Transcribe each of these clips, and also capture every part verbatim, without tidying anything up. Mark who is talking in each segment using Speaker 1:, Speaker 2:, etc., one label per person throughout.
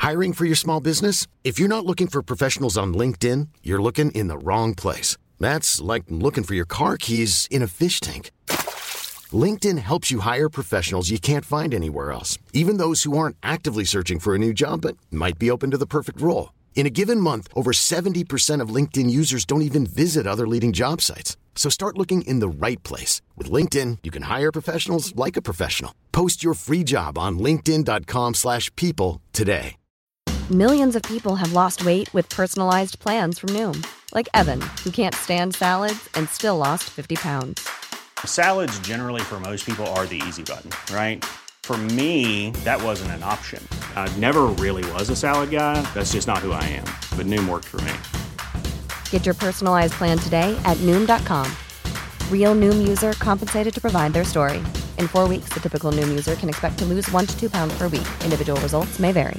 Speaker 1: Hiring for your small business? If you're not looking for professionals on LinkedIn, you're looking in the wrong place. That's like looking for your car keys in a fish tank. LinkedIn helps you hire professionals you can't find anywhere else, even those who aren't actively searching for a new job but might be open to the perfect role. In a given month, over seventy percent of LinkedIn users don't even visit other leading job sites. So start looking in the right place. With LinkedIn, you can hire professionals like a professional. Post your free job on linkedin.com slash people today.
Speaker 2: Millions of people have lost weight with personalized plans from Noom. Like Evan, who can't stand salads and still lost fifty pounds.
Speaker 3: Salads generally for most people are the easy button, right? For me, that wasn't an option. I never really was a salad guy. That's just not who I am. But Noom worked for me.
Speaker 2: Get your personalized plan today at Noom dot com. Real Noom user compensated to provide their story. In four weeks, the typical Noom user can expect to lose one to two pounds per week. Individual results may vary.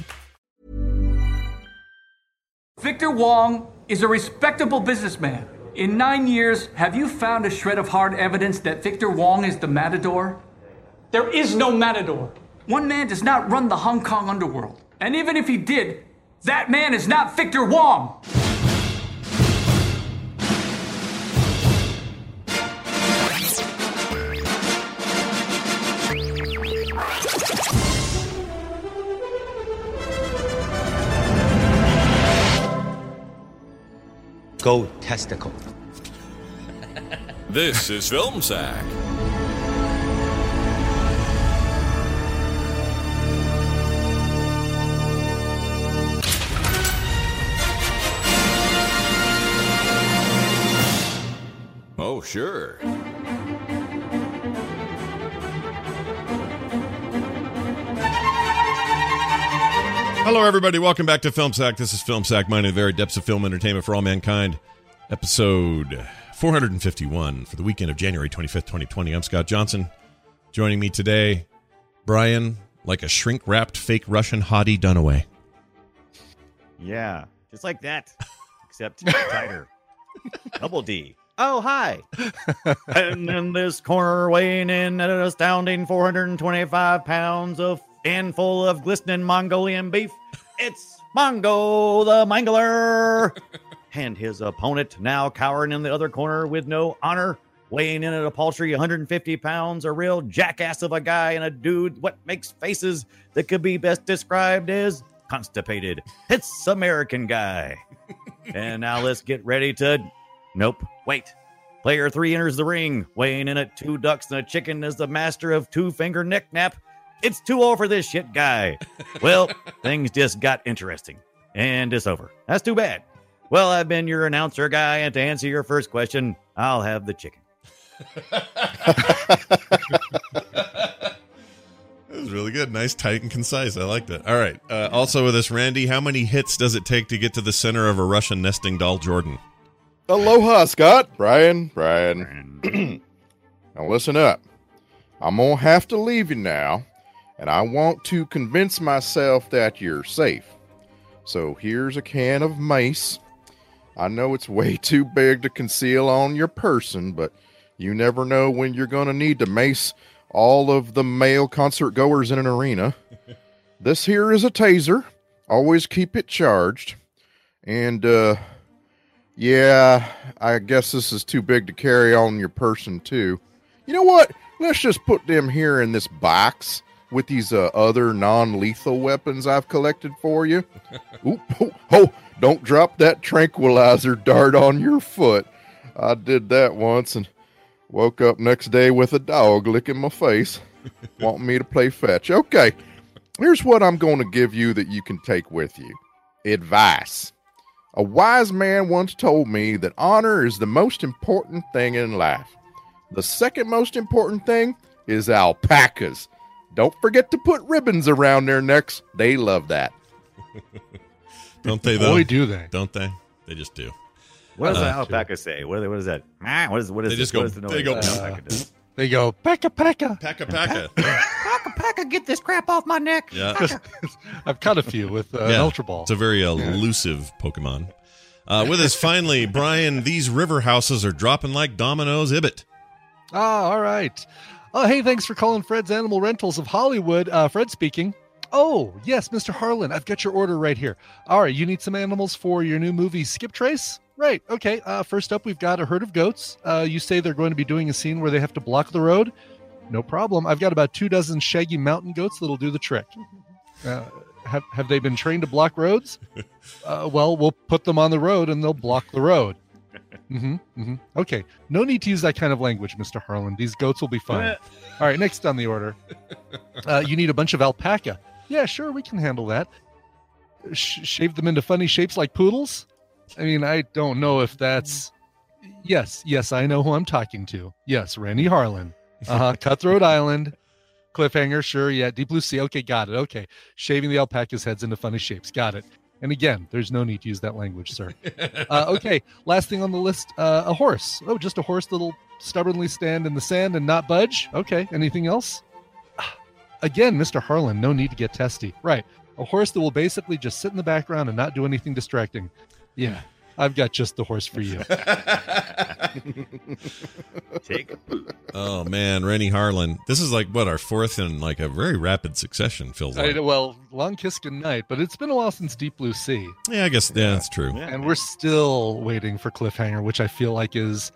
Speaker 4: Victor Wong is a respectable businessman. In nine years, have you found a shred of hard evidence that Victor Wong is the matador? There is no matador. One man does not run the Hong Kong underworld. And even if he did, that man is not Victor Wong.
Speaker 5: Go testicle.
Speaker 6: This is Film Sack. Oh, sure.
Speaker 7: Hello, everybody. Welcome back to Film Sack. This is Film Sack, mining the very depths of film entertainment for all mankind. Episode four fifty-one for the weekend of January twenty-fifth, twenty twenty. I'm Scott Johnson. Joining me today, Brian, like a shrink-wrapped fake Russian hottie Dunaway.
Speaker 5: Yeah, just like that, except tighter. Double D. Oh, hi. And in this corner, weighing in at an astounding four hundred twenty-five pounds of handful of glistening Mongolian beef, it's Mongo the Mangler. And his opponent, now cowering in the other corner with no honor, weighing in at a paltry one hundred fifty pounds, a real jackass of a guy and a dude what makes faces that could be best described as constipated. It's American Guy. And now let's get ready to... Nope. Wait. Player three enters the ring, weighing in at two ducks and a chicken as the master of two-finger knick-knack. It's too old for this shit guy. Well, things just got interesting. And it's over. That's too bad. Well, I've been your announcer guy, and to answer your first question, I'll have the chicken.
Speaker 7: That was really good. Nice, tight, and concise. I liked it. All right. Uh, also with us, Randy, how many hits does it take to get to the center of a Russian nesting doll, Jordan?
Speaker 8: Aloha, Scott. Brian, Brian. Now listen up. I'm going to have to leave you now, and I want to convince myself that you're safe. So here's a can of mace. I know it's way too big to conceal on your person, but you never know when you're going to need to mace all of the male concert goers in an arena. This here is a taser. Always keep it charged. And, uh, yeah, I guess this is too big to carry on your person, too. You know what? Let's just put them here in this box with these uh, other non-lethal weapons I've collected for you. Oop, oh, oh, don't drop that tranquilizer dart on your foot. I did that once and woke up next day with a dog licking my face, wanting me to play fetch. Okay, here's what I'm going to give you that you can take with you. Advice. A wise man once told me that honor is the most important thing in life. The second most important thing is alpacas. Don't forget to put ribbons around their necks. They love that.
Speaker 7: Don't they, though?
Speaker 9: Boy, do they.
Speaker 7: Don't they? They just do.
Speaker 5: What does
Speaker 7: Uh,
Speaker 5: the alpaca say? What, what is that? What is, what is
Speaker 7: They
Speaker 5: this?
Speaker 7: just go-
Speaker 5: What is the noise
Speaker 7: they go,
Speaker 5: the alpaca does?
Speaker 9: They go, paka paka.
Speaker 7: Paka paka.
Speaker 5: Paka paka, get this crap off my neck.
Speaker 7: Yeah.
Speaker 9: I've caught a few with uh,
Speaker 7: Yeah.
Speaker 9: an Ultra Ball.
Speaker 7: It's a very elusive Pokemon. Uh, with us, finally, Brian, these river houses are dropping like dominoes. Ibbot.
Speaker 9: Ah, all right. Oh, hey, thanks for calling Fred's Animal Rentals of Hollywood. Uh, Fred speaking. Oh, yes, Mister Harlan, I've got your order right here. All right, you need some animals for your new movie, Skip Trace? Right, okay. Uh, first up, we've got a herd of goats. Uh, you say they're going to be doing a scene where they have to block the road? No problem. I've got about two dozen shaggy mountain goats that'll do the trick. Uh, have, have they been trained to block roads? Uh, well, we'll put them on the road and they'll block the road. Mm-hmm, mm-hmm. Okay, no need to use that kind of language, Mister Harlan. These goats will be fine. All right, next on the order. Uh, you need a bunch of alpaca. Yeah, sure, we can handle that. Sh- shave them into funny shapes like poodles? I mean, I don't know if that's... Yes, yes, I know who I'm talking to. Yes, Randy Harlan. Uh-huh, Cutthroat Island. Cliffhanger, sure, yeah. Deep Blue Sea, okay, got it, okay. Shaving the alpaca's heads into funny shapes, got it. And again, there's no need to use that language, sir. Uh, okay, last thing on the list, uh, a horse. Oh, just a horse that'll stubbornly stand in the sand and not budge? Okay, anything else? Again, Mister Harlan, no need to get testy. Right, a horse that will basically just sit in the background and not do anything distracting. Yeah, I've got just the horse for you.
Speaker 5: Take a poop.
Speaker 7: Oh man, Rennie Harlan. This is like what our fourth in like a very rapid succession feels like.
Speaker 9: I, well, long kiss goodnight, but it's been a while since Deep Blue Sea.
Speaker 7: Yeah, I guess yeah, that's true.
Speaker 9: And we're still waiting for Cliffhanger, which I feel like is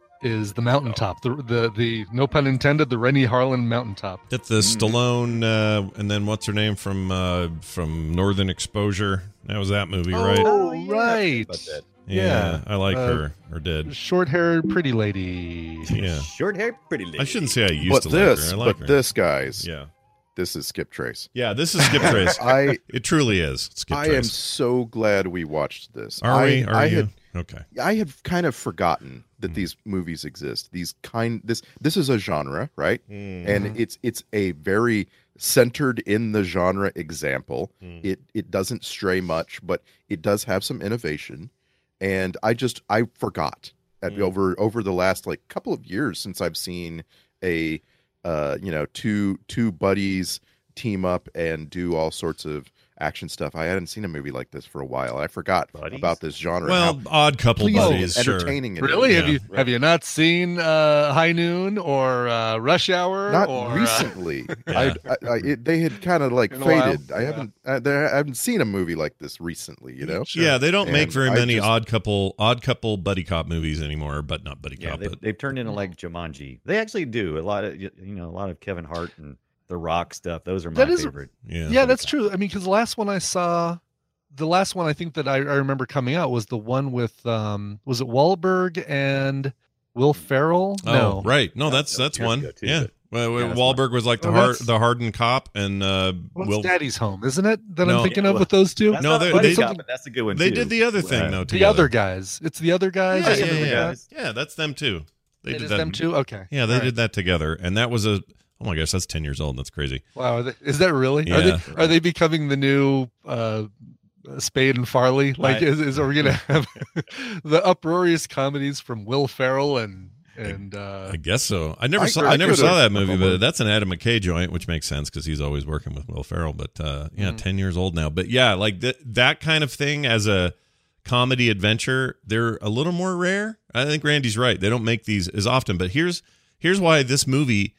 Speaker 9: is the mountaintop. The the the no pun intended, the Rennie Harlan mountaintop.
Speaker 7: Get the Stallone uh, and then what's her name from uh, from Northern Exposure. That was that movie, right?
Speaker 9: Oh,
Speaker 5: yeah,
Speaker 9: right.
Speaker 5: about that.
Speaker 7: Yeah,
Speaker 9: Yeah.
Speaker 7: I like
Speaker 9: Uh,
Speaker 7: her or did.
Speaker 9: Short-haired pretty lady.
Speaker 7: Yeah,
Speaker 5: Short hair, pretty lady.
Speaker 7: I shouldn't say I used
Speaker 8: But
Speaker 7: to
Speaker 8: this,
Speaker 7: like her. I like
Speaker 8: but
Speaker 7: her.
Speaker 8: this, guys,
Speaker 7: Yeah,
Speaker 8: this is Skip Trace.
Speaker 7: yeah. This is Skip Trace.
Speaker 8: I
Speaker 7: It truly is. Skip
Speaker 8: I
Speaker 7: Trace.
Speaker 8: am so glad we watched this.
Speaker 7: Are
Speaker 8: I,
Speaker 7: we? Are
Speaker 8: I
Speaker 7: you?
Speaker 8: had
Speaker 7: Okay.
Speaker 8: I had kind of forgotten that
Speaker 7: Mm.
Speaker 8: these movies exist. These kind this this is a genre, right?
Speaker 7: Mm.
Speaker 8: And it's it's a very centered in the genre example.
Speaker 7: Mm.
Speaker 8: It it doesn't stray much, but it does have some innovation. And I just I forgot at,
Speaker 7: Mm.
Speaker 8: over over the last like couple of years since I've seen a uh you know two two buddies team up and do all sorts of action stuff. I hadn't seen a movie like this for a while. I forgot
Speaker 5: Buddies?
Speaker 8: about this genre.
Speaker 7: Well,
Speaker 8: and how
Speaker 7: Odd Couple
Speaker 8: pleasing
Speaker 7: buddies,
Speaker 8: and
Speaker 7: sure.
Speaker 8: entertaining it
Speaker 9: Really?
Speaker 8: is.
Speaker 9: Have
Speaker 7: Yeah.
Speaker 9: you have you not seen uh, High Noon or uh, Rush Hour?
Speaker 8: Not
Speaker 9: or, uh,
Speaker 8: recently.
Speaker 7: Yeah.
Speaker 8: I, I, I it, they had kind of like
Speaker 9: In a while.
Speaker 8: faded. I
Speaker 9: Yeah.
Speaker 8: haven't. I, there, I haven't seen a movie like this recently. You know.
Speaker 7: Yeah, they don't make
Speaker 8: And
Speaker 7: very
Speaker 8: I
Speaker 7: many
Speaker 8: just-
Speaker 7: odd couple, odd couple buddy cop movies anymore. But not buddy
Speaker 5: Yeah,
Speaker 7: cop.
Speaker 5: they've,
Speaker 7: but
Speaker 5: they've turned into like Jumanji. They actually do a lot of you know a lot of Kevin Hart and The Rock stuff. Those are my
Speaker 9: That is-
Speaker 5: favorite.
Speaker 7: yeah,
Speaker 9: Yeah, that's true. I mean, because the last one I saw, the last one I think that I, I remember coming out was the one with, um, was it Wahlberg and Will Ferrell?
Speaker 7: Oh,
Speaker 9: no,
Speaker 7: right. No,
Speaker 5: Yeah,
Speaker 7: that's
Speaker 5: that was
Speaker 7: that's
Speaker 5: years
Speaker 7: one.
Speaker 5: ago, too,
Speaker 7: yeah.
Speaker 5: but-
Speaker 7: Well,
Speaker 5: Yeah, that's
Speaker 7: Wahlberg was like the
Speaker 9: Oh,
Speaker 7: hard,
Speaker 9: that's-
Speaker 7: the hardened cop, and uh,
Speaker 9: What's
Speaker 7: Will.
Speaker 9: Daddy's Home, isn't it? That
Speaker 7: No.
Speaker 9: I'm thinking
Speaker 5: Yeah,
Speaker 9: of
Speaker 5: well,
Speaker 9: with those two.
Speaker 5: That's
Speaker 7: No,
Speaker 5: not
Speaker 7: they-
Speaker 5: Buddy
Speaker 7: they-
Speaker 5: Cop, but that's a good one.
Speaker 7: They
Speaker 5: too.
Speaker 7: did the other thing
Speaker 5: Uh,
Speaker 7: though.
Speaker 9: The
Speaker 7: Together.
Speaker 9: other guys. It's the other guys.
Speaker 7: Yeah,
Speaker 9: Is it
Speaker 7: yeah,
Speaker 9: the
Speaker 7: yeah,
Speaker 9: guys?
Speaker 7: yeah. That's them too. They
Speaker 9: It
Speaker 7: did
Speaker 9: is
Speaker 7: that.
Speaker 9: them too. Okay.
Speaker 7: Yeah, they
Speaker 9: All
Speaker 7: did
Speaker 9: right.
Speaker 7: that together, and that was a. Oh my gosh, that's ten years old. That's crazy.
Speaker 9: Wow, are they, is that really?
Speaker 7: Yeah.
Speaker 9: Are they are they becoming the new uh, Spade and Farley? Like,
Speaker 7: I-
Speaker 9: is, is are we gonna have the uproarious comedies from Will Ferrell and and uh,
Speaker 7: I guess so. I never
Speaker 8: I-
Speaker 7: saw.
Speaker 8: I
Speaker 7: I, never
Speaker 8: could've-
Speaker 7: saw that movie, but that's an Adam McKay joint, which makes sense because he's always working with Will Ferrell. But uh, yeah,
Speaker 9: Mhm.
Speaker 7: ten years old now. But yeah, like th- that kind of thing as a comedy adventure, they're a little more rare. I think Randy's right. They don't make these as often. But here's here's why this movie.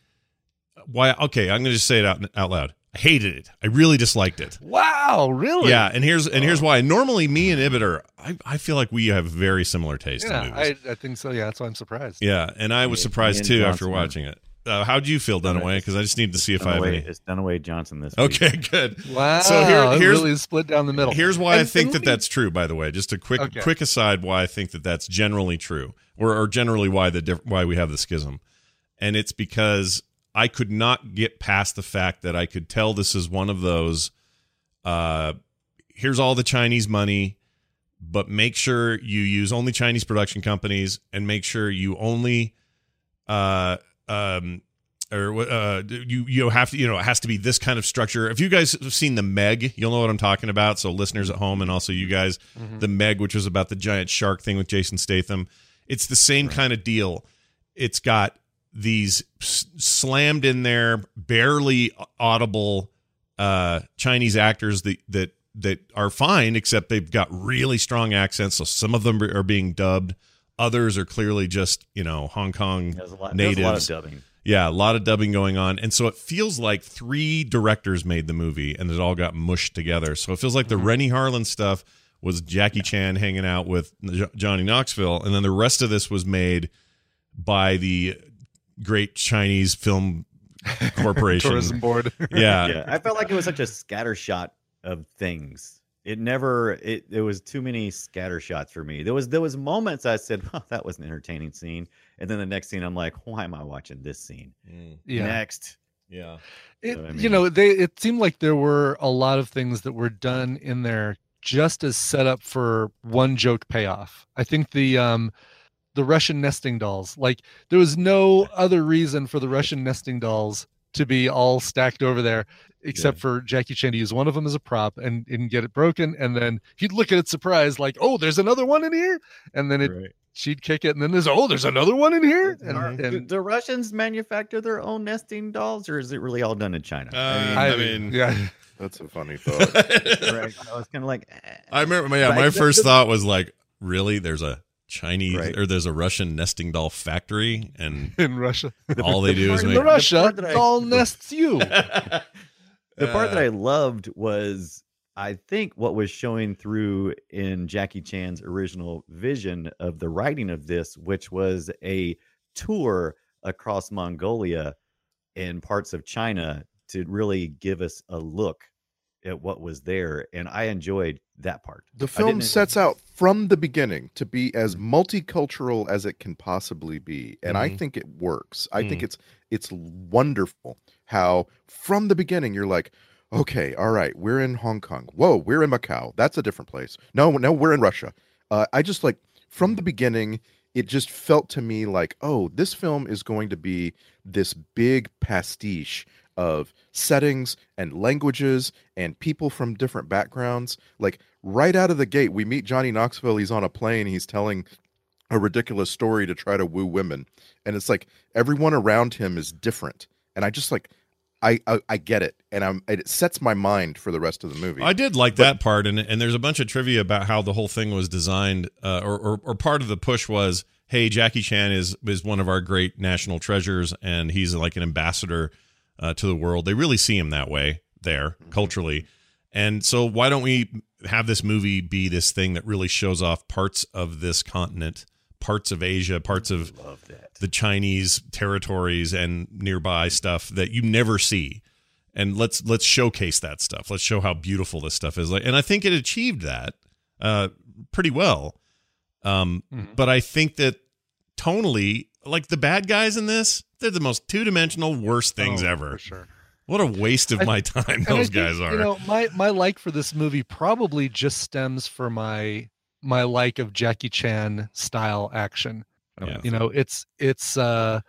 Speaker 7: Why? Okay, I'm going to just say it out out loud. I hated it. I really disliked it.
Speaker 9: wow, really?
Speaker 7: Yeah, and here's and here's why. Normally, me and Ibit are. I, I feel like we have very similar taste in
Speaker 9: yeah.
Speaker 7: movies.
Speaker 9: I, I think so. Yeah, that's why I'm surprised.
Speaker 7: Yeah, and I was
Speaker 5: Yeah,
Speaker 7: surprised
Speaker 5: me and
Speaker 7: too
Speaker 5: Johnson
Speaker 7: after
Speaker 5: are-
Speaker 7: watching it. Uh, how'd you feel, Dunaway? Because I just need to see if I have
Speaker 5: Dunaway,
Speaker 7: any.
Speaker 5: it's Dunaway Johnson this week.
Speaker 7: Okay, good.
Speaker 9: Wow.
Speaker 7: So here-
Speaker 9: it
Speaker 7: here's-
Speaker 9: really is split down the middle.
Speaker 7: Here's why I
Speaker 9: And-
Speaker 7: think
Speaker 9: and
Speaker 7: that
Speaker 9: let me-
Speaker 7: that's true. By the way, just a quick
Speaker 9: Okay.
Speaker 7: quick aside, why I think that that's generally true, or or generally why the diff- why we have the schism, and it's because I could not get past the fact that I could tell this is one of those. Uh, here's all the Chinese money, but make sure you use only Chinese production companies, and make sure you only, uh, um. Or uh, you you have to you know it has to be this kind of structure. If you guys have seen the Meg, you'll know what I'm talking about. So listeners at home and also you guys,
Speaker 9: Mm-hmm.
Speaker 7: the Meg, which was about the giant shark thing with Jason Statham, it's the same kind of deal. It's got these s- slammed in there, barely audible uh, Chinese actors that that that are fine, except they've got really strong accents. So some of them are being dubbed. Others are clearly just you know Hong Kong
Speaker 5: There's a lot, there's
Speaker 7: natives.
Speaker 5: a lot of dubbing.
Speaker 7: Yeah, a lot of dubbing going on. And so it feels like three directors made the movie and it all got mushed together. So it feels like the mm-hmm. Rennie Harlin stuff was Jackie Chan hanging out with J- Johnny Knoxville. And then the rest of this was made by the Great Chinese Film Corporation.
Speaker 9: Tourism Board.
Speaker 7: Yeah.
Speaker 5: Yeah. I felt like it was such a scattershot of things. It never, it, it was too many scatter shots for me. There was, there was moments I said, oh, that was an entertaining scene. And then the next scene, I'm like, why am I watching this scene?
Speaker 7: Mm.
Speaker 9: Yeah.
Speaker 5: Next.
Speaker 7: Yeah.
Speaker 9: It,
Speaker 5: You know what I
Speaker 9: you
Speaker 5: mean?
Speaker 9: know, they, it seemed like there were a lot of things that were done in there just as set up for one joke payoff. I think the, um, the Russian nesting dolls, like there was no other reason for the Russian nesting dolls to be all stacked over there, except
Speaker 5: Yeah.
Speaker 9: for Jackie Chan to use one of them as a prop and, and get it broken. And then he'd look at it surprised, like, oh, there's another one in here. And then it,
Speaker 5: Right.
Speaker 9: she'd kick it. And then there's, oh, there's another one in here. And,
Speaker 5: Are- do
Speaker 9: and
Speaker 5: the Russians manufacture their own nesting dolls, or is it really all done in China?
Speaker 7: Uh,
Speaker 9: I,
Speaker 7: I mean-
Speaker 9: yeah,
Speaker 8: That's a funny thought.
Speaker 5: right. I was kind of like, eh.
Speaker 7: I remember, yeah,
Speaker 5: But
Speaker 7: my
Speaker 5: I-
Speaker 7: first thought was like, really? There's a Chinese
Speaker 5: Right.
Speaker 7: or there's a Russian nesting doll factory, and
Speaker 9: in Russia.
Speaker 7: all they do is
Speaker 5: part-
Speaker 7: make.
Speaker 9: In Russia,
Speaker 5: part that I-
Speaker 9: doll nests you.
Speaker 5: The part that
Speaker 7: Uh,
Speaker 5: I loved was, I think, what was showing through in Jackie Chan's original vision of the writing of this, which was a tour across Mongolia and parts of China to really give us a look at what was there. And I enjoyed that part.
Speaker 8: The
Speaker 5: I
Speaker 8: film
Speaker 5: didn't-
Speaker 8: sets out from the beginning to be as multicultural as it can possibly be, and I
Speaker 7: Mhm.
Speaker 8: think it works. I think
Speaker 7: Mm.
Speaker 8: it's it's wonderful how from the beginning you're like, okay, all right, we're in Hong Kong. Whoa, we're in Macau. That's a different place. No, no, we're in Russia. Uh, I just like from the beginning, it just felt to me like, oh, this film is going to be this big pastiche of settings and languages and people from different backgrounds. Like right out of the gate, we meet Johnny Knoxville. He's on a plane. He's telling a ridiculous story to try to woo women. And it's like everyone around him is different. And I just like, I, I, I get it. And I'm, it sets my mind for the rest of the movie.
Speaker 7: I did like that part, and and there's a bunch of trivia about how the whole thing was designed, uh, or, or or part of the push was, hey, Jackie Chan is is one of our great national treasures, and he's like an ambassador uh, to the world. They really see him that way there culturally, and so why don't we have this movie be this thing that really shows off parts of this continent, parts of Asia, parts of
Speaker 5: Love that.
Speaker 7: the Chinese territories and nearby stuff that you never see, and let's let's showcase that stuff. Let's show how beautiful this stuff is. Like, and I think it achieved that uh, pretty well. Um,
Speaker 9: Mhm.
Speaker 7: But I think that tonally, like the bad guys in this, they're the most two dimensional, worst things
Speaker 9: Oh,
Speaker 7: ever.
Speaker 9: for sure.
Speaker 7: What a waste of
Speaker 9: I-
Speaker 7: my time
Speaker 9: And I
Speaker 7: those
Speaker 9: think,
Speaker 7: guys are.
Speaker 9: You know, my my like for this movie probably just stems for my my like of Jackie Chan style action.
Speaker 7: Yeah.
Speaker 9: You know, it's it's uh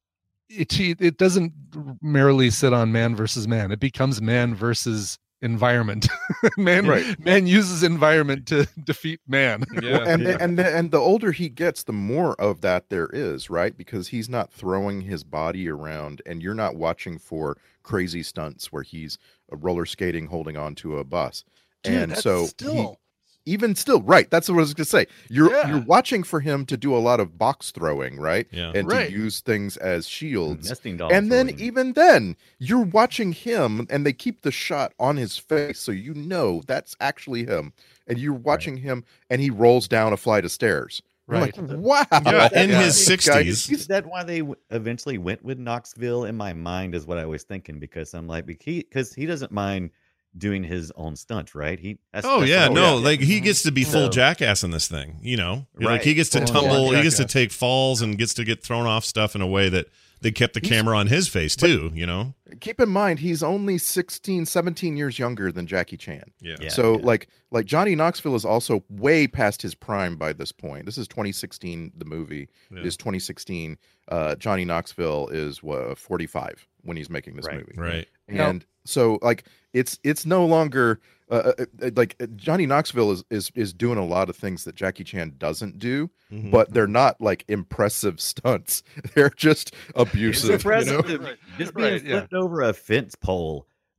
Speaker 9: it it doesn't merely sit on man versus man. It becomes man versus environment. man
Speaker 8: Right.
Speaker 9: man uses environment to defeat man.
Speaker 8: Well, and,
Speaker 5: Yeah.
Speaker 8: and and the older he gets, the more of that there is, right? Because he's not throwing his body around, and you're not watching for crazy stunts where he's uh, roller skating, holding on to a bus.
Speaker 9: Dude,
Speaker 8: and
Speaker 9: that's
Speaker 8: so he-
Speaker 9: still
Speaker 8: even still, right? That's what I was going to say. You're
Speaker 9: Yeah.
Speaker 8: you're watching for him to do a lot of box throwing, right?
Speaker 7: Yeah.
Speaker 8: And
Speaker 9: Right.
Speaker 8: to use things as shields.
Speaker 5: Nesting doll
Speaker 8: And then
Speaker 5: throwing.
Speaker 8: even then, you're watching him, and they keep the shot on his face, so you know that's actually him. And you're watching him, and he rolls down a flight of stairs. You're
Speaker 9: Right.
Speaker 8: like, wow.
Speaker 7: Yeah, in
Speaker 8: Yeah.
Speaker 7: his
Speaker 8: Guys,
Speaker 7: sixties.
Speaker 5: Is that why they w- eventually went with Knoxville? In my mind, is what I was thinking, because I'm like, because he, he doesn't mind doing his own stunts, right? He. That's,
Speaker 7: Oh
Speaker 5: that's
Speaker 7: yeah,
Speaker 5: the
Speaker 7: no,
Speaker 5: whole-
Speaker 7: like he gets to be full
Speaker 5: So-
Speaker 7: jackass in this thing, you know. Like
Speaker 5: Right.
Speaker 7: he gets to
Speaker 9: Full-on
Speaker 7: tumble, he gets to
Speaker 9: jackass.
Speaker 7: take falls and gets to get thrown off stuff in a way that they kept the
Speaker 8: He's-
Speaker 7: camera on his face too, you know.
Speaker 8: Keep in mind, he's only sixteen, seventeen years younger than Jackie Chan.
Speaker 7: Yeah.
Speaker 5: Yeah.
Speaker 8: so like like Johnny Knoxville is also way past his prime by this point. This is twenty sixteen. The movie
Speaker 7: Yeah.
Speaker 8: is twenty sixteen. Uh, Johnny Knoxville is what, forty-five when he's making this
Speaker 5: Right.
Speaker 8: movie.
Speaker 7: Right.
Speaker 8: And so like it's it's no longer uh, uh, uh, like uh, Johnny Knoxville is, is is doing a lot of things that Jackie Chan doesn't do,
Speaker 7: Mhm.
Speaker 8: but they're not like impressive stunts. They're just
Speaker 5: It's
Speaker 8: abusive. you
Speaker 5: impressive
Speaker 8: know?
Speaker 5: to-
Speaker 9: Right.
Speaker 5: just being
Speaker 9: Right, yeah.
Speaker 5: flipped over a fence pole.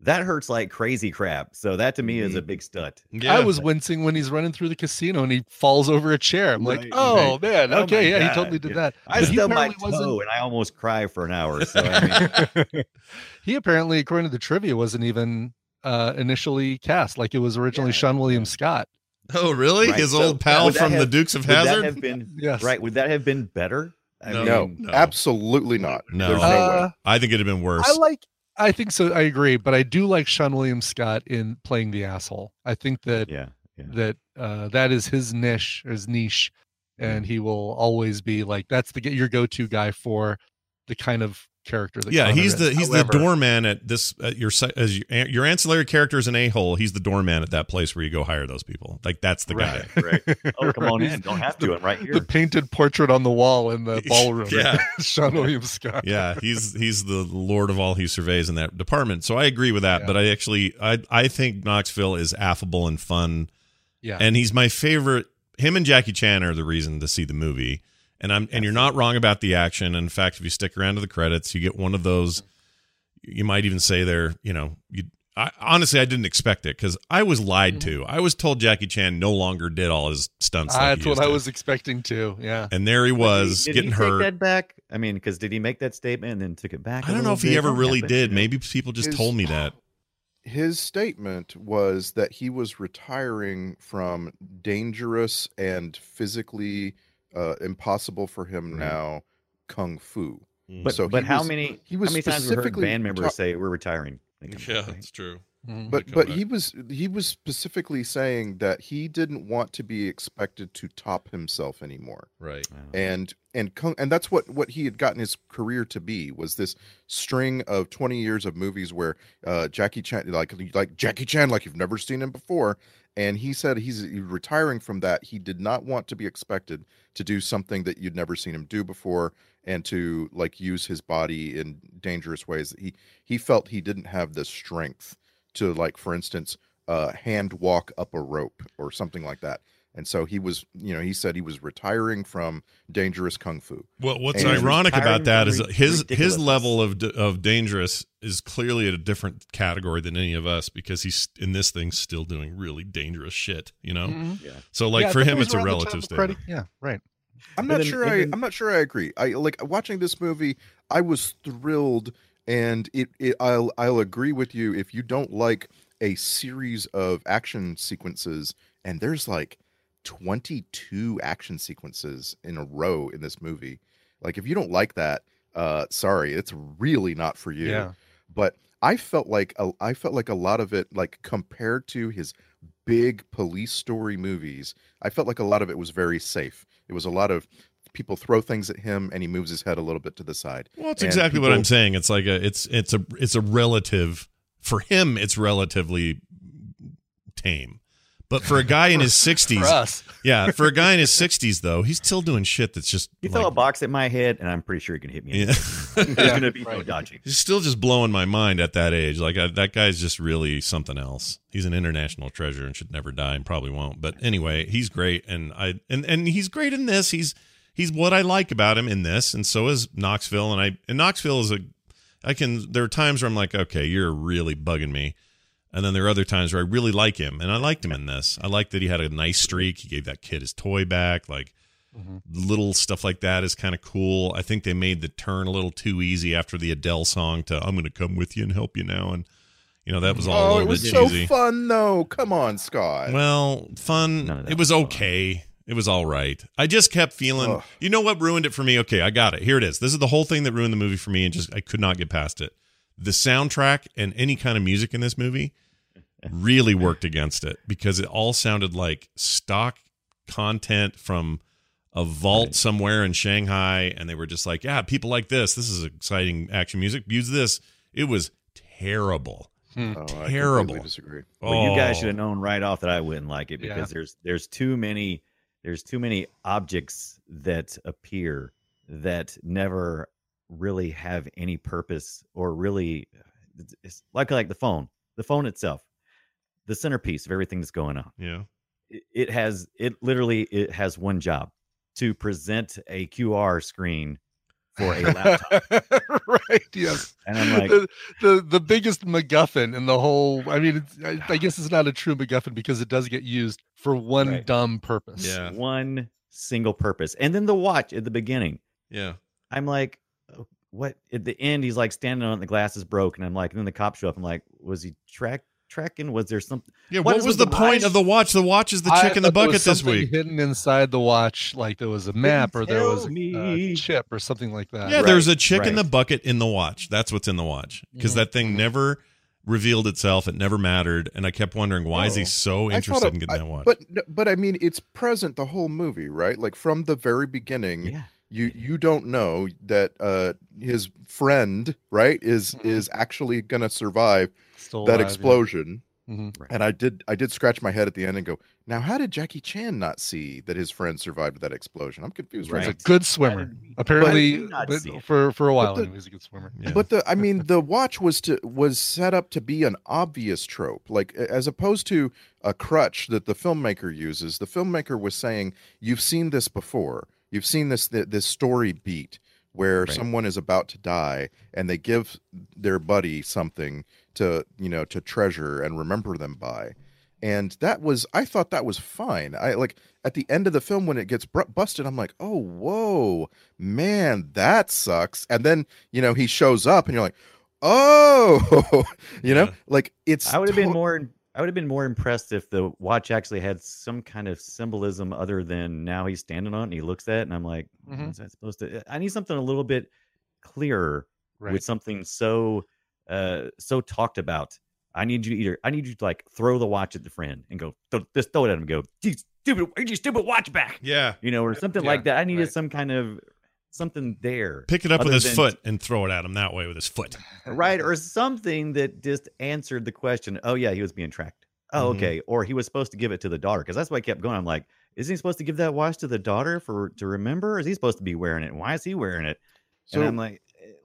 Speaker 5: that hurts like crazy crap. So that to me is a big stunt.
Speaker 7: Yeah.
Speaker 9: I was wincing when he's running through the casino and he falls over a chair. I'm like,
Speaker 5: Right,
Speaker 9: oh
Speaker 5: right.
Speaker 9: man,
Speaker 5: Oh,
Speaker 9: okay,
Speaker 5: my
Speaker 9: yeah,
Speaker 5: God.
Speaker 9: he totally did
Speaker 5: Yeah.
Speaker 9: that.
Speaker 5: I
Speaker 9: But he
Speaker 5: stubbed my
Speaker 9: apparently
Speaker 5: toe
Speaker 9: wasn't-
Speaker 5: and I almost cry for an hour. So I mean,
Speaker 9: He apparently, according to the trivia, wasn't even uh, initially cast. Like it was originally
Speaker 5: Yeah,
Speaker 9: Sean William Scott.
Speaker 7: Oh, really?
Speaker 5: Right,
Speaker 7: His
Speaker 5: so
Speaker 7: old pal
Speaker 5: would that
Speaker 7: from the
Speaker 5: have-
Speaker 7: Dukes of
Speaker 5: would that
Speaker 7: Hazzard?
Speaker 5: have been
Speaker 9: Yes.
Speaker 5: right? Would that have been better? I
Speaker 7: No.
Speaker 8: No,
Speaker 5: mean,
Speaker 7: no.
Speaker 8: absolutely not.
Speaker 7: No.
Speaker 8: There's no
Speaker 9: Uh,
Speaker 8: way.
Speaker 7: I think it'd have been worse.
Speaker 9: I like. I think so. I agree, but I do like Sean William Scott in playing the asshole. I think that
Speaker 5: yeah, yeah.
Speaker 9: that uh, that is his niche, his niche, and he will always be like that's the your go-to guy for the kind of character that.
Speaker 7: yeah,
Speaker 9: Connor
Speaker 7: he's
Speaker 9: is.
Speaker 7: the he's
Speaker 9: However,
Speaker 7: the doorman at this at your si- as your, your ancillary character is an a-hole. He's the doorman at that place where you go hire those people. Like that's the guy.
Speaker 5: Right, right. Oh, come on in. Don't have to. I'm right here.
Speaker 9: the painted portrait on the wall in the ballroom.
Speaker 7: Yeah.
Speaker 9: Sean William Scott.
Speaker 7: Yeah, he's he's the lord of all he surveys in that department. So I agree with that.
Speaker 9: Yeah.
Speaker 7: But I actually I I think Knoxville is affable and fun,
Speaker 9: Yeah.
Speaker 7: and he's my favorite. Him and Jackie Chan are the reason to see the movie. And I'm and you're not wrong about the action. In fact, if you stick around to the credits, you get one of those. You might even say they're, you know, you. I, honestly, I didn't expect it because I was lied to. I was told Jackie Chan no longer did all his stunts. Like
Speaker 9: That's
Speaker 7: he
Speaker 9: what
Speaker 7: used
Speaker 9: I
Speaker 7: to.
Speaker 9: was expecting too. Yeah.
Speaker 7: And there he was
Speaker 5: did
Speaker 7: getting
Speaker 5: he
Speaker 7: hurt.
Speaker 5: Take that back? I mean, because did he make that statement and then took it back?
Speaker 7: I
Speaker 5: a
Speaker 7: don't know
Speaker 5: little
Speaker 7: if he
Speaker 5: bit?
Speaker 7: ever
Speaker 5: What
Speaker 7: really
Speaker 5: happened,
Speaker 7: did.
Speaker 5: you know?
Speaker 7: Maybe people just
Speaker 8: His-
Speaker 7: told me that.
Speaker 8: His statement was that he was retiring from dangerous and physically uh, impossible for him
Speaker 5: Right.
Speaker 8: now kung fu.
Speaker 5: But
Speaker 8: So
Speaker 5: but
Speaker 8: he
Speaker 5: how
Speaker 8: was-
Speaker 5: many
Speaker 8: he was
Speaker 5: how many times have we heard
Speaker 8: specifically
Speaker 5: band members
Speaker 8: ta-
Speaker 5: say we're retiring? They come
Speaker 7: Yeah,
Speaker 5: back, right?
Speaker 7: that's true.
Speaker 9: Mhm.
Speaker 8: But
Speaker 7: come
Speaker 8: but
Speaker 7: back.
Speaker 8: he was he was specifically saying that he didn't want to be expected to top himself anymore.
Speaker 7: Right.
Speaker 5: Wow.
Speaker 8: and and kung, and that's what what he had gotten his career to be, was this string of twenty years of movies where uh Jackie Chan, like like Jackie Chan like you've never seen him before, and he said he's, he's retiring from that. He did not want to be expected to do something that you'd never seen him do before, and to like use his body in dangerous ways. He he felt he didn't have the strength to, like, for instance, uh hand walk up a rope or something like that. And so he was, you know, he said he was retiring from dangerous kung fu.
Speaker 7: Well, what's
Speaker 8: And-
Speaker 7: ironic about
Speaker 5: Retiring
Speaker 7: that
Speaker 5: from
Speaker 7: is
Speaker 5: ri-
Speaker 7: his his
Speaker 5: ridiculousness.
Speaker 7: level of d- of dangerous is clearly at a different category than any of us because he's in this thing still doing really dangerous shit. You know,
Speaker 9: Mhm.
Speaker 5: Yeah.
Speaker 7: so like
Speaker 9: Yeah,
Speaker 7: for
Speaker 9: that
Speaker 7: him,
Speaker 9: was
Speaker 7: it's a
Speaker 9: around the time
Speaker 7: relative
Speaker 9: of
Speaker 7: statement.
Speaker 9: credit- Yeah. Right.
Speaker 8: I'm
Speaker 5: And
Speaker 8: not
Speaker 5: then-
Speaker 8: sure
Speaker 5: and
Speaker 8: I
Speaker 5: then-
Speaker 8: I'm not sure I agree. I like watching this movie. I was thrilled, and it, it I'll I'll agree with you if you don't like a series of action sequences, and there's like twenty-two action sequences in a row in this movie. Like if you don't like that, uh sorry, it's really not for you.
Speaker 9: Yeah.
Speaker 8: But I felt like a, I felt like a lot of it, like compared to his big police story movies, I felt like a lot of it was very safe. It was a lot of people throw things at him and he moves his head a little bit to the side.
Speaker 7: Well, that's
Speaker 8: And
Speaker 7: exactly what
Speaker 8: people-
Speaker 7: I'm saying. It's like a it's it's a it's a relative for him. It's relatively tame, but for a guy in his sixties,
Speaker 9: For us.
Speaker 7: yeah, for a guy in his sixties though, he's still doing shit that's just
Speaker 5: You throw a
Speaker 7: like,
Speaker 5: box at my head, and I'm pretty sure you can hit me. in
Speaker 7: yeah.
Speaker 5: the head. There's going to be no
Speaker 9: right.
Speaker 5: dodging.
Speaker 7: He's still just blowing my mind at that age. Like I, that guy's just really something else. He's an international treasure and should never die and probably won't. But anyway, he's great, and I and and he's great in this. He's he's what I like about him in this, and so is Knoxville. And I and Knoxville is a I can. There are times where I'm like, okay, you're really bugging me. And then there are other times where I really like him, and I liked him in this. I liked that he had a nice streak. He gave that kid his toy back. Like,
Speaker 9: Mhm.
Speaker 7: little stuff like that is kind of cool. I think they made the turn a little too easy after the Adele song to "I'm going to come with you and help you now," and you know that was all a
Speaker 8: Oh,
Speaker 7: little
Speaker 8: it was
Speaker 7: bit
Speaker 8: so
Speaker 7: cheesy.
Speaker 8: fun though. Come on, Scott.
Speaker 7: Well, fun.
Speaker 5: None of that
Speaker 7: It was
Speaker 5: was fun.
Speaker 7: okay. It was all right. I just kept feeling.
Speaker 8: Ugh.
Speaker 7: You know what ruined it for me? Okay, I got it. Here it is. This is the whole thing that ruined the movie for me, and just I could not get past it. The soundtrack and any kind of music in this movie really worked against it because it all sounded like stock content from a vault
Speaker 5: Right.
Speaker 7: somewhere in Shanghai, and they were just like, "Yeah, people like this. This is exciting action music. Use this." It was terrible.
Speaker 8: Oh, I
Speaker 7: terrible.
Speaker 8: completely disagree.
Speaker 5: Well, you guys
Speaker 7: Oh.
Speaker 5: should have known right off that I wouldn't like it
Speaker 9: Yeah.
Speaker 5: because there's there's too many there's too many objects that appear that never really have any purpose or really it's like like the phone the phone itself, the centerpiece of everything that's going on.
Speaker 7: Yeah.
Speaker 5: It, it has it literally it has one job, to present a Q R screen for a laptop.
Speaker 9: Right. Yes.
Speaker 5: And I'm like,
Speaker 9: the, the the biggest MacGuffin in the whole. I mean, it's, I, I guess it's not a true MacGuffin because it does get used for one
Speaker 5: Right.
Speaker 9: dumb purpose.
Speaker 7: Yeah.
Speaker 5: one single purpose. And then the watch at the beginning.
Speaker 7: Yeah.
Speaker 5: I'm like, oh, what? At the end, he's like standing on it, the glass is broken. I'm like, and then the cops show up. I'm like, was he track tracking? Was there something?
Speaker 7: Yeah. What,
Speaker 5: is
Speaker 7: was
Speaker 5: with
Speaker 7: the point
Speaker 5: watch?
Speaker 7: of the watch? The watch is the
Speaker 9: I
Speaker 7: chick in the
Speaker 9: thought there
Speaker 7: bucket
Speaker 9: was
Speaker 7: this
Speaker 9: something
Speaker 7: week.
Speaker 9: hidden inside the watch, like there was a map or there
Speaker 5: tell
Speaker 9: was a,
Speaker 5: me.
Speaker 9: a chip or something like that.
Speaker 7: Yeah,
Speaker 5: Right,
Speaker 7: there's a chick in
Speaker 5: right.
Speaker 7: the bucket in the watch. That's what's in the watch because
Speaker 9: Mhm.
Speaker 7: that thing never revealed itself. It never mattered, and I kept wondering why is he
Speaker 8: No.
Speaker 7: so
Speaker 8: I
Speaker 7: interested
Speaker 8: thought
Speaker 7: in
Speaker 8: it-
Speaker 7: getting
Speaker 8: I-
Speaker 7: that watch?
Speaker 8: But but I mean, it's present the whole movie, right? Like from the very beginning,
Speaker 5: Yeah.
Speaker 8: you you don't know that uh his friend, right, is
Speaker 9: Mhm.
Speaker 8: is actually gonna survive
Speaker 9: Still
Speaker 8: that
Speaker 9: alive, yeah.
Speaker 8: explosion.
Speaker 9: Mhm.
Speaker 8: And I did I did scratch my head at the end and go, now how did Jackie Chan not see that his friend survived that explosion? I'm confused.
Speaker 5: Right.
Speaker 9: He's
Speaker 8: Right.
Speaker 9: a good swimmer.
Speaker 5: did he-
Speaker 9: Apparently,
Speaker 5: How did he not
Speaker 9: but
Speaker 5: see it?
Speaker 9: for for a while,
Speaker 8: the-
Speaker 9: anyway, he's a good swimmer.
Speaker 7: Yeah.
Speaker 8: But the I mean the watch was to was set up to be an obvious trope, like a- as opposed to a crutch that the filmmaker uses. The filmmaker was saying, you've seen this before. You've seen this th- this story beat where
Speaker 5: Right.
Speaker 8: someone is about to die and they give their buddy something to, you know, to treasure and remember them by. And that was I thought that was fine. I like at the end of the film when it gets br- busted, I'm like, "Oh, whoa. Man, that sucks." And then, you know, he shows up and you're like, "Oh." you know,
Speaker 7: Yeah.
Speaker 8: like it's
Speaker 5: I would have been
Speaker 8: to-
Speaker 5: more. I would have been more impressed if the watch actually had some kind of symbolism other than now he's standing on it and he looks at it and I'm like,
Speaker 9: Mhm.
Speaker 5: what's that supposed to? I need something a little bit clearer
Speaker 9: Right.
Speaker 5: with something so uh so talked about. I need you to either I need you to like throw the watch at the friend and go th- just throw it at him and go, "You stupid, where's your stupid watch back?"
Speaker 7: yeah.
Speaker 5: You know, or something
Speaker 9: Yeah,
Speaker 5: like that. I needed
Speaker 9: right.
Speaker 5: some kind of something there.
Speaker 7: Pick it up with
Speaker 5: other
Speaker 7: his
Speaker 5: than-
Speaker 7: foot and throw it at him that way with his foot.
Speaker 5: Right, or something that just answered the question. Oh yeah, he was being tracked. Oh,
Speaker 7: Mhm.
Speaker 5: okay. Or he was supposed to give it to the daughter because that's why I kept going. I'm like, is he supposed to give that watch to the daughter for to remember? Or is he supposed to be wearing it? And why is he wearing it?
Speaker 8: So-
Speaker 5: and I'm like,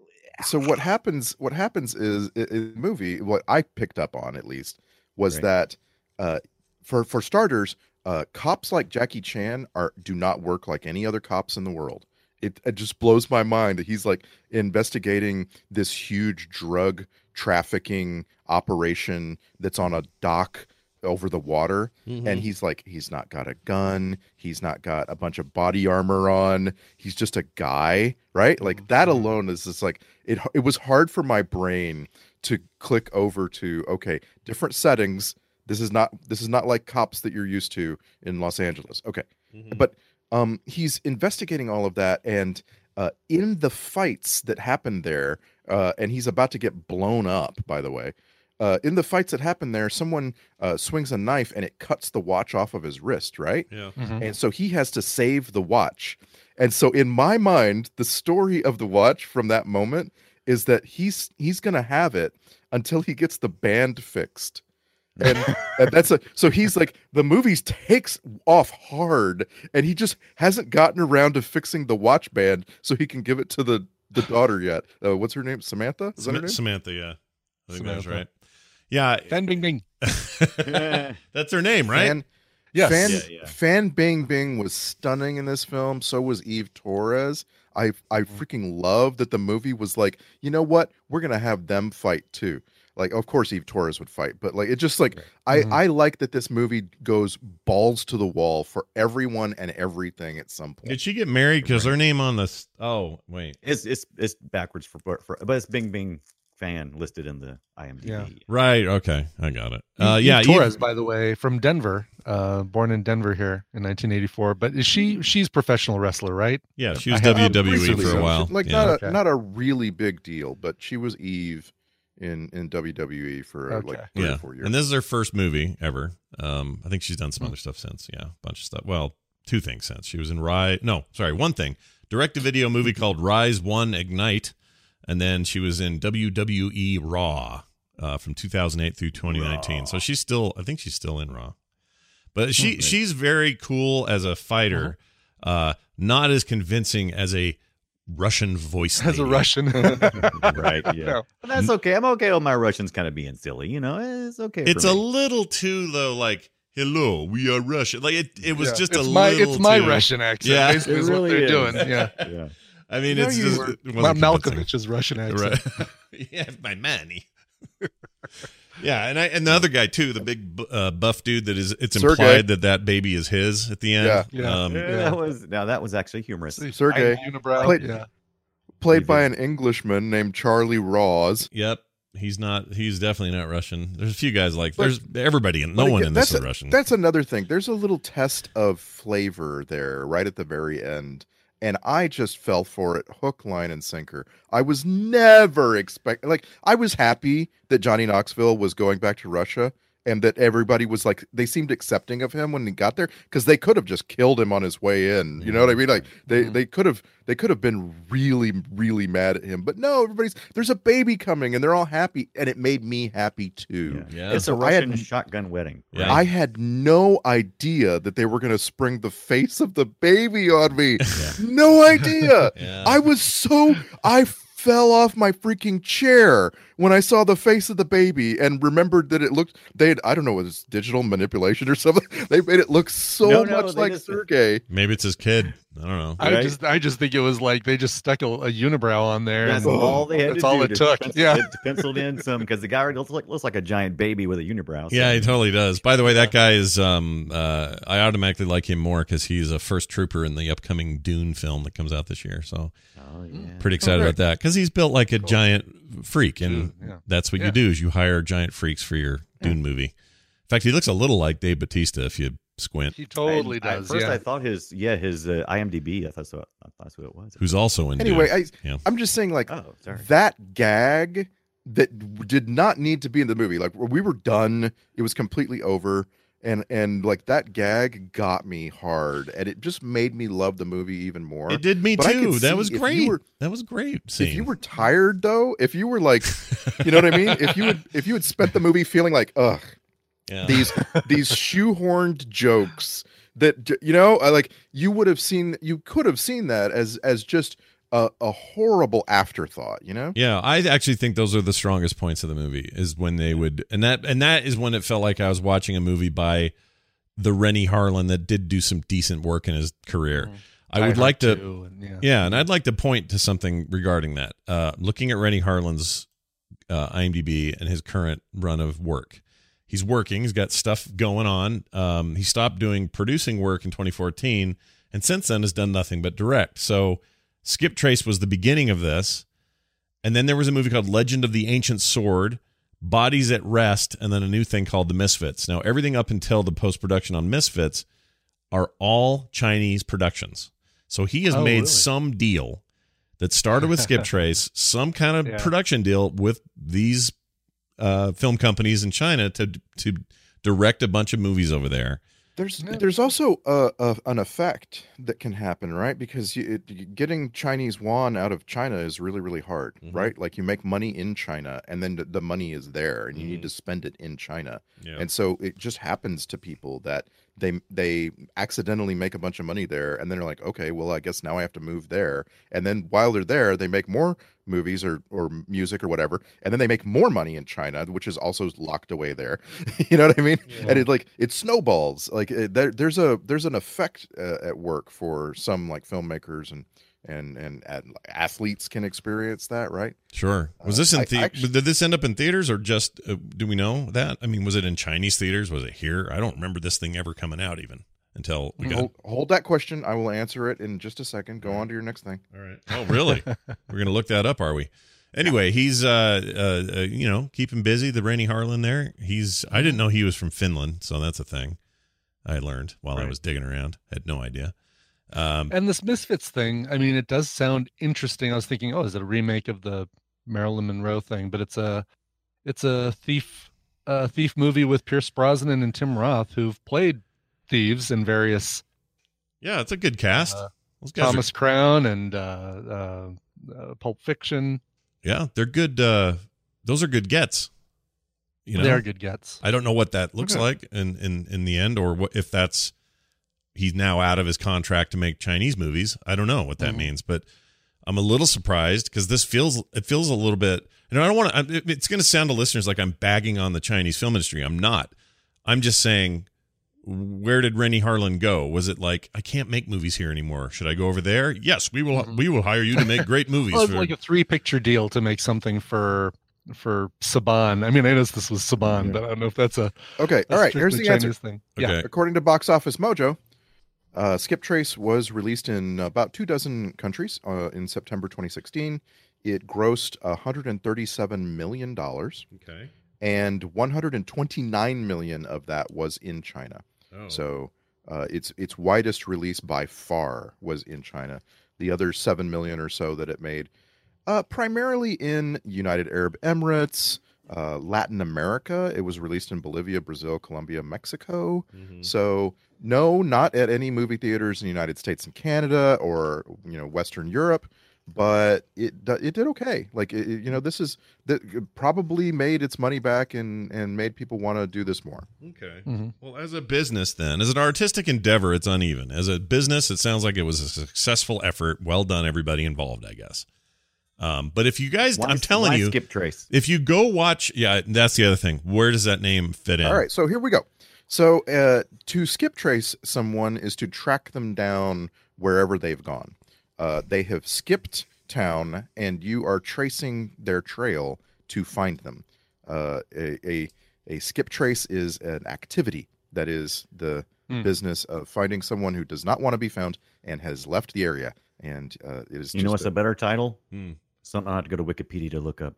Speaker 8: so what happens what happens is i- in the movie, what I picked up on at least was
Speaker 5: Right.
Speaker 8: that uh for for starters, uh cops like Jackie Chan are do not work like any other cops in the world. It, it just blows my mind that he's like investigating this huge drug trafficking operation that's on a dock over the water.
Speaker 7: Mm-hmm.
Speaker 8: And he's like, he's not got a gun, he's not got a bunch of body armor on, he's just a guy, right? Like that alone is just like it it was hard for my brain to click over to, okay, different settings. This is not this is not like cops that you're used to in Los Angeles. Okay. But um he's investigating all of that, and uh in the fights that happened there, uh and he's about to get blown up, by the way. Uh, in the fights that happen there, someone uh, swings a knife and it cuts the watch off of his wrist, right?
Speaker 7: Yeah.
Speaker 9: Mhm.
Speaker 8: And so he has to save the watch. And so in my mind, the story of the watch from that moment is that he's he's gonna have it until he gets the band fixed. And, and that's a so he's like the movie takes off hard and he just hasn't gotten around to fixing the watch band so he can give it to the the daughter yet. Uh, what's her name? Samantha? Is that her
Speaker 7: Sam-
Speaker 8: name?
Speaker 7: Samantha, yeah. I think that's
Speaker 9: Samantha.
Speaker 7: right. Yeah.
Speaker 9: Fan Bing Bing.
Speaker 7: That's her name, right?
Speaker 8: Fan,
Speaker 9: Yes.
Speaker 8: Fan,
Speaker 5: Yeah, yeah.
Speaker 8: Fan Bing Bing was stunning in this film. So was Eve Torres. I I freaking love that the movie was like, you know what? We're gonna have them fight too. Like, of course, Eve Torres would fight, but like, it just like I
Speaker 9: Mhm.
Speaker 8: I like that this movie goes balls to the wall for everyone and everything at some point.
Speaker 7: Did she get married? Because her name on the. s- Oh, wait.
Speaker 5: it's it's it's backwards for, for but it's Bing Bing fan listed in the IMDb.
Speaker 9: Yeah.
Speaker 7: Right. Okay. I got it. Uh,
Speaker 9: Eve
Speaker 7: yeah.
Speaker 9: Torres,
Speaker 7: Eve-
Speaker 9: by the way, from Denver, uh, born in Denver here in nineteen eighty-four. But is she she's professional wrestler, right?
Speaker 7: yeah. She was
Speaker 9: I have-
Speaker 7: W W E
Speaker 8: Recently,
Speaker 7: for a
Speaker 8: so
Speaker 7: while.
Speaker 8: she- like
Speaker 7: yeah.
Speaker 8: not a
Speaker 9: Okay.
Speaker 8: not a really big deal, but she was Eve in in W W E for uh, like
Speaker 9: Okay.
Speaker 8: three
Speaker 7: yeah.
Speaker 8: or four years.
Speaker 7: And this is her first movie ever. Um, I think she's done some other stuff since. Yeah. A bunch of stuff. Well, two things since. She was in Rise. No, sorry. One thing. Direct to video movie called Rise One Ignite. And then she was in W W E Raw uh, from two thousand eight through twenty nineteen. So she's still, I think she's still in Raw. But she
Speaker 5: Okay.
Speaker 7: she's very cool as a fighter, uh, not as convincing as a Russian voice.
Speaker 9: As a
Speaker 7: lady.
Speaker 9: Russian.
Speaker 5: Right. Yeah.
Speaker 9: No.
Speaker 5: But that's okay. I'm okay with my Russians kind of being silly. You know, it's okay.
Speaker 7: It's
Speaker 5: for
Speaker 7: a
Speaker 5: me.
Speaker 7: little too though, like hello, we are Russian. Like it, it was
Speaker 9: Yeah.
Speaker 7: just
Speaker 9: it's
Speaker 7: a
Speaker 9: my
Speaker 7: little
Speaker 9: it's my
Speaker 7: too-
Speaker 9: Russian accent.
Speaker 7: Yeah.
Speaker 9: basically
Speaker 5: It
Speaker 9: is
Speaker 5: really
Speaker 9: what they're
Speaker 5: is.
Speaker 9: doing. Yeah.
Speaker 5: yeah.
Speaker 7: I mean,
Speaker 8: No,
Speaker 7: it's
Speaker 8: you
Speaker 7: just
Speaker 8: were-
Speaker 7: it wasn't
Speaker 9: Mal-
Speaker 7: convincing.
Speaker 9: Malkovich's Russian accent.
Speaker 7: Right. You have my money. Yeah, and I, and the other guy too, the big bu- uh, buff dude. That is, it's
Speaker 8: Sergey.
Speaker 7: implied that that baby is his at the end.
Speaker 8: Yeah.
Speaker 9: Yeah.
Speaker 7: Um,
Speaker 5: Yeah, that was now that was actually humorous.
Speaker 8: Sergey,
Speaker 9: Unibrow.
Speaker 8: Played-
Speaker 9: yeah.
Speaker 8: played by an Englishman named Charlie Ross.
Speaker 7: Yep. He's not. He's definitely not Russian. There's a few guys like.
Speaker 8: But-
Speaker 7: there's everybody. No
Speaker 8: But
Speaker 7: one
Speaker 8: again,
Speaker 7: in this
Speaker 8: that's
Speaker 7: is
Speaker 8: a-
Speaker 7: Russian.
Speaker 8: That's another thing. There's a little test of flavor there right at the very end. And I just fell for it hook, line, and sinker. I was never expecting, like, I was happy that Johnny Knoxville was going back to Russia and that everybody was like, they seemed accepting of him when he got there because they could have just killed him on his way in. You know what I mean? Like, they, they could have, they could have been really, really mad at him. But no, everybody's, there's a baby coming and they're all happy. And it made me happy too.
Speaker 7: Yeah.
Speaker 5: It's a
Speaker 8: so I had-
Speaker 5: Russian shotgun wedding.
Speaker 7: Yeah.
Speaker 8: I had no idea that they were going to spring the face of the baby on me. No idea.
Speaker 7: Yeah.
Speaker 8: I was so I fell off my freaking chair when I saw the face of the baby and remembered that it looked they had I don't know, it was digital manipulation or something. They made it look so
Speaker 5: No, no,
Speaker 8: much
Speaker 5: they
Speaker 8: like
Speaker 5: just-
Speaker 8: Sergey.
Speaker 7: Maybe it's his kid. I don't know.
Speaker 9: I
Speaker 5: Right?
Speaker 9: just, I just think it was like they just stuck a, a unibrow on there.
Speaker 5: That's
Speaker 9: and
Speaker 5: all they had
Speaker 9: that's
Speaker 5: to
Speaker 9: all
Speaker 5: do.
Speaker 9: it
Speaker 5: to
Speaker 9: took.
Speaker 5: Pencil,
Speaker 9: Yeah.
Speaker 5: it penciled in some because the guy already looks like looks like a giant baby with a unibrow. So.
Speaker 7: Yeah, he totally does. By the way, that guy is. Um, uh, I automatically like him more because he's a first trooper in the upcoming Dune film that comes out this year. So
Speaker 5: Oh, yeah.
Speaker 7: pretty excited about that because he's built like a giant freak, and
Speaker 9: Yeah.
Speaker 7: that's what
Speaker 9: Yeah.
Speaker 7: you do is you hire giant freaks for your Dune movie. In fact, he looks a little like Dave Bautista if you squint.
Speaker 9: He totally
Speaker 5: I-
Speaker 9: does.
Speaker 5: At first,
Speaker 9: yeah.
Speaker 5: I thought his yeah his uh, IMDb. I thought so. I thought that's who it was.
Speaker 7: Who's also in
Speaker 8: Anyway,
Speaker 7: Dune.
Speaker 8: I
Speaker 7: Yeah.
Speaker 8: I'm just saying like
Speaker 5: Oh, sorry.
Speaker 8: that gag that did not need to be in the movie. Like we were done. It was completely over. And and like that gag got me hard, and it just made me love the movie even more.
Speaker 7: It did me
Speaker 8: But I could
Speaker 7: too. That
Speaker 8: see
Speaker 7: was
Speaker 8: if you
Speaker 7: great.
Speaker 8: were-
Speaker 7: that was great. Scene.
Speaker 8: If you were tired though, if you were like, you know what I mean? If you would if you had spent the movie feeling like, ugh,
Speaker 7: yeah.
Speaker 8: these these shoehorned jokes that you know, I like you would have seen, you could have seen that as as just a, a horrible afterthought, you know?
Speaker 7: Yeah, I actually think those are the strongest points of the movie is when they would and that and that is when it felt like I was watching a movie by the Rennie Harlan that did do some decent work in his career. I would
Speaker 9: Die
Speaker 7: like to
Speaker 9: Hard two, and yeah.
Speaker 7: Yeah, and I'd like to point to something regarding that. Uh, looking at Rennie Harlan's uh, IMDb and his current run of work. He's working. He's got stuff going on. Um, he stopped doing producing work in twenty fourteen, and since then has done nothing but direct. So Skip Trace was the beginning of this, and then there was a movie called Legend of the Ancient Sword, Bodies at Rest, and then a new thing called The Misfits. Now, everything up until the post-production on Misfits are all Chinese productions. So he has
Speaker 9: Oh,
Speaker 7: made
Speaker 9: really?
Speaker 7: some deal that started with Skip Trace, some kind of
Speaker 9: Yeah.
Speaker 7: production deal with these uh, film companies in China to to direct a bunch of movies over there.
Speaker 8: There's there's also a, a an effect that can happen, right? Because you, it, getting Chinese yuan out of China is really really hard,
Speaker 7: Mhm.
Speaker 8: right? Like you make money in China, and then the, the money is there, and you
Speaker 7: Mhm.
Speaker 8: need to spend it in China.
Speaker 7: Yeah.
Speaker 8: And so it just happens to people that they they accidentally make a bunch of money there, and then they're like, okay, well, I guess now I have to move there. And then while they're there, they make more movies or or music or whatever, and then they make more money in China, which is also locked away there. You know what I mean? And it like it snowballs. Like it, there, there's a there's an effect uh, at work for some like filmmakers and and and, and athletes can experience that, right?
Speaker 7: Sure. Was
Speaker 8: Uh,
Speaker 7: this in
Speaker 8: I-
Speaker 7: the-
Speaker 8: actually-
Speaker 7: did this end up in theaters or just uh, do we know that? I mean, was it in Chinese theaters? Was it here? I don't remember this thing ever coming out even until we got.
Speaker 8: Hold, hold that question. I will answer it in just a second. Go on to your next thing.
Speaker 7: All right. Oh, really? We're gonna look that up, are we? Anyway, he's uh, uh, uh you know keeping busy. The Rennie Harlan there. He's. I didn't know he was from Finland, so that's a thing I learned while I
Speaker 9: Right.
Speaker 7: was digging around. I had no idea. Um,
Speaker 9: And this Misfits thing, I mean, it does sound interesting. I was thinking, oh, is it a remake of the Marilyn Monroe thing? But it's a, it's a thief, a thief movie with Pierce Brosnan and Tim Roth, who've played thieves in various
Speaker 7: yeah, it's a good cast.
Speaker 9: Uh,
Speaker 7: Those guys are-
Speaker 9: Thomas Crown and uh, uh, uh, Pulp Fiction.
Speaker 7: yeah, they're good. Uh, those are good gets. You know,
Speaker 9: They're good gets.
Speaker 7: I don't know what that looks
Speaker 8: Okay.
Speaker 7: like in, in, in the end, or what, if that's he's now out of his contract to make Chinese movies. I don't know what that
Speaker 9: Mhm.
Speaker 7: means, but I'm a little surprised because this feels it feels a little bit. You know, I don't want to. It's going to sound to listeners like I'm bagging on the Chinese film industry. I'm not. I'm just saying where did Rennie Harlan go? Was it like, I can't make movies here anymore? Should I go over there? Yes, we will. We will hire you to make great movies.
Speaker 9: Well, it's
Speaker 7: for...
Speaker 9: like a three picture deal to make something for for Saban. I mean, I know this was Saban, yeah. but I don't know if that's a
Speaker 8: okay.
Speaker 9: A
Speaker 8: all right, here's the
Speaker 9: Chinese
Speaker 8: answer.
Speaker 9: Thing.
Speaker 7: Okay.
Speaker 9: Yeah,
Speaker 8: according to Box Office Mojo, uh, Skip Trace was released in about two dozen countries uh, in September twenty sixteen. It grossed one hundred thirty-seven million dollars.
Speaker 7: Okay.
Speaker 8: And one hundred twenty-nine million of that was in China.
Speaker 7: Oh.
Speaker 8: So uh, its its widest release by far was in China. The other seven million or so that it made, uh, primarily in United Arab Emirates, uh, Latin America. It was released in Bolivia, Brazil, Colombia, Mexico. Mm-hmm. So no, not at any movie theaters in the United States and Canada or you know Western Europe. But it it did okay. Like it, you know, this is that probably made its money back and and made people want to do this more.
Speaker 7: Okay. Mm-hmm. Well, as a business, then, as an artistic endeavor, it's uneven. As a business, it sounds like it was a successful effort. Well done, everybody involved, I guess. Um, but if you guys,
Speaker 5: why,
Speaker 7: I'm telling
Speaker 5: why
Speaker 7: you,
Speaker 5: Skip Trace.
Speaker 7: If you go watch, yeah, that's the other thing. Where does that name fit in?
Speaker 8: All right, so here we go. So uh, to skip trace someone is to track them down wherever they've gone. Uh, they have skipped town, and you are tracing their trail to find them. Uh, a, a a skip trace is an activity that is the mm. business of finding someone who does not want to be found and has left the area. And uh, it is.
Speaker 5: You
Speaker 8: just
Speaker 5: know what's a, a better title?
Speaker 7: Hmm.
Speaker 5: Something I have to go to Wikipedia to look up.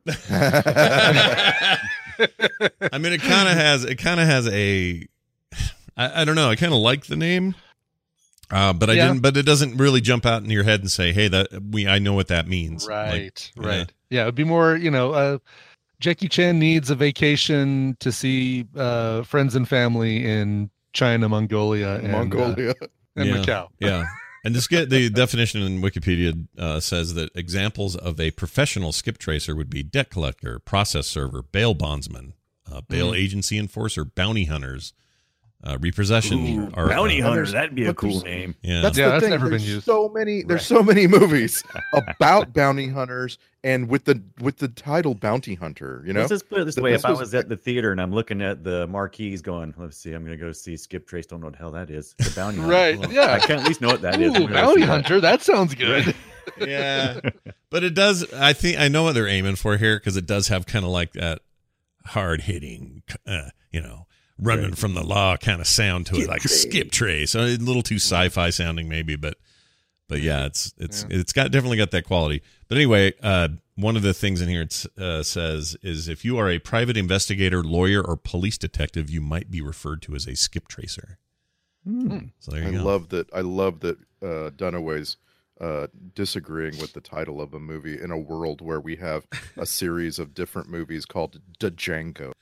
Speaker 7: I mean, it kind of has. It kind of has a. I, I don't know. I kind of like the name. Uh, but I yeah. didn't. But it doesn't really jump out in your head and say, "Hey, that we." I know what that means.
Speaker 9: Right.
Speaker 7: Like,
Speaker 9: right.
Speaker 7: Yeah.
Speaker 9: yeah, it'd be more. You know, uh, Jackie Chan needs a vacation to see uh, friends and family in China, Mongolia, and
Speaker 8: Mongolia,
Speaker 9: uh, and
Speaker 7: yeah.
Speaker 9: Macau.
Speaker 7: Yeah. And this get the definition in Wikipedia uh, says that examples of a professional skip tracer would be debt collector, process server, bail bondsman, uh, bail mm. agency enforcer, bounty hunters. Uh, repossession
Speaker 5: Ooh,
Speaker 7: or
Speaker 5: bounty
Speaker 7: uh,
Speaker 5: hunters. That'd be a cool name.
Speaker 7: Yeah,
Speaker 8: that's
Speaker 9: yeah,
Speaker 8: the
Speaker 9: that's
Speaker 8: thing.
Speaker 9: never
Speaker 8: there's
Speaker 9: been used.
Speaker 8: So many. There's right. so many movies about bounty hunters, and with the with the title bounty hunter. You know,
Speaker 5: let's just put it this
Speaker 8: the,
Speaker 5: way:
Speaker 8: this
Speaker 5: if
Speaker 8: was,
Speaker 5: I was at the theater and I'm looking at the marquees, going, "Let's see, I'm going to go see Skip Trace." Don't know what the hell that is. The bounty hunter.
Speaker 9: Right?
Speaker 5: Well,
Speaker 9: yeah,
Speaker 5: I can at least know what that
Speaker 9: Ooh,
Speaker 5: is.
Speaker 9: Bounty hunter. That. that sounds good.
Speaker 7: Yeah, but it does. I think I know what they're aiming for here because it does have kind of like that hard hitting, uh, you know. running right. from the law kind of sound to skip it, like tray. Skip Trace. So a little too sci-fi sounding maybe, but but yeah, it's it's yeah. it's got definitely got that quality. But anyway, uh, one of the things in here it uh, says is if you are a private investigator, lawyer, or police detective, you might be referred to as a skip tracer.
Speaker 8: Mm.
Speaker 7: So there you
Speaker 8: I
Speaker 7: go.
Speaker 8: love that. I love that uh, Dunaway's uh, disagreeing with the title of a movie in a world where we have a series of different movies called Django.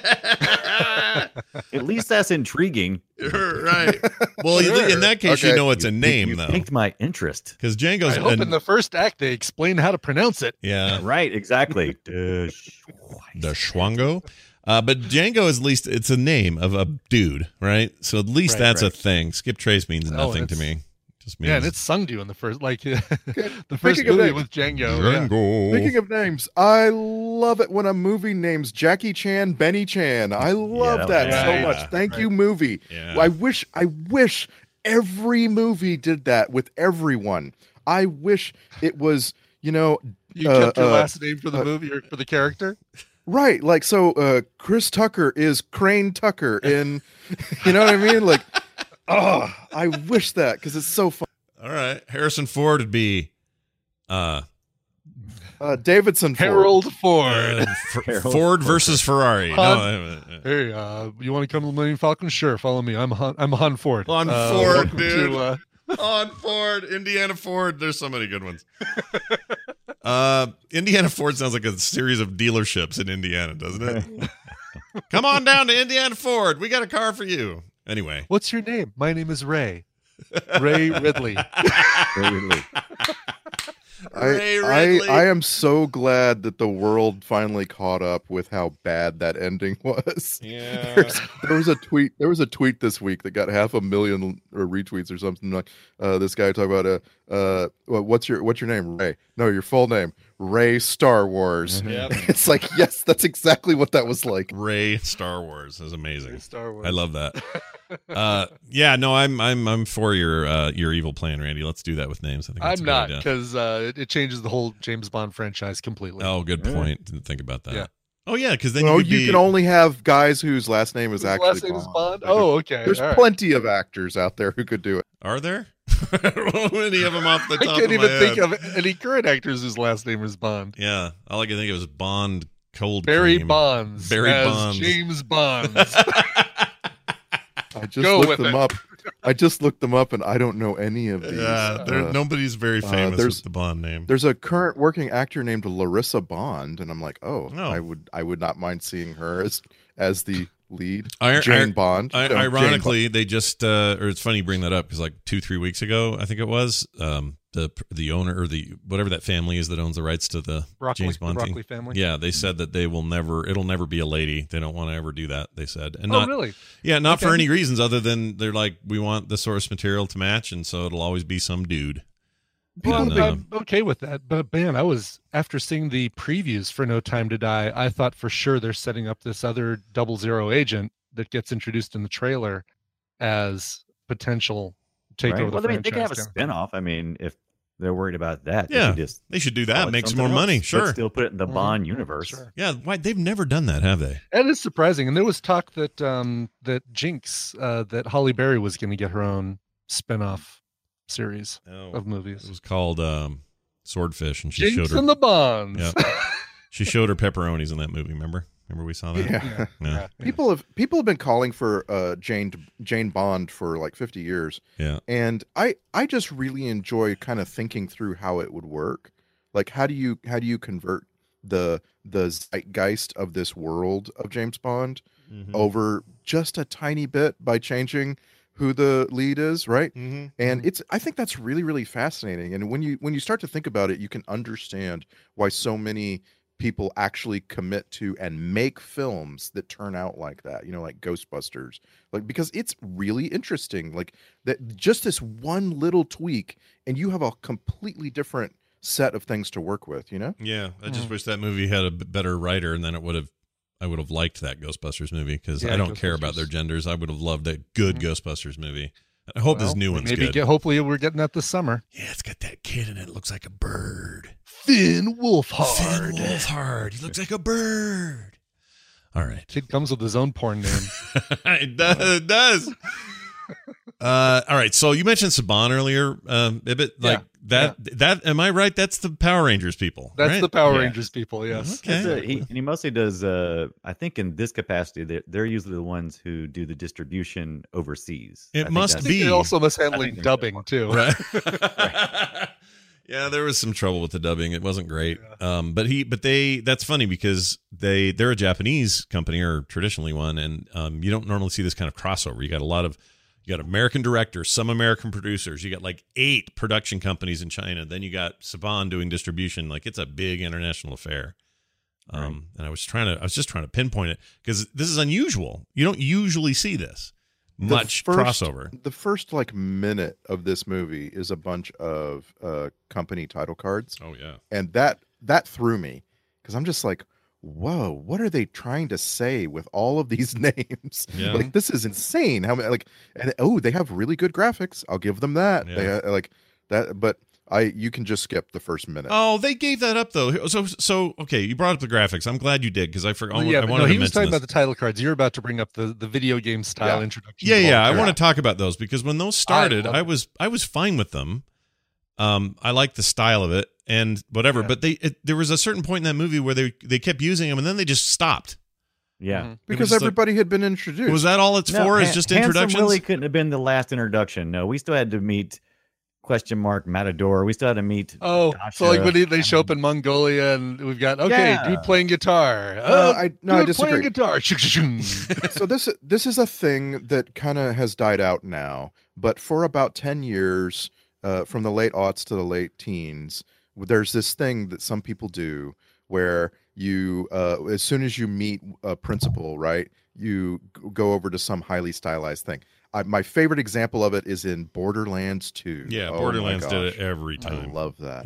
Speaker 5: At least that's intriguing.
Speaker 7: Right. Well, sure. in that case, okay. you know it's a name,
Speaker 5: you, you
Speaker 7: though.
Speaker 5: Piqued my interest.
Speaker 7: Because Django's...
Speaker 9: I hope
Speaker 7: an...
Speaker 9: in the first act they explain how to pronounce it.
Speaker 7: Yeah.
Speaker 5: Right, exactly. The
Speaker 7: Schwango. Uh, but Django is at least, it's a name of a dude, right? So at least right, that's right. a thing. Skip Trace means nothing oh, to me. Just means...
Speaker 9: Yeah, and it's sung to you in the first, like, the first movie with Django.
Speaker 7: Django.
Speaker 8: Yeah. Speaking of names, I love it when a movie names Jackie Chan, Benny Chan. I love yeah, that, that so yeah, much. Thank right. you, movie.
Speaker 7: Yeah.
Speaker 8: I wish, I wish every movie did that with everyone. I wish it was, you know.
Speaker 9: You
Speaker 8: uh,
Speaker 9: kept your
Speaker 8: uh,
Speaker 9: last name for the
Speaker 8: uh,
Speaker 9: movie or for the character?
Speaker 8: Right. Like, so uh, Chris Tucker is Crane Tucker in, you know what I mean? Like, oh, I wish that because it's so fun.
Speaker 7: All right. Harrison Ford would be uh,
Speaker 8: uh, Davidson Ford.
Speaker 9: Harold Ford.
Speaker 7: Uh, F- Harold Ford versus Ferrari.
Speaker 9: Han,
Speaker 7: no,
Speaker 9: uh, hey, uh, you want to come to the Millennium Falcon? Sure, follow me. I'm Han, I'm Han Ford.
Speaker 7: Han
Speaker 9: uh,
Speaker 7: Ford, dude.
Speaker 9: To, uh...
Speaker 7: Han Ford, Indiana Ford. There's so many good ones. uh, Indiana Ford sounds like a series of dealerships in Indiana, doesn't it? Come on down to Indiana Ford. We got a car for you. Anyway.
Speaker 9: What's your name? My name is Ray. Ray Ridley.
Speaker 5: Ray Ridley.
Speaker 8: I,
Speaker 7: Ray Ridley.
Speaker 8: I, I am so glad that the world finally caught up with how bad that ending was.
Speaker 7: Yeah.
Speaker 8: There's, there was a tweet. There was a tweet this week that got half a million or retweets or something like uh, this guy talking about uh, uh, what's your what's your name? Ray. No, your full name. Ray Star Wars.
Speaker 7: Yep.
Speaker 8: It's like, yes, that's exactly what that was like.
Speaker 7: Ray Star Wars is amazing.
Speaker 9: Ray Star Wars.
Speaker 7: I love that. uh, yeah, no, I'm I'm I'm for your uh, your evil plan, Randy. Let's do that with names. I think that's
Speaker 9: I'm
Speaker 7: a good
Speaker 9: not,
Speaker 7: idea.
Speaker 9: because uh, it, it changes the whole James Bond franchise completely.
Speaker 7: Oh, good point. Didn't think about that.
Speaker 9: Yeah.
Speaker 7: Oh yeah, because then
Speaker 8: No,
Speaker 7: you, could
Speaker 8: you
Speaker 7: be,
Speaker 8: can only have guys whose last name is
Speaker 9: His
Speaker 8: actually
Speaker 9: last name
Speaker 8: Bond.
Speaker 9: is Bond?
Speaker 8: Like,
Speaker 9: Oh, okay.
Speaker 8: There's
Speaker 9: all right.
Speaker 8: plenty of actors out there who could do it.
Speaker 7: Are there? I don't know any of them off the
Speaker 9: I
Speaker 7: top
Speaker 9: can't
Speaker 7: of
Speaker 9: even
Speaker 7: my
Speaker 9: think
Speaker 7: head.
Speaker 9: of any current actors whose last name is Bond.
Speaker 7: Yeah, all I can think of is Bond Cold
Speaker 9: Barry
Speaker 7: Cream.
Speaker 9: Bonds.
Speaker 7: Barry
Speaker 9: as
Speaker 7: Bonds.
Speaker 9: James Bonds.
Speaker 8: I just
Speaker 9: Go
Speaker 8: looked
Speaker 9: with
Speaker 8: them
Speaker 9: it.
Speaker 8: up. I just looked them up, and I don't know any of these.
Speaker 7: Yeah, there-
Speaker 8: Uh,
Speaker 7: nobody's very
Speaker 8: uh,
Speaker 7: famous
Speaker 8: there's-
Speaker 7: with the Bond name.
Speaker 8: There's a current working actor named Larissa Bond, and I'm like, oh,
Speaker 7: Oh.
Speaker 8: I would I would not mind seeing her as as the lead.
Speaker 7: I-
Speaker 8: Jane
Speaker 7: I-
Speaker 8: Bond.
Speaker 7: I,
Speaker 8: No, Jane
Speaker 7: ironically, they just, uh, or it's funny you bring that up because like two, three weeks ago, I think it was, um, the the owner or the whatever that family is that owns the rights to the
Speaker 9: Broccoli,
Speaker 7: James Bond
Speaker 9: the
Speaker 7: thing.
Speaker 9: Broccoli family.
Speaker 7: Yeah, they said that they will never, it'll never be a lady. They don't want to ever do that. They said, and
Speaker 9: Oh,
Speaker 7: not
Speaker 9: really?
Speaker 7: yeah, not for
Speaker 9: Okay.
Speaker 7: any reasons other than they're like, we want the source material to match, and so it'll always be some dude.
Speaker 9: Well,
Speaker 7: And,
Speaker 9: I'm,
Speaker 7: uh,
Speaker 9: I'm okay with that. But man, I was, after seeing the previews for No Time to Die, I thought for sure they're setting up this other double zero agent that gets introduced in the trailer as potential take
Speaker 5: Right?
Speaker 9: over the
Speaker 5: Well, I mean, they could have a
Speaker 9: franchise. kind of
Speaker 5: spinoff. I mean, if they're worried about that,
Speaker 7: Yeah,
Speaker 5: they could just
Speaker 7: they should do
Speaker 5: call
Speaker 7: that.
Speaker 5: it
Speaker 7: Make some
Speaker 5: something
Speaker 7: more money.
Speaker 5: else, but
Speaker 7: Sure.
Speaker 5: still put it in the
Speaker 9: Mhm.
Speaker 5: Bond universe.
Speaker 9: Sure.
Speaker 7: Yeah, why they've never done that, have they?
Speaker 9: That is surprising. And there was talk that um that Jinx, uh, that Holly Berry was going to get her own spin-off series
Speaker 7: No.
Speaker 9: of
Speaker 7: It
Speaker 9: movies.
Speaker 7: was called um, Swordfish, and she
Speaker 9: Jinx
Speaker 7: showed her
Speaker 9: and the Bonds.
Speaker 7: Yeah. She showed her pepperonis in that movie. Remember? Remember we saw that?
Speaker 8: Yeah.
Speaker 7: Yeah.
Speaker 8: People have people have been calling for uh, Jane Jane Bond for like fifty years,
Speaker 7: Yeah.
Speaker 8: and I I just really enjoy kind of thinking through how it would work. Like, how do you how do you convert the the zeitgeist of this world of James Bond
Speaker 7: Mhm.
Speaker 8: over just a tiny bit by changing who the lead is, right?
Speaker 7: Mhm.
Speaker 8: And it's I think that's really really fascinating. And when you when you start to think about it, you can understand why so many people actually commit to and make films that turn out like that, you know, like Ghostbusters, like, because it's really interesting, like that, just this one little tweak and you have a completely different set of things to work with, you know.
Speaker 7: Yeah. I
Speaker 9: Mm.
Speaker 7: just wish that movie had a b- better writer, and then it would have. I would have liked that Ghostbusters movie because
Speaker 9: Yeah,
Speaker 7: I don't care about
Speaker 9: Ghostbusters.
Speaker 7: their genders. I would have loved a good Ghostbusters movie. I hope this
Speaker 9: Well,
Speaker 7: new one's
Speaker 9: maybe
Speaker 7: good.
Speaker 9: get, hopefully we're getting that this summer.
Speaker 7: Yeah, it's got that kid in it. Looks like a bird.
Speaker 9: Finn Wolfhard.
Speaker 7: Finn Wolfhard. He looks like a bird. All right.
Speaker 9: Kid comes with his own porn name.
Speaker 7: it does. It does. Uh, all right. So you mentioned Saban earlier, um, Ibbot. Like that. That am I right? That's the Power Rangers people.
Speaker 9: That's
Speaker 7: right?
Speaker 9: the Power
Speaker 5: Yeah.
Speaker 9: Rangers people. Yes.
Speaker 7: Okay.
Speaker 5: That's it. He, and he mostly does. Uh, I think in this capacity, they're, they're usually the ones who do the distribution overseas.
Speaker 7: It
Speaker 5: I think
Speaker 7: must
Speaker 5: that's-
Speaker 9: I think
Speaker 7: be.
Speaker 9: they also must
Speaker 5: I
Speaker 9: handling
Speaker 5: think they're
Speaker 9: dubbing too.
Speaker 7: Right. Yeah, there was some trouble with the dubbing. It wasn't great. Um, but he, but they. That's funny because they they're a Japanese company or traditionally one, and um, you don't normally see this kind of crossover. You got a lot of. You got American directors, some American producers. You got like eight production companies in China. Then you got Saban doing distribution. Like it's a big international affair. Um,
Speaker 5: Right.
Speaker 7: And I was trying to, I was just trying to pinpoint it because this is unusual. You don't usually see this
Speaker 8: The
Speaker 7: much
Speaker 8: first-
Speaker 7: crossover.
Speaker 8: The first like minute of this movie is a bunch of uh, company title cards,
Speaker 7: Oh yeah,
Speaker 8: and that that threw me because I'm just like, whoa, what are they trying to say with all of these names?
Speaker 7: Yeah.
Speaker 8: Like, this is insane. How many, like, and oh, they have really good graphics. I'll give them that. They
Speaker 7: Yeah.
Speaker 8: uh, like that, but I you can just skip the first minute.
Speaker 7: Oh, they gave that up though. So, so okay, you brought up the graphics. I'm glad you did because I forgot.
Speaker 9: Well, yeah,
Speaker 7: I
Speaker 9: but
Speaker 7: wanted
Speaker 9: no, he
Speaker 7: to
Speaker 9: was
Speaker 7: mention
Speaker 9: talking
Speaker 7: this.
Speaker 9: about the title cards. You're about to bring up the, the video game style
Speaker 8: Yeah.
Speaker 9: introduction.
Speaker 7: Yeah,
Speaker 9: of all
Speaker 7: yeah. I
Speaker 9: the
Speaker 7: want to
Speaker 9: characters.
Speaker 7: talk about those because when those started,
Speaker 9: love
Speaker 7: I,
Speaker 9: it.
Speaker 7: was I was fine with them. Um, I liked the style of it and whatever,
Speaker 9: Yeah.
Speaker 7: but they it, there was a certain point in that movie where they they kept using them and then they just stopped.
Speaker 5: Yeah.
Speaker 9: Mhm.
Speaker 7: It
Speaker 8: because
Speaker 7: was just like-
Speaker 8: everybody had been introduced.
Speaker 7: Was that all it's
Speaker 5: No,
Speaker 7: for? Is
Speaker 5: Han-
Speaker 7: just
Speaker 5: Handsome
Speaker 7: introductions?
Speaker 5: really couldn't have been the last introduction. No, we still had to meet question mark Matador. We still had to meet.
Speaker 9: Oh, so like
Speaker 5: Dasha.
Speaker 9: when they, they show up in Mongolia and we've got okay,
Speaker 5: Yeah.
Speaker 9: dude playing guitar.
Speaker 8: Uh,
Speaker 9: Oh,
Speaker 8: I no, I
Speaker 9: dude playing
Speaker 8: disagree.
Speaker 9: guitar. Shoo, shoo, shoo.
Speaker 8: So this this is a thing that kind of has died out now, but for about ten years, uh, from the late aughts to the late teens, there's this thing that some people do where you, uh, as soon as you meet a principal, right, you g- go over to some highly stylized thing. I, my favorite example of it is in Borderlands two.
Speaker 7: Yeah,
Speaker 8: Oh my
Speaker 7: Borderlands did
Speaker 8: gosh.
Speaker 7: it every
Speaker 8: I
Speaker 7: time.
Speaker 8: love that.
Speaker 7: Yeah,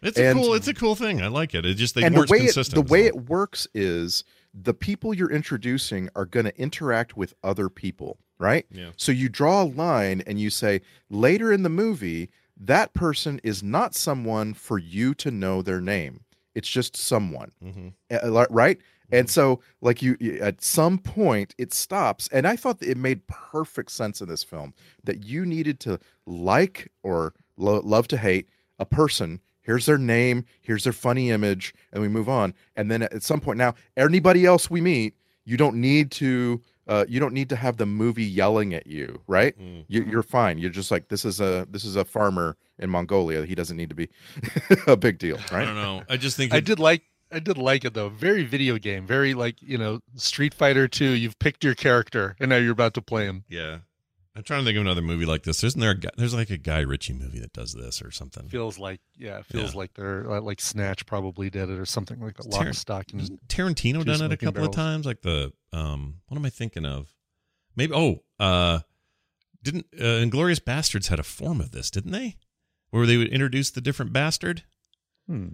Speaker 7: It's a
Speaker 8: And-
Speaker 7: cool. It's a cool thing. I like it. It just they
Speaker 8: and the
Speaker 7: weren't
Speaker 8: way it,
Speaker 7: consistent.
Speaker 8: the
Speaker 7: is
Speaker 8: way
Speaker 7: all.
Speaker 8: it works is the people you're introducing are going to interact with other people, right?
Speaker 7: Yeah.
Speaker 8: So you draw a line and you say later in the movie that person is not someone for you to know their name. It's just someone,
Speaker 7: Mhm.
Speaker 8: Uh, right? And so, like you, you- at some point, it stops. And I thought that it made perfect sense in this film that you needed to like or lo- love to hate a person. Here's their name. Here's their funny image, and we move on. And then at some point, now anybody else we meet, you don't need to. Uh, you don't need to have the movie yelling at you, right?
Speaker 7: Mm.
Speaker 8: You, you're fine. You're just like this is a this is a farmer in Mongolia. He doesn't need to be a big deal,
Speaker 7: I
Speaker 8: right?
Speaker 7: don't know. I just think
Speaker 9: I
Speaker 7: it-
Speaker 9: did like I did like it though. Very video game. Very like, you know, Street Fighter two. You've picked your character and now you're about to play him.
Speaker 7: Yeah. I'm trying to think of another movie like this. Isn't there a guy, there's like a Guy Ritchie movie that does this or something?
Speaker 9: Feels like yeah, it feels
Speaker 7: Yeah.
Speaker 9: like they're uh, like Snatch probably did it or something like that. Lock,
Speaker 7: Tar-
Speaker 9: Stock, and
Speaker 7: Hasn't Tarantino
Speaker 9: Two
Speaker 7: done it a
Speaker 9: Smoking
Speaker 7: couple
Speaker 9: Barrels.
Speaker 7: of times? Like the um, what am I thinking of? Maybe oh, uh, didn't uh, Inglorious Bastards had a form of this, didn't they? Where they would introduce the different bastard.
Speaker 5: Hmm.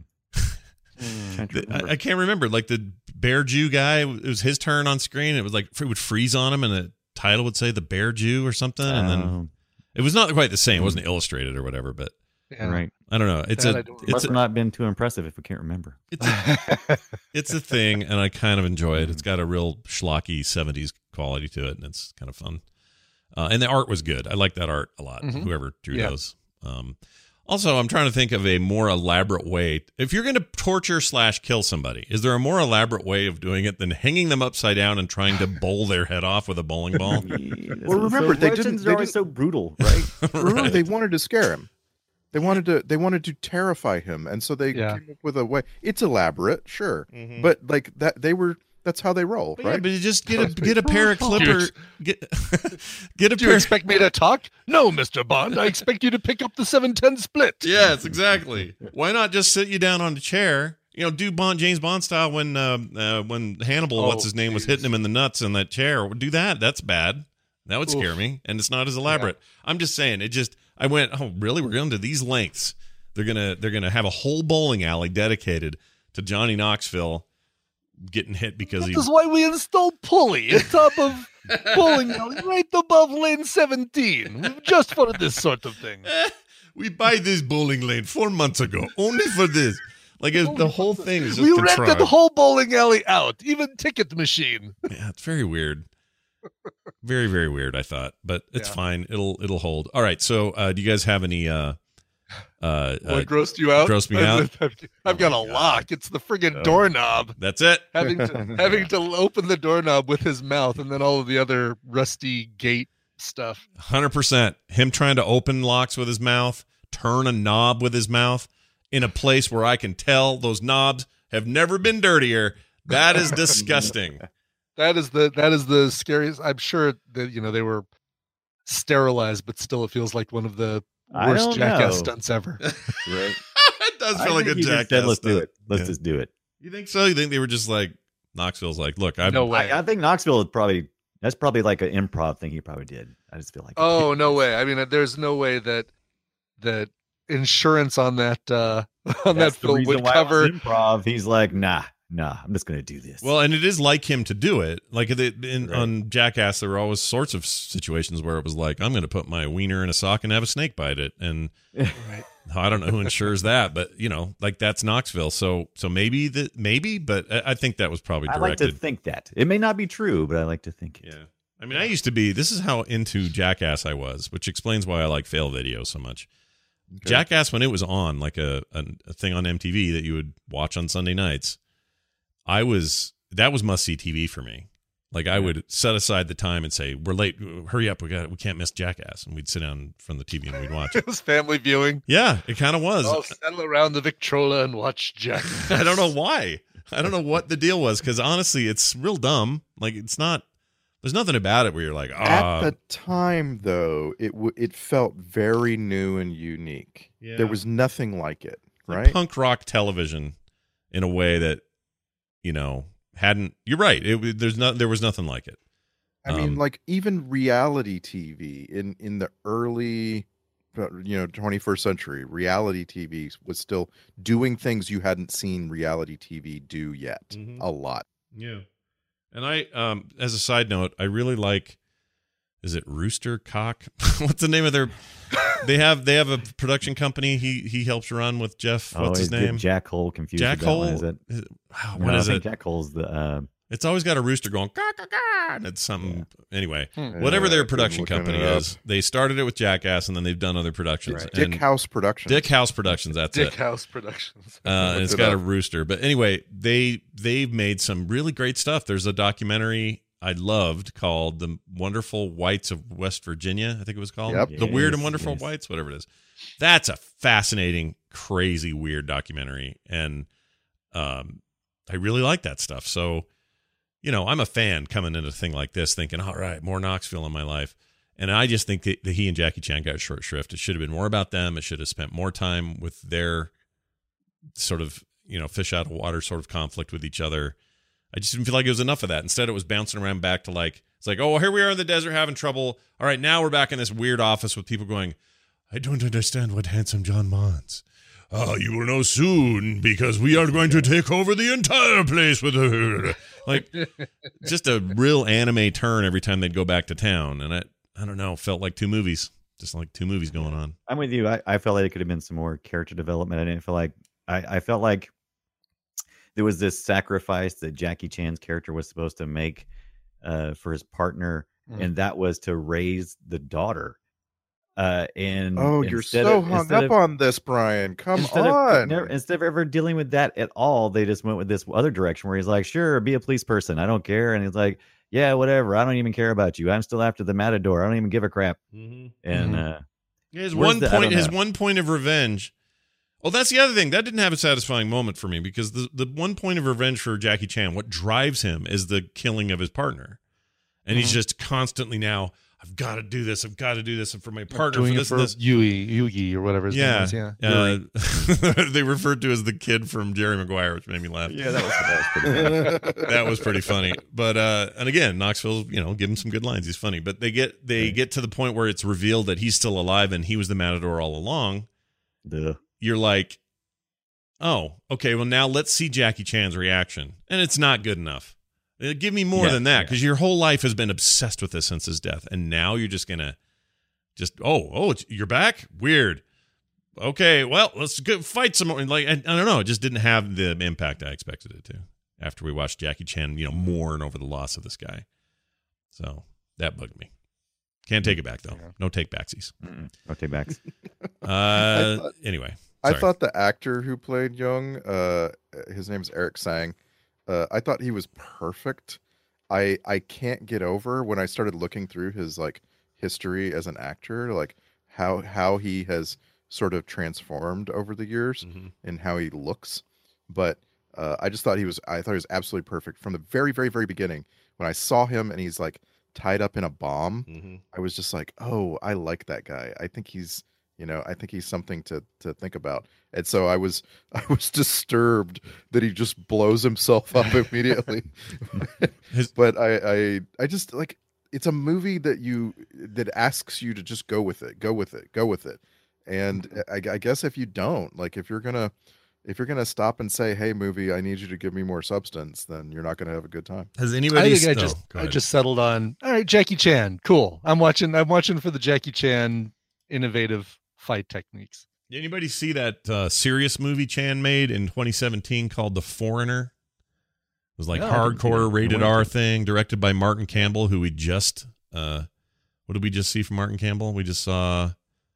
Speaker 5: Can't
Speaker 7: The-
Speaker 5: remember.
Speaker 7: I, I can't remember. Like the Bear Jew guy, it was his turn on screen. It was like it would freeze on him, and the title would say the Bear Jew or something, and then
Speaker 5: Um,
Speaker 7: it was not quite the same. It wasn't illustrated or whatever, but
Speaker 9: yeah.
Speaker 5: right.
Speaker 7: I don't know. It's
Speaker 9: That
Speaker 7: a
Speaker 9: I don't
Speaker 7: it's
Speaker 5: Must
Speaker 7: a,
Speaker 5: have not been too impressive if we can't remember.
Speaker 7: it's a, it's a thing, and I kind of enjoy it. It's got a real schlocky seventies quality to it, and it's kind of fun. Uh, and the art was good. I like that art a lot.
Speaker 9: Mhm.
Speaker 7: Whoever drew
Speaker 9: Yeah.
Speaker 7: those. Um, also, I'm trying to think of a more elaborate way. If you're going to torture slash kill somebody, is there a more elaborate way of doing it than hanging them upside down and trying to bowl their head off with a bowling ball?
Speaker 8: Well, remember, they didn't-
Speaker 5: Russians
Speaker 8: they
Speaker 5: are always
Speaker 8: didn't-
Speaker 5: so brutal, right?
Speaker 8: Remember,
Speaker 7: Right.
Speaker 8: they wanted to scare him. They wanted to. They wanted to terrify him, and so they
Speaker 9: Yeah.
Speaker 8: came up with a way. It's elaborate, sure,
Speaker 7: Mhm.
Speaker 8: but like that, they were. That's how they roll,
Speaker 7: But yeah,
Speaker 8: right?
Speaker 7: but you just get a get a pair of
Speaker 9: Do you
Speaker 7: clipper.
Speaker 9: ex-
Speaker 7: Get get a
Speaker 9: Do you
Speaker 7: pair.
Speaker 9: expect me to talk? No, Mister Bond. I expect you to pick up the seven ten split.
Speaker 7: Yes, exactly. Why not just sit you down on the chair? You know, do Bond James Bond style when uh, uh, when Hannibal,
Speaker 9: Oh,
Speaker 7: what's his name, was
Speaker 9: geez.
Speaker 7: hitting him in the nuts in that chair. Do that. That's bad. That would scare
Speaker 9: Oof.
Speaker 7: me, and it's not as elaborate. I'm just saying. It just. I went. Oh, really? We're going to these lengths. They're gonna. They're gonna have a whole bowling alley dedicated to Johnny Knoxville getting hit because he.
Speaker 9: That is why we installed pulley on top of bowling alley right above lane seventeen, just for this sort of thing.
Speaker 7: We buy this bowling lane four months ago only for this. Like it, the whole thing is just
Speaker 9: We
Speaker 7: contrived.
Speaker 9: rented the whole bowling alley out, even ticket machine.
Speaker 7: Yeah, it's very weird. Very, very weird, I thought. But it's
Speaker 9: Yeah.
Speaker 7: fine. It'll it'll hold. All right. So uh do you guys have any uh uh,
Speaker 9: What
Speaker 7: uh
Speaker 9: grossed you out?
Speaker 7: grossed me out?
Speaker 9: I've, I've got a
Speaker 7: Oh my God.
Speaker 9: lock. It's the friggin'
Speaker 7: Oh.
Speaker 9: doorknob.
Speaker 7: that's it?
Speaker 9: Having to, having to open the doorknob with his mouth, and then all of the other rusty gate stuff.
Speaker 7: one hundred percent. Him trying to open locks with his mouth, turn a knob with his mouth in a place where I can tell those knobs have never been dirtier. That is disgusting.
Speaker 9: That is the that is the scariest. I'm sure that you know they were sterilized, but still, it feels like one of the
Speaker 5: I
Speaker 9: worst
Speaker 5: don't
Speaker 9: jackass
Speaker 5: know.
Speaker 9: stunts ever.
Speaker 5: Right.
Speaker 7: It does
Speaker 5: I
Speaker 7: feel like a
Speaker 5: think he just
Speaker 7: jackass.
Speaker 5: said, let's do
Speaker 7: stunt.
Speaker 5: it. Let's
Speaker 7: Yeah.
Speaker 5: just do it.
Speaker 7: You think so? You think they were just like Knoxville's like, look, I've
Speaker 9: No way.
Speaker 5: I, I think Knoxville is probably that's probably like an improv thing he probably did. I just feel like
Speaker 9: Oh no way! I mean, there's no way that that insurance on that uh on
Speaker 5: That's
Speaker 9: that
Speaker 5: the
Speaker 9: film
Speaker 5: reason
Speaker 9: would
Speaker 5: why it was
Speaker 9: cover.
Speaker 5: improv. He's like, nah, nah, I'm just gonna do this.
Speaker 7: Well, and it is like him to do it. Like the, in,
Speaker 5: Right.
Speaker 7: on Jackass, there were always sorts of situations where it was like, I'm going to put my wiener in a sock and have a snake bite it. And
Speaker 9: Right.
Speaker 7: I don't know who insures that, but you know, like that's Knoxville. So, so maybe that, maybe, but I, I think that was probably
Speaker 5: I like to
Speaker 7: directed.
Speaker 5: think that it may not be true, but I like to think it.
Speaker 7: Yeah. I mean, I used to be, this is how into Jackass I was, which explains why I like fail videos so much. Jackass, when it was on, like a, a, a thing on M T V that you would watch on Sunday nights, I was, that was must see T V for me. Like I would set aside the time and say, we're late, hurry up, we got, we can't miss Jackass. And we'd sit down from the T V and we'd watch it.
Speaker 9: It was family viewing.
Speaker 7: Yeah, it kind of was.
Speaker 9: I'll settle around the Victrola and watch Jack.
Speaker 7: I don't know why. I don't know what the deal was, because honestly, it's real dumb. Like it's not, there's nothing about it where you're like,
Speaker 8: At
Speaker 7: ah,
Speaker 8: the time, though, it w- it felt very new and unique.
Speaker 7: Yeah.
Speaker 8: There was nothing like it,
Speaker 7: like
Speaker 8: right?
Speaker 7: punk rock television in a way that, you know, hadn't, you're right. It, there's not, there was nothing like it.
Speaker 8: I mean,
Speaker 7: Um,
Speaker 8: like even reality T V in in the early you know, twenty-first century reality T V was still doing things you hadn't seen reality T V do yet.
Speaker 7: Mhm.
Speaker 8: A lot.
Speaker 7: Yeah. And I, um, as a side note, I really like, is it Rooster Cock? What's the name of their, they have, they have a production company he, he helps run with Jeff. What's
Speaker 5: oh,
Speaker 7: his name?
Speaker 5: Jack Hole confused.
Speaker 7: Jack
Speaker 5: with that
Speaker 7: Hole?
Speaker 5: one, is it?
Speaker 7: Is it- wow,
Speaker 5: No,
Speaker 7: what
Speaker 5: I
Speaker 7: is
Speaker 5: think
Speaker 7: it?
Speaker 5: Jack Hole's the, uh,
Speaker 7: It's always got a rooster going, caw, caw, caw, and it's something. Anyway,
Speaker 8: Hmm.
Speaker 7: whatever
Speaker 8: Yeah,
Speaker 7: their
Speaker 8: I've been
Speaker 7: production
Speaker 8: looking
Speaker 7: company
Speaker 8: it up.
Speaker 7: is, they started it with Jackass, and then they've done other productions.
Speaker 8: Right. Dick
Speaker 7: And
Speaker 8: House Productions.
Speaker 7: Dick House Productions, that's
Speaker 9: Dick
Speaker 7: it.
Speaker 9: House Productions.
Speaker 7: Uh, and
Speaker 8: Looked
Speaker 7: it's
Speaker 8: it
Speaker 7: got a
Speaker 8: up.
Speaker 7: rooster. But anyway, they they've made some really great stuff. There's a documentary I loved called "The Wonderful Whites of West Virginia." I think it was called
Speaker 8: Yep.
Speaker 7: "The Weird and
Speaker 5: Yes,
Speaker 7: Wonderful
Speaker 5: yes.
Speaker 7: Whites," whatever it is. That's a fascinating, crazy, weird documentary, and um, I really like that stuff. So, you know, I'm a fan coming into a thing like this, thinking, "All right, more Knoxville in my life." And I just think that, that he and Jackie Chan got short shrift. It should have been more about them. It should have spent more time with their sort of, you know, fish out of water sort of conflict with each other. I just didn't feel like it was enough of that. Instead, it was bouncing around back to like, it's like, oh, here we are in the desert having trouble. All right, now we're back in this weird office with people going, I don't understand what handsome John wants. Oh, you will know soon because we are going to take over the entire place with her. Like, just a real anime turn every time they'd go back to town. And I, I don't know, felt like two movies, just like two movies going on.
Speaker 5: I'm with you. I, I felt like it could have been some more character development. I didn't feel like I, I felt like there was this sacrifice that Jackie Chan's character was supposed to make uh, for his partner,
Speaker 9: Mm.
Speaker 5: and that was to raise the daughter. Uh, and
Speaker 8: Oh, you're
Speaker 5: instead
Speaker 8: so
Speaker 5: of-
Speaker 8: hung
Speaker 5: instead
Speaker 8: up
Speaker 5: of-
Speaker 8: on this, Brian. Come
Speaker 5: instead
Speaker 8: on.
Speaker 5: Of, never, instead of ever dealing with that at all, they just went with this other direction where he's like, sure, be a police person. I don't care. And he's like, yeah, whatever. I don't even care about you. I'm still after the Matador. I don't even give a crap.
Speaker 7: Mm-hmm.
Speaker 5: And
Speaker 9: Mhm.
Speaker 5: uh,
Speaker 7: His
Speaker 5: Where's
Speaker 7: one
Speaker 5: the- I
Speaker 7: point,
Speaker 5: don't
Speaker 7: his
Speaker 5: know.
Speaker 7: one point of revenge. Oh, that's the other thing. That didn't have a satisfying moment for me because the, the one point of revenge for Jackie Chan, what drives him is the killing of his partner. And he's
Speaker 9: Mhm.
Speaker 7: just constantly now, I've got to do this. I've got to do this. And for my partner,
Speaker 9: Doing
Speaker 7: for
Speaker 9: it
Speaker 7: this
Speaker 9: for
Speaker 7: and this.
Speaker 9: Yui, Yugi or whatever his name
Speaker 7: Yeah.
Speaker 9: is. Yeah.
Speaker 7: Uh, they referred to as the kid from Jerry Maguire, which made me laugh.
Speaker 5: yeah, that was, that was pretty funny.
Speaker 7: That was pretty funny. But uh and again, Knoxville, you know, give him some good lines. He's funny. But they get they get to the point where it's revealed that he's still alive and he was the Matador all along.
Speaker 5: Duh.
Speaker 7: You're like, oh, okay, well now let's see Jackie Chan's reaction. And it's not good enough. Uh, Give me more
Speaker 5: Yeah,
Speaker 7: than that
Speaker 5: yeah.
Speaker 7: because your whole life has been obsessed with this since his death. And now you're just going to just, oh, oh, it's, you're back? Weird. Okay, well, let's go fight some more. And like, I, I don't know. It just didn't have the impact I expected it to after we watched Jackie Chan, you know, mourn over the loss of this guy. So that bugged me. Can't take it back, though.
Speaker 9: Yeah.
Speaker 7: No take backsies.
Speaker 5: Mm-mm. No take backs.
Speaker 7: Uh,
Speaker 8: thought-
Speaker 7: anyway.
Speaker 8: I
Speaker 7: sorry.
Speaker 8: thought the actor who played Young, uh, his name's Eric Sang. Uh, I thought he was perfect. I I can't get over when I started looking through his like history as an actor, like how how he has sort of transformed over the years
Speaker 7: Mhm.
Speaker 8: and how he looks. But uh, I just thought he was I thought he was absolutely perfect from the very very very beginning. When I saw him and he's like tied up in a bomb,
Speaker 7: Mhm.
Speaker 8: I was just like, oh, I like that guy. I think he's, you know, I think he's something to to think about. And so I was I was disturbed that he just blows himself up immediately.
Speaker 7: His-
Speaker 8: But I, I I just like it's a movie that you that asks you to just go with it, go with it, go with it. And I, I guess if you don't, like if you're gonna if you're gonna stop and say, hey movie, I need you to give me more substance, then you're not gonna have a good time.
Speaker 7: Has
Speaker 9: I
Speaker 7: anybody
Speaker 9: think I
Speaker 7: still?
Speaker 9: just I just settled on all right, Jackie Chan. Cool. I'm watching I'm watching for the Jackie Chan innovative fight techniques.
Speaker 7: Did anybody see that uh, serious movie Chan made in twenty seventeen called The Foreigner? It was like
Speaker 5: No, I didn't see
Speaker 7: hardcore
Speaker 5: that.
Speaker 7: rated
Speaker 5: I wanted
Speaker 7: R
Speaker 5: to.
Speaker 7: thing, directed by Martin Campbell, who we just uh, what did we just see from Martin Campbell? We just saw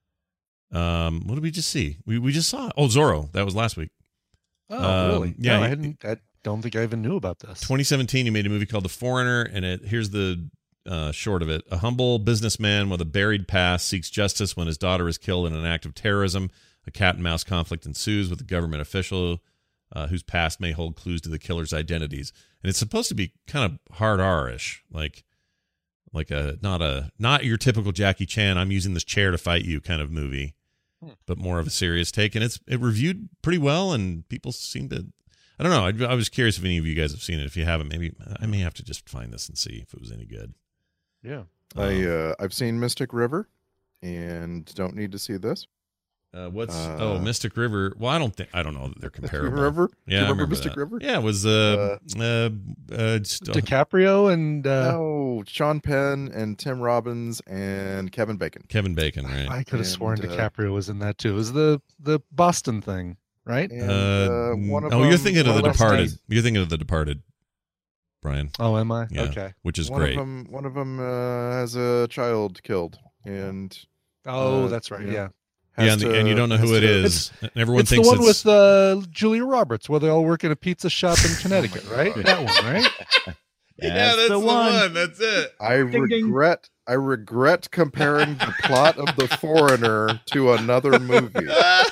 Speaker 7: um, what did we just see? We we just saw oh Zorro. That was last week.
Speaker 9: Oh,
Speaker 7: Um,
Speaker 9: really?
Speaker 7: yeah,
Speaker 9: No, I
Speaker 7: he-
Speaker 9: hadn't I don't think I even knew about this.
Speaker 7: twenty seventeen, he made a movie called The Foreigner, and it here's the uh, short of it. A humble businessman with a buried past seeks justice when his daughter is killed in an act of terrorism. A cat and mouse conflict ensues with a government official uh, whose past may hold clues to the killer's identities. And it's supposed to be kind of hard R-ish, like like a not a not your typical Jackie Chan, I'm using this chair to fight you kind of movie,
Speaker 9: Hmm.
Speaker 7: but more of a serious take. And it's it reviewed pretty well, and people seem to. I don't know. I, I was curious if any of you guys have seen it. If you haven't, maybe I may have to just find this and see if it was any good.
Speaker 9: Yeah.
Speaker 8: I
Speaker 7: Um,
Speaker 8: uh, I've seen Mystic River, and don't need to see this.
Speaker 7: Uh, what's
Speaker 8: Uh,
Speaker 7: oh Mystic River? Well, I don't think I don't know that they're comparable.
Speaker 8: River?
Speaker 7: Yeah,
Speaker 8: Do you
Speaker 7: I
Speaker 8: remember
Speaker 7: remember
Speaker 8: Mystic
Speaker 7: that.
Speaker 8: River?
Speaker 7: Yeah, it was uh uh, uh, just, uh
Speaker 9: DiCaprio and uh,
Speaker 8: No, Sean Penn and Tim Robbins and Kevin Bacon.
Speaker 7: Kevin Bacon, right?
Speaker 9: I could have
Speaker 8: And,
Speaker 9: sworn
Speaker 8: uh,
Speaker 9: DiCaprio was in that too. It was the the Boston thing, right?
Speaker 8: And,
Speaker 7: Uh,
Speaker 8: uh, one of
Speaker 7: oh, you're
Speaker 8: them-
Speaker 7: thinking of
Speaker 8: one
Speaker 7: The
Speaker 8: them
Speaker 7: Departed.
Speaker 8: has-
Speaker 7: You're thinking of The Departed, Brian.
Speaker 9: Oh, am I?
Speaker 7: Yeah,
Speaker 9: Okay.
Speaker 7: which is
Speaker 8: one
Speaker 7: great.
Speaker 8: Of them, one of them uh, has a child killed, and
Speaker 9: Oh,
Speaker 8: Uh,
Speaker 9: that's right.
Speaker 8: yeah.
Speaker 9: Yeah.
Speaker 7: Yeah,
Speaker 8: has
Speaker 7: and, the,
Speaker 8: to-
Speaker 7: and you don't know
Speaker 8: has
Speaker 7: who it
Speaker 8: to-
Speaker 7: is. And everyone
Speaker 9: It's the
Speaker 7: thinks
Speaker 9: one
Speaker 7: it's
Speaker 9: with uh, Julia Roberts, where they all work in a pizza shop in Connecticut, right? That one, right?
Speaker 7: yeah, that's the one. That's it.
Speaker 8: I
Speaker 4: Ding, ding.
Speaker 8: regret. I regret comparing the plot of The Foreigner to another movie.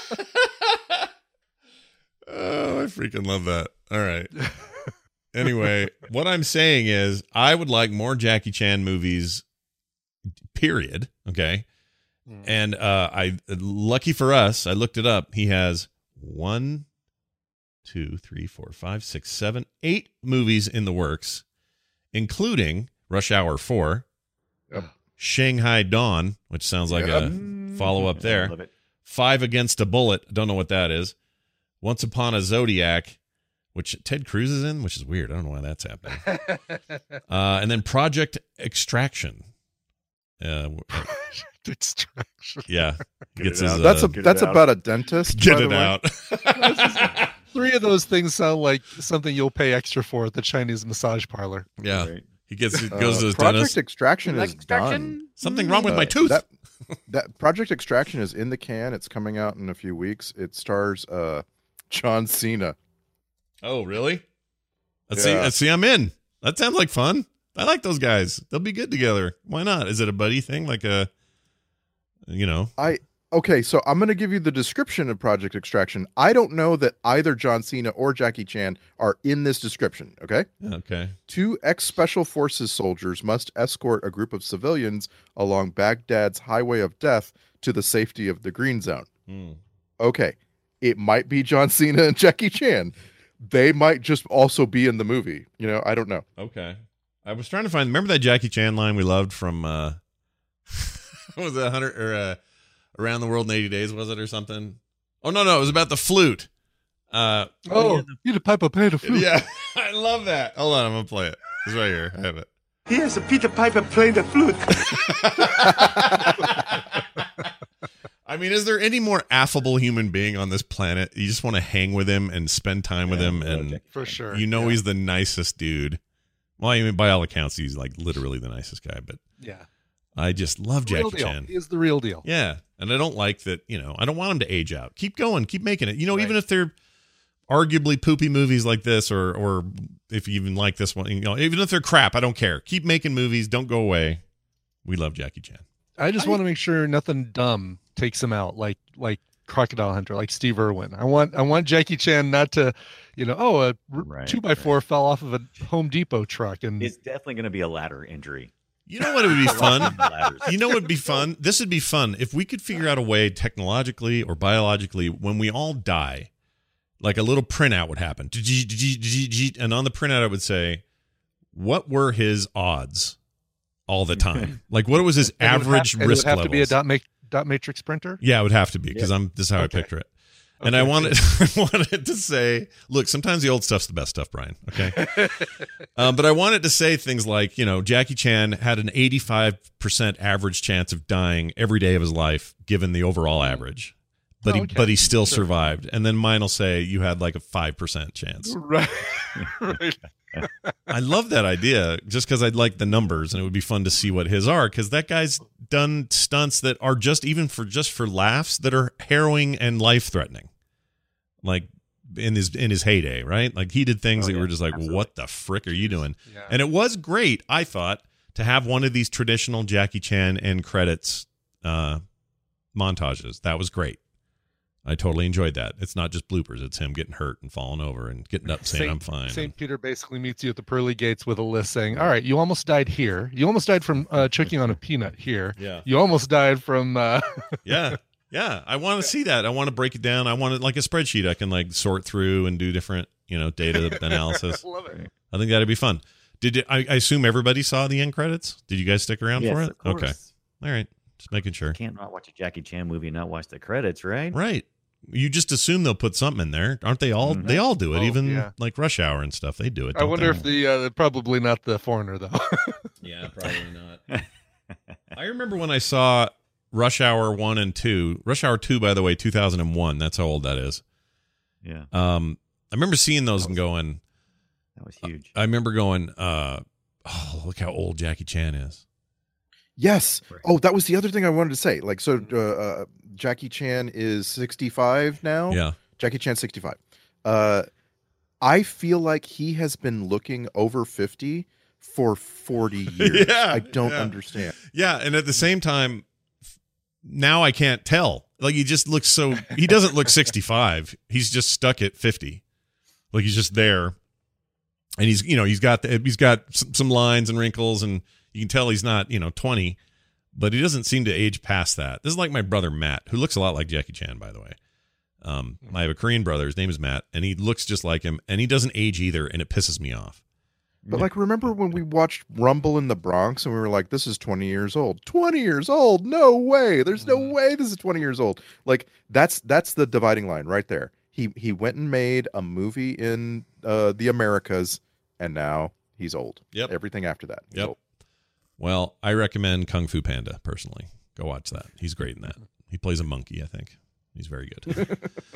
Speaker 7: Oh, I freaking love that. All right. Anyway, what I'm saying is I would like more Jackie Chan movies, period. Okay. And uh I lucky for us, I looked it up. He has one, two, three, four, five, six, seven, eight movies in the works, including Rush Hour four,
Speaker 8: Yep.
Speaker 7: Shanghai Dawn, which sounds like
Speaker 8: Yep.
Speaker 7: a follow up there.
Speaker 5: Love it.
Speaker 7: Five Against a Bullet. Don't know what that is. Once Upon a Zodiac, which Ted Cruz is in, which is weird. I don't know why that's happening. uh, and then Project Extraction. Uh,
Speaker 9: Extraction.
Speaker 7: yeah.
Speaker 5: Get
Speaker 7: Gets
Speaker 5: it
Speaker 7: his,
Speaker 5: out.
Speaker 7: uh,
Speaker 8: That's a
Speaker 5: Get it
Speaker 8: that's
Speaker 5: out.
Speaker 8: about a dentist.
Speaker 7: get
Speaker 8: by the
Speaker 7: it
Speaker 8: way.
Speaker 7: out.
Speaker 9: Three of those things sound like something you'll pay extra for at the Chinese massage parlor.
Speaker 7: yeah.
Speaker 5: Right.
Speaker 7: He gets he
Speaker 8: Uh,
Speaker 7: goes to his
Speaker 8: Project
Speaker 7: dentist.
Speaker 8: Extraction is done.
Speaker 7: Something wrong with my
Speaker 8: Uh,
Speaker 7: tooth.
Speaker 8: That, that Project Extraction is in the can. It's coming out in a few weeks. It stars uh, John Cena.
Speaker 7: Oh, really? Let's
Speaker 8: Yeah.
Speaker 7: see. Let's see. I'm in. That sounds like fun. I like those guys. They'll be good together. Why not? Is it a buddy thing? Like a, you know?
Speaker 8: I okay, so I'm going to give you the description of Project Extraction. I don't know that either John Cena or Jackie Chan are in this description. Okay,
Speaker 7: Okay.
Speaker 8: two ex-special forces soldiers must escort a group of civilians along Baghdad's highway of death to the safety of the Green Zone.
Speaker 7: Hmm.
Speaker 8: Okay, it might be John Cena and Jackie Chan. They might just also be in the movie. You know, I don't know.
Speaker 7: Okay. I was trying to find. Remember that Jackie Chan line we loved from? uh what was it? Hundred or uh, Around the World in eighty Days? Was it or something? Oh no, no, it was about the flute. Uh,
Speaker 9: Oh, you the Piper played the flute.
Speaker 7: yeah, I love that. Hold on, I'm gonna play it. It's right here. I have it.
Speaker 10: Here's a Peter Piper playing the flute.
Speaker 7: I mean, is there any more affable human being on this planet? You just want to hang with him and spend time with
Speaker 5: Yeah,
Speaker 7: him,
Speaker 5: I love
Speaker 7: and
Speaker 5: Jackie
Speaker 9: For sure.
Speaker 7: you know
Speaker 9: yeah.
Speaker 7: he's the nicest dude. Well, I mean, by all accounts, he's like literally the nicest guy. But
Speaker 9: Yeah.
Speaker 7: I just love
Speaker 9: Real
Speaker 7: Jackie
Speaker 9: deal.
Speaker 7: Chan.
Speaker 9: He is the real deal.
Speaker 7: Yeah, and I don't like that. You know, I don't want him to age out. Keep going, keep making it. You know, even if they're arguably poopy movies like this, or or if you even like this one, you know, even if they're crap, I don't care. Keep making movies. Don't go away. We love Jackie Chan.
Speaker 9: I just want to make sure nothing dumb takes him out, like like Crocodile Hunter, like Steve Irwin. I want I want Jackie Chan not to, you know, oh, a r-
Speaker 5: Right,
Speaker 9: two by four fell off of a Home Depot truck, and
Speaker 5: It's definitely going to be a ladder injury.
Speaker 7: You know what? It would be fun.
Speaker 5: Ladders.
Speaker 7: You know what would be fun? This would be fun if we could figure out a way technologically or biologically when we all die, like a little printout would happen. And on the printout, it would say, what were his odds all the time? Like, what was his
Speaker 9: and it would
Speaker 7: average
Speaker 9: have, and
Speaker 7: risk
Speaker 9: it would have
Speaker 7: levels?
Speaker 9: to be a dot, ma- dot matrix printer.
Speaker 7: Yeah, it would have to be because
Speaker 5: Yeah.
Speaker 7: I'm this is how
Speaker 9: Okay.
Speaker 7: I picture it. And I
Speaker 9: Okay,
Speaker 7: wanted, I wanted to say, look, sometimes the old stuff's the best stuff, Brian. Okay. um, but I wanted to say things like, you know, Jackie Chan had an eighty-five percent average chance of dying every day of his life, given the overall average. But
Speaker 9: Oh,
Speaker 7: he,
Speaker 9: okay.
Speaker 7: but he still
Speaker 9: Sure.
Speaker 7: survived. And then mine will say you had like a five percent chance.
Speaker 9: Right. right.
Speaker 7: I love that idea just because I'd like the numbers and it would be fun to see what his are, because that guy's done stunts that are just even for just for laughs that are harrowing and life threatening. Like in his in his heyday, right? Like he did things
Speaker 5: Oh,
Speaker 7: that
Speaker 5: yeah,
Speaker 7: were just like,
Speaker 5: absolutely.
Speaker 7: what the frick are you doing?
Speaker 9: Yeah.
Speaker 7: And it was great, I thought, to have one of these traditional Jackie Chan end credits uh, montages. That was great. I totally enjoyed that. It's not just bloopers. It's him getting hurt and falling over and getting up saying,
Speaker 9: Saint-
Speaker 7: I'm fine.
Speaker 9: Saint Peter basically meets you at the pearly gates with a list saying, all right, you almost died here. You almost died from uh, choking on a peanut here.
Speaker 7: Yeah.
Speaker 9: You almost died from. Uh...
Speaker 7: Yeah. Yeah. I want to see that. I want to break it down. I want it like a spreadsheet I can like sort through and do different, you know, data analysis.
Speaker 9: I love it.
Speaker 7: I think that'd be fun. Did it, I, I assume everybody saw the end credits? Did you guys stick around
Speaker 5: Yes,
Speaker 7: for it?
Speaker 5: of course.
Speaker 7: Okay. All right. Just making sure.
Speaker 5: You can't not watch a Jackie Chan movie and not watch the credits, right?
Speaker 7: Right. You just assume they'll put something in there, aren't they? All
Speaker 5: Mhm.
Speaker 7: they all do it,
Speaker 9: Oh,
Speaker 7: even
Speaker 9: yeah.
Speaker 7: like Rush Hour and stuff. They do it.
Speaker 9: I
Speaker 7: don't
Speaker 9: wonder
Speaker 7: they?
Speaker 9: if the uh, probably not the Foreigner though.
Speaker 7: Yeah, probably not. I remember when I saw Rush Hour one and two. Rush Hour two, by the way, two thousand one. That's how old that is.
Speaker 5: Yeah,
Speaker 7: Um, I remember seeing those and going.
Speaker 5: that was huge.
Speaker 7: I remember going. Uh, oh, look how old Jackie Chan is.
Speaker 8: Yes. Oh, that was the other thing I wanted to say. Like, so uh, uh, Jackie Chan is sixty-five now.
Speaker 7: Yeah.
Speaker 8: Jackie Chan sixty-five. Uh, I feel like he has been looking over fifty for forty years.
Speaker 7: Yeah,
Speaker 8: I don't
Speaker 7: yeah.
Speaker 8: understand.
Speaker 7: Yeah, and at the same time, now I can't tell. Like he just looks so. He doesn't look sixty-five. He's just stuck at fifty. Like he's just there, and he's you know he's got the, he's got some, some lines and wrinkles, and you can tell he's not you know twenty, but he doesn't seem to age past that. This is like my brother Matt, who looks a lot like Jackie Chan, by the way. Um, I have a Korean brother. His name is Matt, and he looks just like him, and he doesn't age either, and it pisses me off.
Speaker 8: But like, remember when we watched Rumble in the Bronx and we were like, "This is twenty years old. twenty years old? No way. There's no way this is twenty years old." Like that's that's the dividing line right there. He he went and made a movie in uh, the Americas, and now he's old.
Speaker 7: Yep.
Speaker 8: Everything after that. he's
Speaker 7: Yep.
Speaker 8: old.
Speaker 7: Well, I recommend Kung Fu Panda personally. Go watch that. He's great in that. He plays a monkey, I think. He's very good.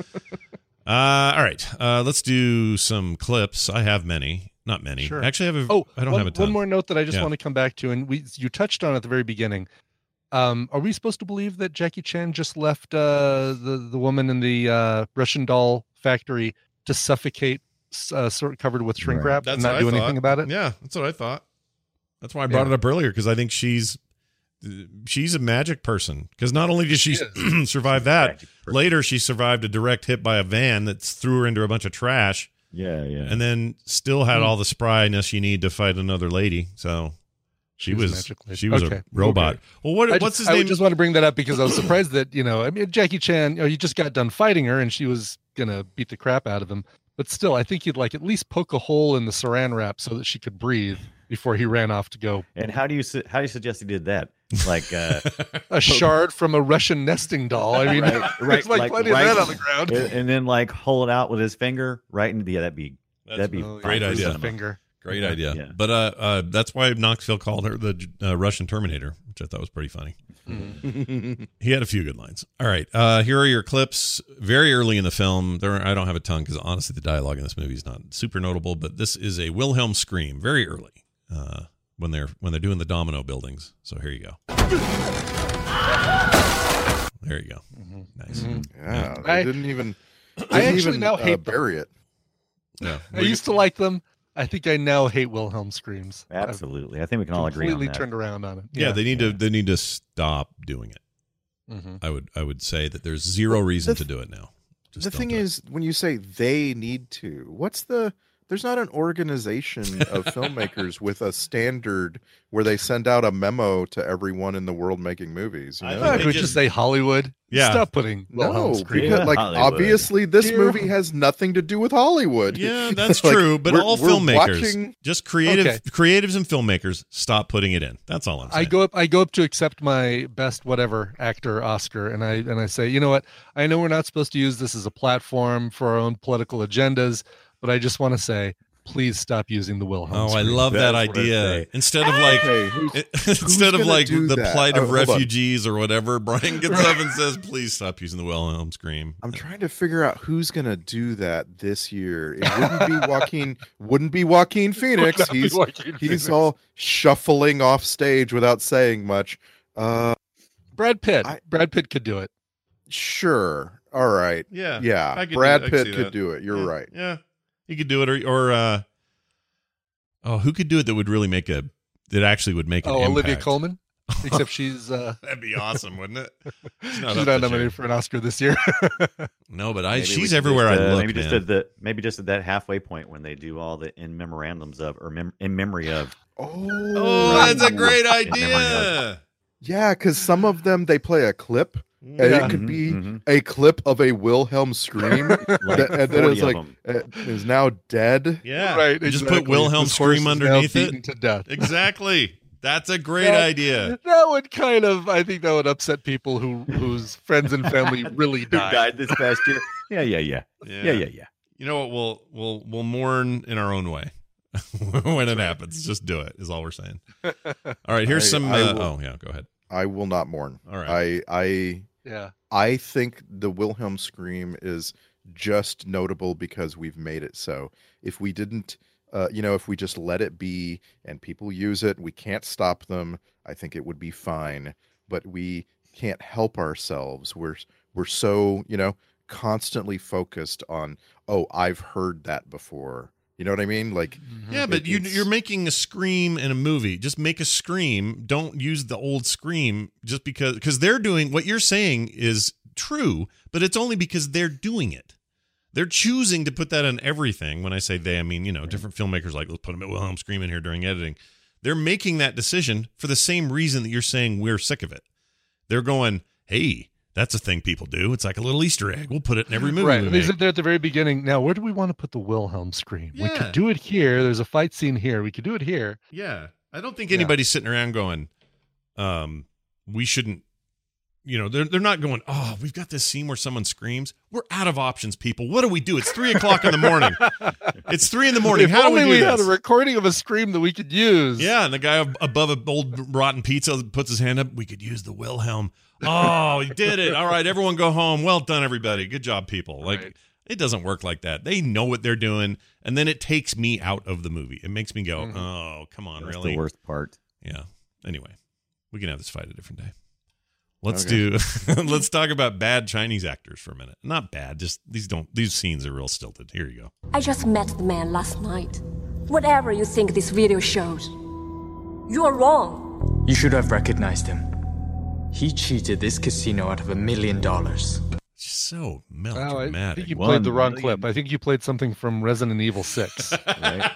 Speaker 7: uh, all right, uh, let's do some clips. I have many, not many.
Speaker 9: Sure.
Speaker 7: Actually, I have. A,
Speaker 9: Oh,
Speaker 7: I don't
Speaker 9: one,
Speaker 7: have a ton.
Speaker 9: one more note that I just
Speaker 7: Yeah.
Speaker 9: want to come back to, and we you touched on at the very beginning. Um, are we supposed to believe that Jackie Chan just left uh, the the woman in the uh, Russian doll factory to suffocate, uh, sort of covered with shrink
Speaker 5: Right.
Speaker 9: wrap,
Speaker 7: That's
Speaker 9: and not
Speaker 7: what
Speaker 9: do
Speaker 7: I thought.
Speaker 9: anything about it?
Speaker 7: Yeah, that's what I thought. That's why I brought
Speaker 9: Yeah.
Speaker 7: it up earlier because I think she's she's a magic person. Because not only did she,
Speaker 9: She
Speaker 7: survive that,
Speaker 5: Magic person.
Speaker 7: later she survived a direct hit by a van that threw her into a bunch of trash,
Speaker 5: Yeah, yeah.
Speaker 7: and then still had all the spryness you need to fight another lady. So she
Speaker 9: She was
Speaker 7: was
Speaker 9: magically-
Speaker 7: she was
Speaker 9: okay.
Speaker 7: a robot.
Speaker 9: Okay.
Speaker 7: Well, what
Speaker 9: I
Speaker 7: what's
Speaker 9: just,
Speaker 7: his
Speaker 9: I
Speaker 7: name?
Speaker 9: just want to bring that up because I was surprised that, you know, I mean, Jackie Chan, you know, you just got done fighting her and she was going to beat the crap out of him. But still, I think you'd like at least poke a hole in the saran wrap so that she could breathe before he ran off to go.
Speaker 5: And how do you su- how do you suggest he did that? Like uh,
Speaker 9: A shard from a Russian nesting doll. I mean,
Speaker 5: Right, right,
Speaker 9: there's like,
Speaker 5: like
Speaker 9: plenty
Speaker 5: right-
Speaker 9: of that on the ground.
Speaker 5: and, and then like hold it out with his finger right into yeah, that'd be
Speaker 7: That's
Speaker 5: that'd be
Speaker 9: Oh,
Speaker 7: great
Speaker 9: yeah,
Speaker 7: idea.
Speaker 9: with the finger.
Speaker 7: Great
Speaker 5: Yeah,
Speaker 7: idea.
Speaker 5: yeah.
Speaker 7: But uh, uh, that's why Knoxville called her the uh, Russian Terminator, which I thought was pretty funny. He had a few good lines. All right, uh, here are your clips. Very early in the film, there I don't have a ton because honestly, the dialogue in this movie is not super notable. But this is a Wilhelm scream, very early uh, when they're when they're doing the domino buildings. So here you go. There you go. Nice.
Speaker 8: Yeah,
Speaker 9: I-
Speaker 8: I didn't even.
Speaker 9: I
Speaker 8: didn't
Speaker 9: actually
Speaker 8: even,
Speaker 9: now
Speaker 8: uh,
Speaker 9: hate them.
Speaker 8: bury it.
Speaker 7: Yeah.
Speaker 9: I used to like them. I think I now hate Wilhelm screams. I've
Speaker 5: absolutely. I think we can all agree on
Speaker 9: completely
Speaker 5: that.
Speaker 9: turned around on it.
Speaker 7: Yeah, they need to they need to stop doing it.
Speaker 9: Mhm.
Speaker 7: I would I would say that there's zero reason
Speaker 8: the
Speaker 7: to do it now. Just
Speaker 8: the
Speaker 7: don't
Speaker 8: thing
Speaker 7: do it.
Speaker 8: is, when you say they need to, what's the? There's not an organization of filmmakers with a standard where they send out a memo to everyone in the world making movies. You
Speaker 7: I
Speaker 8: know?
Speaker 7: think
Speaker 9: Uh,
Speaker 7: they
Speaker 9: could we
Speaker 7: just-
Speaker 9: just say Hollywood?
Speaker 7: Yeah.
Speaker 9: Stop putting Wilhelm
Speaker 8: No,
Speaker 9: screams.
Speaker 8: because
Speaker 5: Yeah,
Speaker 8: like
Speaker 5: Hollywood.
Speaker 8: obviously this
Speaker 9: Dear-
Speaker 8: movie has nothing to do with Hollywood.
Speaker 7: Yeah, that's
Speaker 8: Like,
Speaker 7: true. But
Speaker 8: we're-
Speaker 7: all
Speaker 8: we're
Speaker 7: filmmakers,
Speaker 8: watching-
Speaker 7: just creative
Speaker 9: Okay.
Speaker 7: creatives and filmmakers, stop putting it in. That's all I'm saying.
Speaker 9: I go up I go up to accept my best whatever actor Oscar and I and I say, you know what? I know we're not supposed to use this as a platform for our own political agendas, but I just want to say, please stop using the Wilhelm.
Speaker 7: Oh, I
Speaker 9: scream.
Speaker 7: love that
Speaker 5: That's what I
Speaker 7: idea.
Speaker 5: say.
Speaker 7: Instead of like,
Speaker 8: Hey, who's-
Speaker 7: instead of
Speaker 8: gonna
Speaker 7: like
Speaker 8: do
Speaker 7: the
Speaker 8: that?
Speaker 7: plight of
Speaker 8: Oh, hold on.
Speaker 7: refugees or whatever, Brian gets up and says, "Please stop using the Wilhelm scream."
Speaker 8: I'm trying to figure out who's gonna do that this year. It wouldn't be Joaquin. Wouldn't be Joaquin Phoenix.
Speaker 9: not be
Speaker 8: He's
Speaker 9: Joaquin
Speaker 8: he's
Speaker 9: Phoenix.
Speaker 8: all shuffling off stage without saying much. Uh,
Speaker 9: Brad Pitt.
Speaker 8: I-
Speaker 9: Brad Pitt could do it.
Speaker 8: sure. All right.
Speaker 7: Yeah,
Speaker 8: Yeah.
Speaker 7: I could do-
Speaker 8: Brad
Speaker 7: I could
Speaker 8: Pitt
Speaker 7: see
Speaker 8: could
Speaker 7: that.
Speaker 8: do it. You're
Speaker 7: Yeah,
Speaker 8: right.
Speaker 7: Yeah, he could do it, or or uh, oh, who could do it that would really make a that actually would make an
Speaker 9: Oh, Olivia
Speaker 7: impact?
Speaker 9: Colman. Except she's uh
Speaker 7: That'd be awesome, wouldn't it? She's
Speaker 9: she's
Speaker 7: up
Speaker 9: not
Speaker 7: this
Speaker 9: nominated
Speaker 7: year.
Speaker 9: for an Oscar this year.
Speaker 7: No, but I
Speaker 5: Maybe we
Speaker 7: she's
Speaker 5: should
Speaker 7: everywhere
Speaker 5: just,
Speaker 7: I
Speaker 5: uh,
Speaker 7: look.
Speaker 5: Maybe just
Speaker 7: man.
Speaker 5: at the maybe just at that halfway point when they do all the in memorandums of or mem- in memory of.
Speaker 8: Oh,
Speaker 7: Oh, that's a great
Speaker 5: Right.
Speaker 7: idea.
Speaker 8: yeah, because some of them they play a clip, and
Speaker 9: Yeah.
Speaker 8: it could
Speaker 5: Mhm,
Speaker 8: be
Speaker 5: mhm.
Speaker 8: a clip of a Wilhelm scream,
Speaker 5: Like
Speaker 8: that, and then
Speaker 5: forty
Speaker 8: it's
Speaker 5: of
Speaker 8: like
Speaker 5: them.
Speaker 8: uh, is now dead.
Speaker 7: Yeah,
Speaker 9: right.
Speaker 7: You just
Speaker 9: exactly.
Speaker 7: put Wilhelm
Speaker 9: This horse
Speaker 7: scream
Speaker 9: is now
Speaker 7: underneath
Speaker 9: beaten
Speaker 7: it.
Speaker 9: to death.
Speaker 7: Exactly. That's a great
Speaker 9: that,
Speaker 7: idea.
Speaker 9: That would kind of, I think that would upset people who whose friends and family really
Speaker 5: Who
Speaker 9: died.
Speaker 5: died this past year? Yeah, yeah, yeah, yeah, yeah, yeah. yeah.
Speaker 7: You know what? We'll we'll we'll mourn in our own way when it happens. Just do it. Is all we're saying. All right. Here's
Speaker 8: I-
Speaker 7: some.
Speaker 8: I
Speaker 7: Uh,
Speaker 8: will-
Speaker 7: oh yeah. Go ahead.
Speaker 8: I will not mourn.
Speaker 7: All right.
Speaker 8: I I
Speaker 9: Yeah.
Speaker 8: I think the Wilhelm scream is just notable because we've made it so. If we didn't, uh, you know, if we just let it be and people use it, we can't stop them. I think it would be fine. But we can't help ourselves. We're we're so, you know, constantly focused on, oh, I've heard that before. You know what I mean? Like,
Speaker 7: Yeah, but
Speaker 8: it-
Speaker 7: you,
Speaker 8: it's-
Speaker 7: you're making a scream in a movie. Just make a scream. Don't use the old scream just because because they're doing what you're saying is true, but it's only because they're doing it. They're choosing to put that on everything. When I say they, I mean, you know, different filmmakers like, let's put them at Wilhelm scream in here during editing. They're making that decision for the same reason that you're saying we're sick of it. They're going, hey, that's a thing people do. It's like a little Easter egg. We'll put it in every movie.
Speaker 9: Right.
Speaker 7: we
Speaker 9: They
Speaker 7: make.
Speaker 9: said there at the very beginning. Now, where do we want to put the Wilhelm scream? We
Speaker 7: Yeah.
Speaker 9: could do it here. There's a fight scene here. We could do it here.
Speaker 7: Yeah. I don't think
Speaker 9: Yeah.
Speaker 7: anybody's sitting around going, um, we shouldn't, you know, they're, they're not going, oh, we've got this scene where someone screams. We're out of options, people. What do we do? It's three o'clock in the morning. It's three in the morning.
Speaker 9: If
Speaker 7: How do we
Speaker 9: only
Speaker 7: do
Speaker 9: we had
Speaker 7: this?
Speaker 9: a recording of a scream that we could use.
Speaker 7: Yeah, and the guy ab- above a old rotten pizza puts his hand up. We could use the Wilhelm. Oh, he did it. All right, everyone go home. Well done, everybody. Good job, people. Like,
Speaker 9: Right.
Speaker 7: it doesn't work like that. They know what they're doing, and then it takes me out of the movie. It makes me go,
Speaker 9: Mhm.
Speaker 7: oh, come on,
Speaker 5: That's
Speaker 7: really?
Speaker 5: the worst part.
Speaker 7: Yeah. Anyway, we can have this fight a different day. Let's
Speaker 8: Okay.
Speaker 7: do let's talk about bad Chinese actors for a minute. Not bad, just these don't these scenes are real stilted. Here you go.
Speaker 11: I just met the man last night. Whatever you think this video shows, you are wrong.
Speaker 12: You should have recognized him. He cheated this casino out of a million dollars.
Speaker 7: Just so
Speaker 9: Oh, I
Speaker 7: melodramatic.
Speaker 9: think you
Speaker 5: One
Speaker 9: played the wrong
Speaker 5: million.
Speaker 9: clip. I think you played something from Resident Evil six.
Speaker 5: Right?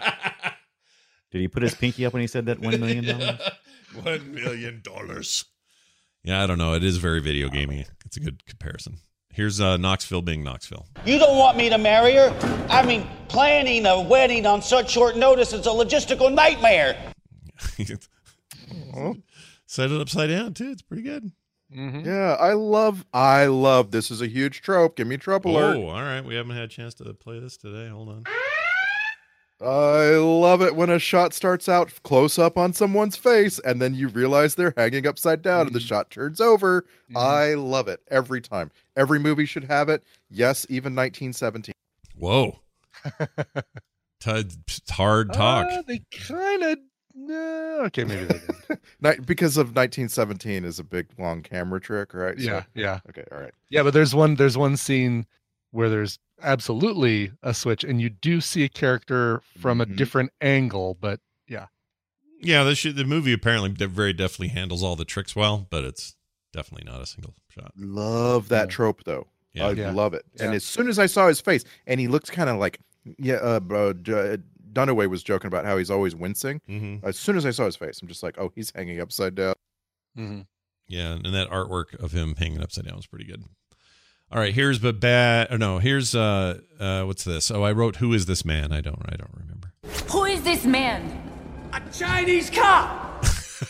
Speaker 5: Did he put his pinky up when he said that one million dollars?
Speaker 7: One million dollars. Yeah, I don't know. It is very video gamey. It's a good comparison. Here's uh, Knoxville being Knoxville.
Speaker 13: You don't want me to marry her? I mean, planning a wedding on such short notice is a logistical nightmare.
Speaker 7: Set it upside down too. It's pretty good.
Speaker 9: Mhm.
Speaker 8: Yeah, I love, I love. This is a huge trope. Give me trope alert.
Speaker 7: Oh, all right. We haven't had a chance to play this today. Hold on.
Speaker 8: I love it when a shot starts out close up on someone's face and then you realize they're hanging upside down and the shot turns over. I love it every time. Every movie should have it. Yes, even nineteen seventeen.
Speaker 7: Whoa. T- hard talk.
Speaker 9: Uh, they kind of. No, okay, maybe they did.
Speaker 8: Ni- because of nineteen seventeen is a big long camera trick, right? So-
Speaker 9: Yeah, yeah,
Speaker 8: okay, all right.
Speaker 9: yeah. But there's one. There's one scene where there's absolutely a switch, and you do see a character from a
Speaker 8: Mhm.
Speaker 9: different angle. But yeah,
Speaker 7: Yeah, the, sh- the movie apparently de- very definitely handles all the tricks well, but it's definitely not a single shot.
Speaker 8: Love that
Speaker 9: Yeah.
Speaker 8: trope though.
Speaker 7: Yeah.
Speaker 8: I
Speaker 9: Yeah.
Speaker 8: love it. And
Speaker 9: Yeah.
Speaker 8: as soon as I saw his face, and he looks kind of like, yeah, uh, uh, J- Dunaway was joking about how he's always wincing.
Speaker 7: Mm-hmm.
Speaker 8: As soon as I saw his face, I'm just like, oh, he's hanging upside down.
Speaker 9: mm-hmm.
Speaker 7: Yeah, and that artwork of him hanging upside down was pretty good. All right, here's but bad. Oh no, here's uh, uh, what's this? Oh, I wrote "Who is this man?" I don't, I don't remember.
Speaker 11: Who is this man?
Speaker 13: A Chinese cop!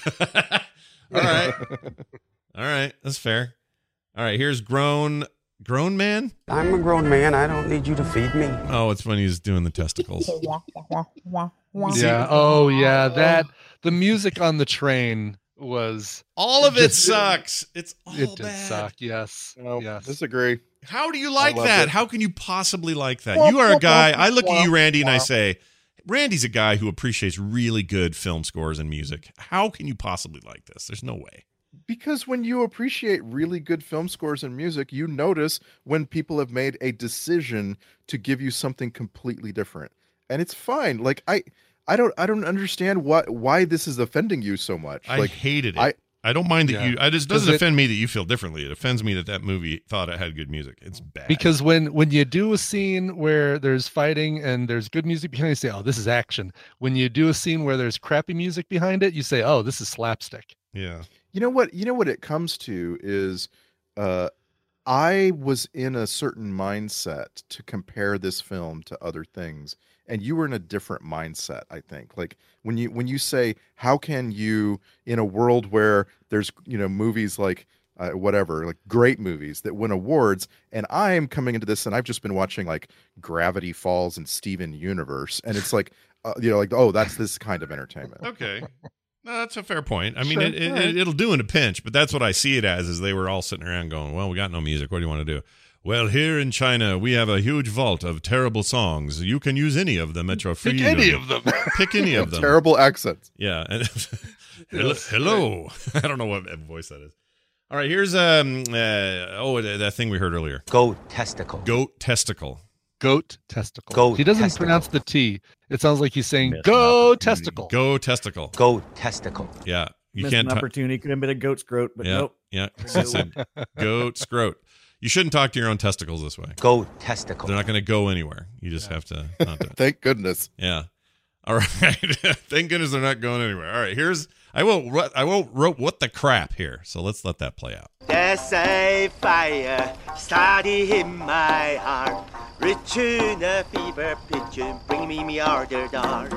Speaker 7: All right, all right, that's fair. All right, here's grown, grown man.
Speaker 10: I'm a grown man. I don't need you to feed me.
Speaker 7: Oh, it's when he's doing the testicles.
Speaker 9: Yeah. Oh, yeah. That the music on the train was.
Speaker 7: All of it
Speaker 9: Just-
Speaker 7: sucks. It's all
Speaker 9: It did
Speaker 7: bad.
Speaker 9: suck. Yes.
Speaker 8: No,
Speaker 9: Yes.
Speaker 8: disagree.
Speaker 7: How do you like
Speaker 8: loved
Speaker 7: that?
Speaker 8: it.
Speaker 7: How can you possibly like that? You are a guy. I look at you, Randy, and I say, Randy's a guy who appreciates really good film scores and music. How can you possibly like this? There's no way.
Speaker 8: Because when you appreciate really good film scores and music, you notice when people have made a decision to give you something completely different. And it's fine. Like I I don't I don't understand what why this is offending you so much.
Speaker 7: I
Speaker 8: like
Speaker 7: hated it.
Speaker 8: I
Speaker 7: I don't mind that
Speaker 9: Yeah.
Speaker 7: you. I just
Speaker 9: Does
Speaker 7: doesn't
Speaker 9: it-
Speaker 7: offend me that you feel differently. It offends me that that movie thought it had good music. It's bad
Speaker 9: Because when when you do a scene where there's fighting and there's good music behind it, you say, "Oh, this is action." When you do a scene where there's crappy music behind it, you say, "Oh, this is slapstick."
Speaker 7: yeah,
Speaker 8: You know what? You know what it comes to is, uh, I was in a certain mindset to compare this film to other things, and you were in a different mindset, I think. Like when you when you say, how can you, in a world where there's, you know, movies like uh, whatever, like great movies that win awards, and I'm coming into this and I've just been watching like Gravity Falls and Steven Universe, and it's like, uh, you know, like, oh, that's this kind of entertainment.
Speaker 7: Okay. No, that's a fair point. I mean,
Speaker 8: Sure,
Speaker 7: it, it,
Speaker 8: right.
Speaker 7: it'll do in a pinch, but that's what I see it as, is they were all sitting around going, well, we got no music. What do you want to do? Well, here in China, we have a huge vault of terrible songs. You can use any of them at your freedom.
Speaker 9: Pick any of them.
Speaker 7: Pick any of them.
Speaker 8: Terrible accents.
Speaker 7: Yeah. And hello. hello. I don't know what voice that is. All right, here's um uh, oh that thing we heard earlier.
Speaker 10: Goat testicle.
Speaker 7: Goat testicle.
Speaker 9: Goat testicle.
Speaker 10: Goat
Speaker 9: he doesn't
Speaker 10: testicle.
Speaker 9: pronounce the T. It sounds like he's saying
Speaker 5: Missed
Speaker 9: go
Speaker 5: an
Speaker 9: testicle.
Speaker 7: Go testicle.
Speaker 10: Goat testicle.
Speaker 7: Yeah. You
Speaker 5: Missed
Speaker 7: can't
Speaker 5: an
Speaker 7: t-
Speaker 5: opportunity. Could have been a goat's scrote, but
Speaker 7: Yeah.
Speaker 5: nope.
Speaker 7: Yeah. It said goat scrote. You shouldn't talk to your own testicles this way.
Speaker 10: Goat testicle.
Speaker 7: They're not going to go anywhere. You just have to not do it.
Speaker 8: Thank goodness.
Speaker 7: Yeah. All right. Thank goodness they're not going anywhere. All right. Here's I won't ru- I won't wrote what the crap here. So let's let that play out.
Speaker 14: There's a fire starting in my heart, reaching a fever pitch and bring me me harder dark.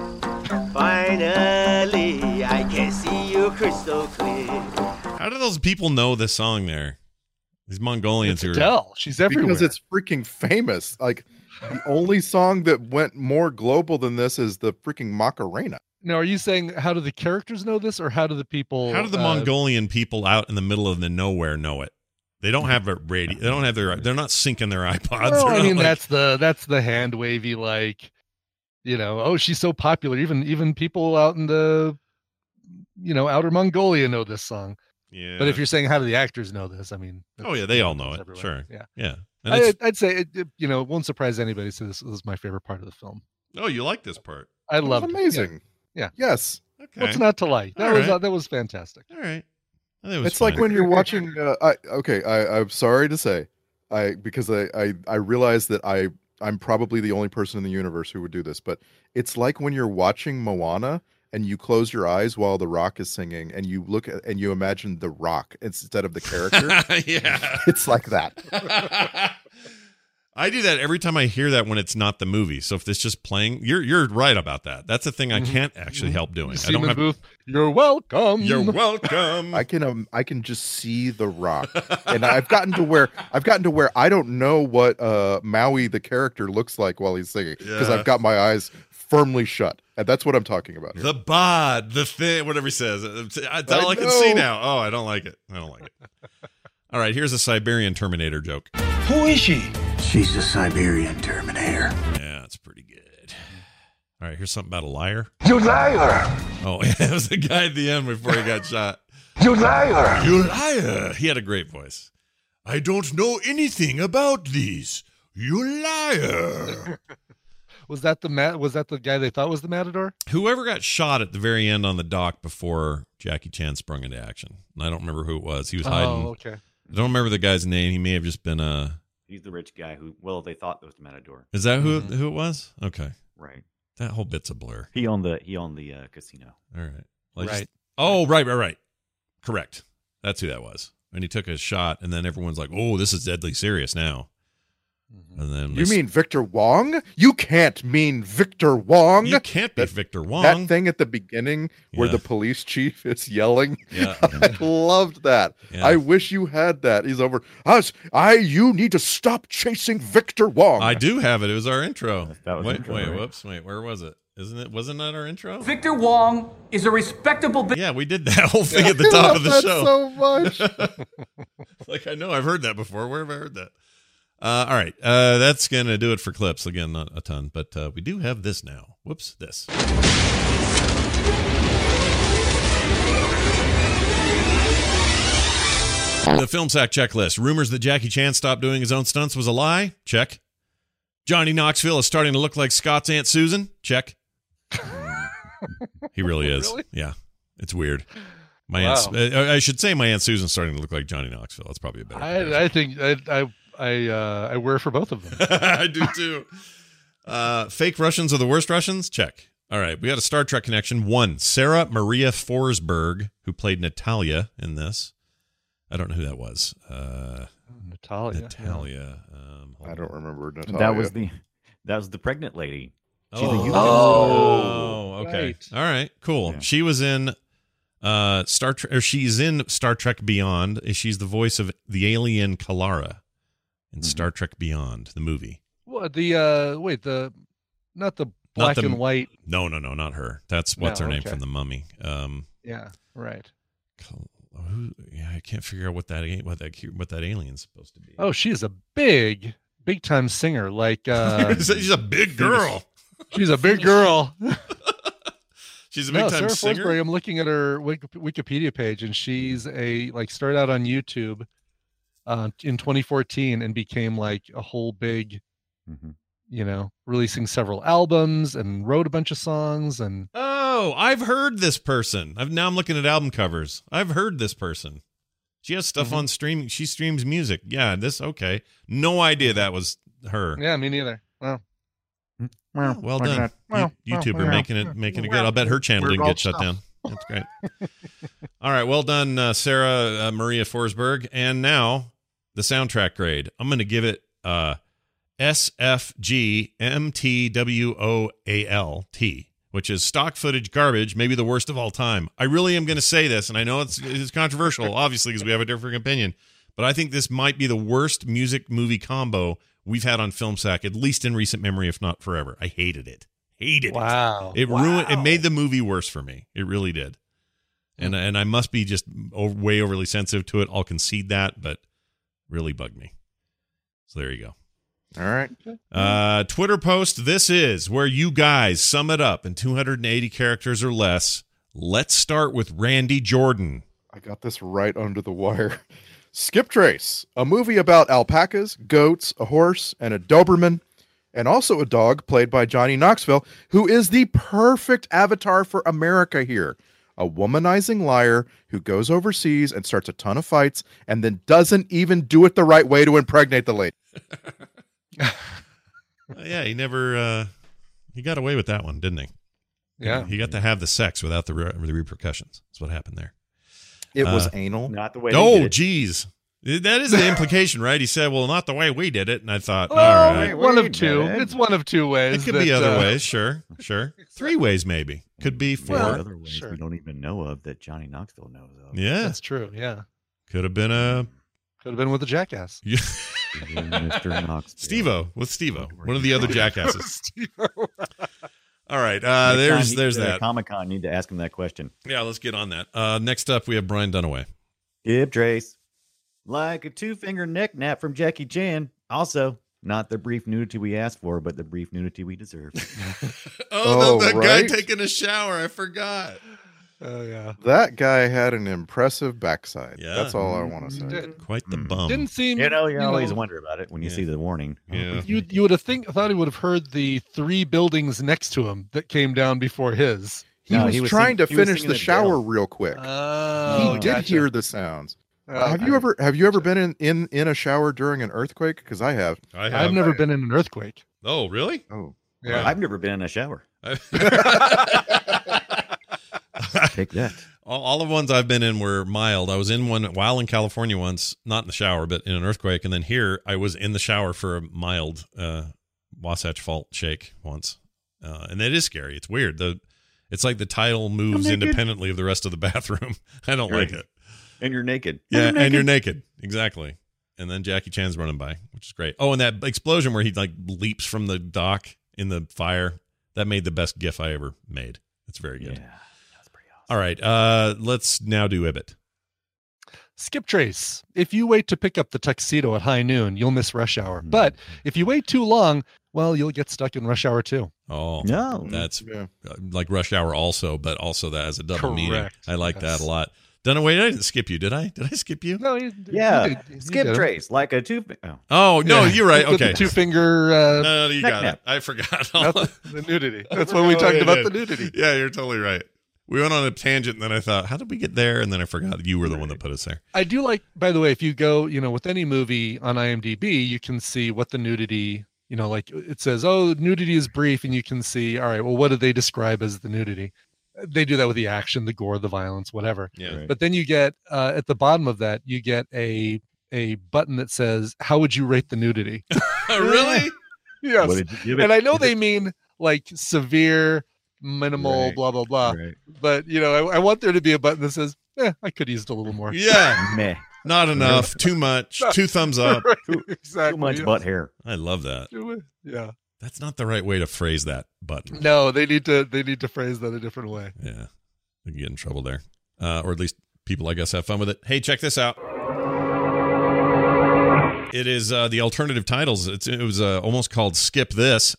Speaker 14: Finally, I can see you crystal clear.
Speaker 7: How do those people know this song there? These Mongolians
Speaker 9: It's
Speaker 7: who are
Speaker 9: Adele. She's everywhere.
Speaker 8: Because it's freaking famous. Like the only song that went more global than this is the freaking Macarena.
Speaker 9: Now, are you saying how do the characters know this, or how do the people?
Speaker 7: How do the
Speaker 9: uh,
Speaker 7: Mongolian people out in the middle of the nowhere know it? They don't have a radio. They don't have their. They're not syncing their iPods.
Speaker 9: Well,
Speaker 7: They're
Speaker 9: I
Speaker 7: not
Speaker 9: mean,
Speaker 7: like-
Speaker 9: that's the that's the hand wavy, like, you know, oh, she's so popular. Even even people out in the, you know, outer Mongolia know this song.
Speaker 7: Yeah.
Speaker 9: But if you're saying how do the actors know this, I mean,
Speaker 7: Oh yeah, they all know it.
Speaker 9: everywhere.
Speaker 7: Sure.
Speaker 9: Yeah.
Speaker 7: Yeah. And
Speaker 9: I,
Speaker 7: it's-
Speaker 9: I'd say it, it, you know, it won't surprise anybody. So this, this is my favorite part of the film.
Speaker 7: oh, you like this part?
Speaker 9: I
Speaker 8: It was
Speaker 9: love
Speaker 8: amazing.
Speaker 9: Yeah.
Speaker 8: Yes.
Speaker 7: Okay.
Speaker 9: What's not to like? That
Speaker 7: All
Speaker 9: was
Speaker 7: right.
Speaker 9: uh, that was fantastic.
Speaker 7: All right. I think it was
Speaker 8: It's like
Speaker 7: fine.
Speaker 8: when you're watching. Uh, I okay. I, I'm sorry to say, I because I, I I realize that I I'm probably the only person in the universe who would do this, but it's like when you're watching Moana and you close your eyes while the Rock is singing, and you look at and you imagine the Rock instead of the character.
Speaker 7: yeah.
Speaker 8: It's like that.
Speaker 7: I do that every time I hear that when it's not the movie. So if it's just playing, you're you're right about that. That's a thing I can't actually help doing. I
Speaker 9: Seaman
Speaker 7: don't have.
Speaker 9: Booth, you're welcome.
Speaker 7: You're welcome.
Speaker 8: I can um, I can just see the Rock, and I've gotten to where I've gotten to where I don't know what uh, Maui the character looks like while he's singing because
Speaker 7: Yeah.
Speaker 8: I've got my eyes firmly shut, and that's what I'm talking about. Here.
Speaker 7: The bod, the thing, whatever he says. That's all I,
Speaker 8: I
Speaker 7: can see
Speaker 8: know.
Speaker 7: now. Oh, I don't like it. I don't like it. All right, here's a Siberian Terminator joke.
Speaker 13: Who is she?
Speaker 14: She's a Siberian Terminator.
Speaker 7: Yeah, it's pretty good. All right, here's something about a liar.
Speaker 14: You liar!
Speaker 7: Oh, yeah, it was the guy at the end before he got shot.
Speaker 14: You liar!
Speaker 7: You liar! He had a great voice. I don't know anything about these. You liar!
Speaker 9: Was that the mat? Was that the guy they thought was the Matador?
Speaker 7: Whoever got shot at the very end on the dock before Jackie Chan sprung into action. And I don't remember who it was. He was hiding.
Speaker 9: Oh, okay.
Speaker 7: I don't remember the guy's name. He may have just been a.
Speaker 5: He's the rich guy who, well, they thought it was the Matador.
Speaker 7: Is that who
Speaker 9: Mhm.
Speaker 7: who it was? Okay,
Speaker 5: Right.
Speaker 7: that whole bit's a blur.
Speaker 5: He owned the he owned the uh, casino.
Speaker 7: All right, Well, I
Speaker 9: Right.
Speaker 7: just- oh, right, right, right. Correct. That's who that was. And he took a shot, and then everyone's like, "Oh, this is deadly serious now." And then
Speaker 8: You
Speaker 7: they-
Speaker 8: mean Victor Wong? You can't mean Victor Wong.
Speaker 7: you can't be
Speaker 8: that-
Speaker 7: Victor Wong?
Speaker 8: That thing at the beginning where
Speaker 7: Yeah.
Speaker 8: the police chief is yelling.
Speaker 7: Yeah.
Speaker 8: I loved that.
Speaker 7: Yeah.
Speaker 8: I wish you had that. He's over. Us. I. You need to stop chasing Victor Wong.
Speaker 7: I do have it. It was our intro.
Speaker 5: That was
Speaker 7: wait,
Speaker 5: intro,
Speaker 7: wait,
Speaker 5: right?
Speaker 7: whoops, wait. Where was it? Isn't it? Wasn't that our intro?
Speaker 4: Victor Wong is a respectable business.
Speaker 7: Yeah, we did that whole thing at the top of the
Speaker 8: That's
Speaker 7: show.
Speaker 8: so much.
Speaker 7: Like I know I've heard that before. Where have I heard that? Uh, all right, uh, that's gonna do it for clips. Again, not a ton, but uh, we do have this now. Whoops, this. The Film Sack checklist. Rumors that Jackie Chan stopped doing his own stunts was a lie. Check. Johnny Knoxville is starting to look like Scott's Aunt Susan. Check. He really is.
Speaker 9: Really?
Speaker 7: Yeah, it's weird. My
Speaker 9: Wow.
Speaker 7: aunt, uh, I should say my Aunt Susan's starting to look like Johnny Knoxville. That's probably a better.
Speaker 9: I, I think I I I, uh, I wear for both of them.
Speaker 7: I do too. Uh, fake Russians are the worst Russians? Check. All right, we got a Star Trek connection. One, Sarah Maria Forsberg, who played Natalia in this. I don't know who that was. Uh,
Speaker 9: Natalia.
Speaker 7: Natalia. Um,
Speaker 8: I don't remember Natalia.
Speaker 5: That was the that was the pregnant lady. She's
Speaker 7: oh,
Speaker 5: a YouTube
Speaker 7: oh,
Speaker 5: star.
Speaker 7: okay.
Speaker 9: Right.
Speaker 7: All right, cool.
Speaker 5: Yeah.
Speaker 7: She was in uh, Star Trek, or she's in Star Trek Beyond. She's the voice of the alien Kalara in
Speaker 5: Mm-hmm.
Speaker 7: Star Trek Beyond, the movie.
Speaker 9: What the uh wait the not the
Speaker 7: Not
Speaker 9: black
Speaker 7: the-
Speaker 9: and white.
Speaker 7: No, no, no, not her. That's what's
Speaker 9: No,
Speaker 7: her name
Speaker 9: okay.
Speaker 7: from The Mummy. Um,
Speaker 9: Yeah, right.
Speaker 7: Kal- who, yeah, I can't figure out what that a- what that what that alien's supposed to be.
Speaker 9: Oh, she is a big, big time singer. Like uh,
Speaker 7: She's a big girl.
Speaker 9: she's a big girl.
Speaker 7: She's a big
Speaker 9: No,
Speaker 7: time
Speaker 9: Sarah
Speaker 7: singer.
Speaker 9: Forsberg. I'm looking at her Wik- Wikipedia page, and she's a like started out on YouTube uh, in twenty fourteen and became like a whole big,
Speaker 5: Mm-hmm.
Speaker 9: you know, releasing several albums and wrote a bunch of songs and.
Speaker 7: Oh, I've heard this person. I've now I'm looking at album covers. I've heard this person. She has stuff
Speaker 9: Mhm.
Speaker 7: on streaming. She streams music. Yeah, this okay. No idea that was her.
Speaker 9: Yeah, me neither. Well,
Speaker 7: Well, well
Speaker 8: Look at
Speaker 7: done,
Speaker 8: that.
Speaker 7: You- YouTuber
Speaker 8: well,
Speaker 7: making it making it good. I'll bet her channel
Speaker 8: Weird
Speaker 7: didn't get
Speaker 8: old
Speaker 7: shut
Speaker 8: stuff.
Speaker 7: down. That's great. All right, well done, uh, Sarah uh, Maria Forsberg. And now the soundtrack grade. I'm going to give it uh, S F G M T W O A L T, which is stock footage garbage, maybe the worst of all time. I really am going to say this, and I know it's, it's controversial, obviously, because we have a different opinion, but I think this might be the worst music movie combo we've had on FilmSack, at least in recent memory, if not forever. I hated it. Hated
Speaker 9: wow.
Speaker 7: it. It ruined. It made the movie worse for me. It really did. And and I must be just o- way overly sensitive to it. I'll concede that, but really bugged me. So there you go.
Speaker 8: All right.
Speaker 7: Uh, Twitter post. This is where you guys sum it up in two hundred eighty characters or less. Let's start with Randy Jordan.
Speaker 8: I got this right under the wire. Skip Trace, a movie about alpacas, goats, a horse, and a Doberman, and also a dog played by Johnny Knoxville, who is the perfect avatar for America here. A womanizing liar who goes overseas and starts a ton of fights and then doesn't even do it the right way to impregnate the lady.
Speaker 7: Uh, yeah, he never. Uh, he got away with that one, didn't he?
Speaker 9: Yeah.
Speaker 7: He got to have the sex without the, re- the repercussions. That's what happened there.
Speaker 8: It was
Speaker 7: Uh,
Speaker 8: anal.
Speaker 5: Not the way. they
Speaker 7: Oh,
Speaker 5: did it.
Speaker 7: geez. That is the implication, right? He said, well, not the way we did it. And I thought,
Speaker 9: Well,
Speaker 7: all right.
Speaker 9: one
Speaker 5: wait
Speaker 9: of
Speaker 5: a
Speaker 9: two.
Speaker 5: minute.
Speaker 9: It's one of two ways.
Speaker 7: It could
Speaker 9: that,
Speaker 7: be other
Speaker 9: uh,
Speaker 7: ways. Sure. Sure. Three ways, maybe. Could be four.
Speaker 5: There are
Speaker 9: Well,
Speaker 5: other ways
Speaker 9: sure.
Speaker 5: we don't even know of that Johnny Knoxville knows of.
Speaker 7: Yeah.
Speaker 9: That's true. Yeah.
Speaker 7: Could have been a
Speaker 9: Could have been with a jackass.
Speaker 5: Mister Knoxville.
Speaker 7: Steve-O with Steve-O, one of the other jackasses.
Speaker 9: Steve-O.
Speaker 7: All right. Uh, there's there's that.
Speaker 5: Comic Con. Need to ask him that question.
Speaker 7: Yeah, let's get on that. Uh, next up, we have Brian Dunaway.
Speaker 5: Skip Trace, like a two-finger neck nap from Jackie Chan. Also, not the brief nudity we asked for, but the brief nudity we deserve.
Speaker 7: Oh,
Speaker 8: Oh,
Speaker 7: the, the
Speaker 8: right.
Speaker 7: guy taking a shower. I forgot.
Speaker 9: Oh yeah.
Speaker 8: That guy had an impressive backside.
Speaker 7: Yeah.
Speaker 8: That's all I want to say.
Speaker 9: Did,
Speaker 7: Quite the
Speaker 5: Mm.
Speaker 7: bum.
Speaker 9: didn't seem.
Speaker 5: you know, you,
Speaker 9: you
Speaker 5: always
Speaker 9: know,
Speaker 5: wonder about it when you
Speaker 7: Yeah.
Speaker 5: see the warning.
Speaker 7: Yeah.
Speaker 9: You you would have think thought he would have heard the three buildings next to him that came down before his.
Speaker 8: He,
Speaker 5: No,
Speaker 8: was
Speaker 5: he was
Speaker 8: trying
Speaker 5: sing-
Speaker 8: to
Speaker 5: he was
Speaker 8: finish
Speaker 5: singing
Speaker 8: the
Speaker 5: the
Speaker 8: shower
Speaker 5: bell.
Speaker 8: real quick.
Speaker 9: Oh,
Speaker 8: he did
Speaker 9: gotcha.
Speaker 8: hear the sounds.
Speaker 9: Uh,
Speaker 8: Uh, have you ever have you ever been in, in, in a shower during an earthquake? Because I have.
Speaker 7: I have.
Speaker 9: I've never been in an earthquake.
Speaker 7: Oh, really?
Speaker 8: Oh,
Speaker 9: Yeah.
Speaker 5: I've never been in a shower. Take that.
Speaker 7: all, all the ones I've been in were mild. I was in one while in California once, not in the shower, but in an earthquake. And then here, I was in the shower for a mild uh, Wasatch Fault shake once. Uh, and it is scary. It's weird. The It's like the tile moves
Speaker 5: naked.
Speaker 7: independently of the rest of the bathroom. I don't like it.
Speaker 5: And you're naked.
Speaker 7: Yeah,
Speaker 5: I'm
Speaker 7: and you're
Speaker 5: naked.
Speaker 7: naked. Exactly. And then Jackie Chan's running by, which is great. Oh, and that explosion where he like leaps from the dock in the fire. That made the best GIF I ever made. It's very good.
Speaker 5: Yeah, that's pretty awesome.
Speaker 7: All right. Uh, let's now do Ibit.
Speaker 9: Skip Trace. If you wait to pick up the tuxedo at high noon, you'll miss rush hour. But if you wait too long, well, you'll get stuck in rush hour too.
Speaker 7: Oh,
Speaker 5: No.
Speaker 7: that's
Speaker 8: yeah.
Speaker 7: uh, like Rush Hour also, but also that has a double meaning.
Speaker 9: Correct.
Speaker 7: I like
Speaker 9: Yes.
Speaker 7: that a lot. Dunaway, I didn't skip you, did I? Did I skip you?
Speaker 9: No, you,
Speaker 5: Yeah.
Speaker 9: you did- you
Speaker 5: Skip
Speaker 9: did.
Speaker 5: Trace, like a two. Oh.
Speaker 7: Oh, no,
Speaker 9: Yeah.
Speaker 7: you're right.
Speaker 9: With the
Speaker 7: Okay.
Speaker 9: two finger uh,
Speaker 7: No, you
Speaker 5: Neck
Speaker 7: got
Speaker 5: nap.
Speaker 7: it. I forgot.
Speaker 9: the, the nudity. That's when we talked
Speaker 7: Oh,
Speaker 9: about
Speaker 7: yeah.
Speaker 9: the nudity.
Speaker 7: Yeah, you're totally right. We went on a tangent, and then I thought, how did we get there? And then I forgot you were the one that put us there.
Speaker 9: I do like, by the way, if you go, you know, with any movie on IMDb, you can see what the nudity, you know, like it says, oh, nudity is brief, and you can see, all right, well, what do they describe as the nudity? They do that with the action, the gore, the violence, whatever.
Speaker 7: Yeah.
Speaker 5: Right.
Speaker 9: But then you get uh, at the bottom of that, you get a a button that says, "How would you rate the nudity?"
Speaker 7: Really?
Speaker 9: Yes.
Speaker 5: What did you give it?
Speaker 9: And I know they mean like severe, minimal,
Speaker 5: Right,
Speaker 9: blah blah blah.
Speaker 5: right.
Speaker 9: But you know, I, I want there to be a button that says, "Eh, I could use it a little more."
Speaker 7: Yeah.
Speaker 5: Meh.
Speaker 7: Not enough. Too much. Two thumbs up.
Speaker 9: Right,
Speaker 5: Too,
Speaker 9: exactly.
Speaker 5: too much
Speaker 9: yes.
Speaker 5: butt hair.
Speaker 7: I love that.
Speaker 9: Yeah.
Speaker 7: That's not the right way to phrase that button.
Speaker 9: No, they need to they need to phrase that a different way.
Speaker 7: Yeah. We can get in trouble there. Uh, or at least people like us have fun with it. Hey, check this out. It is uh, the alternative titles. It's, it was uh, almost called Skip This.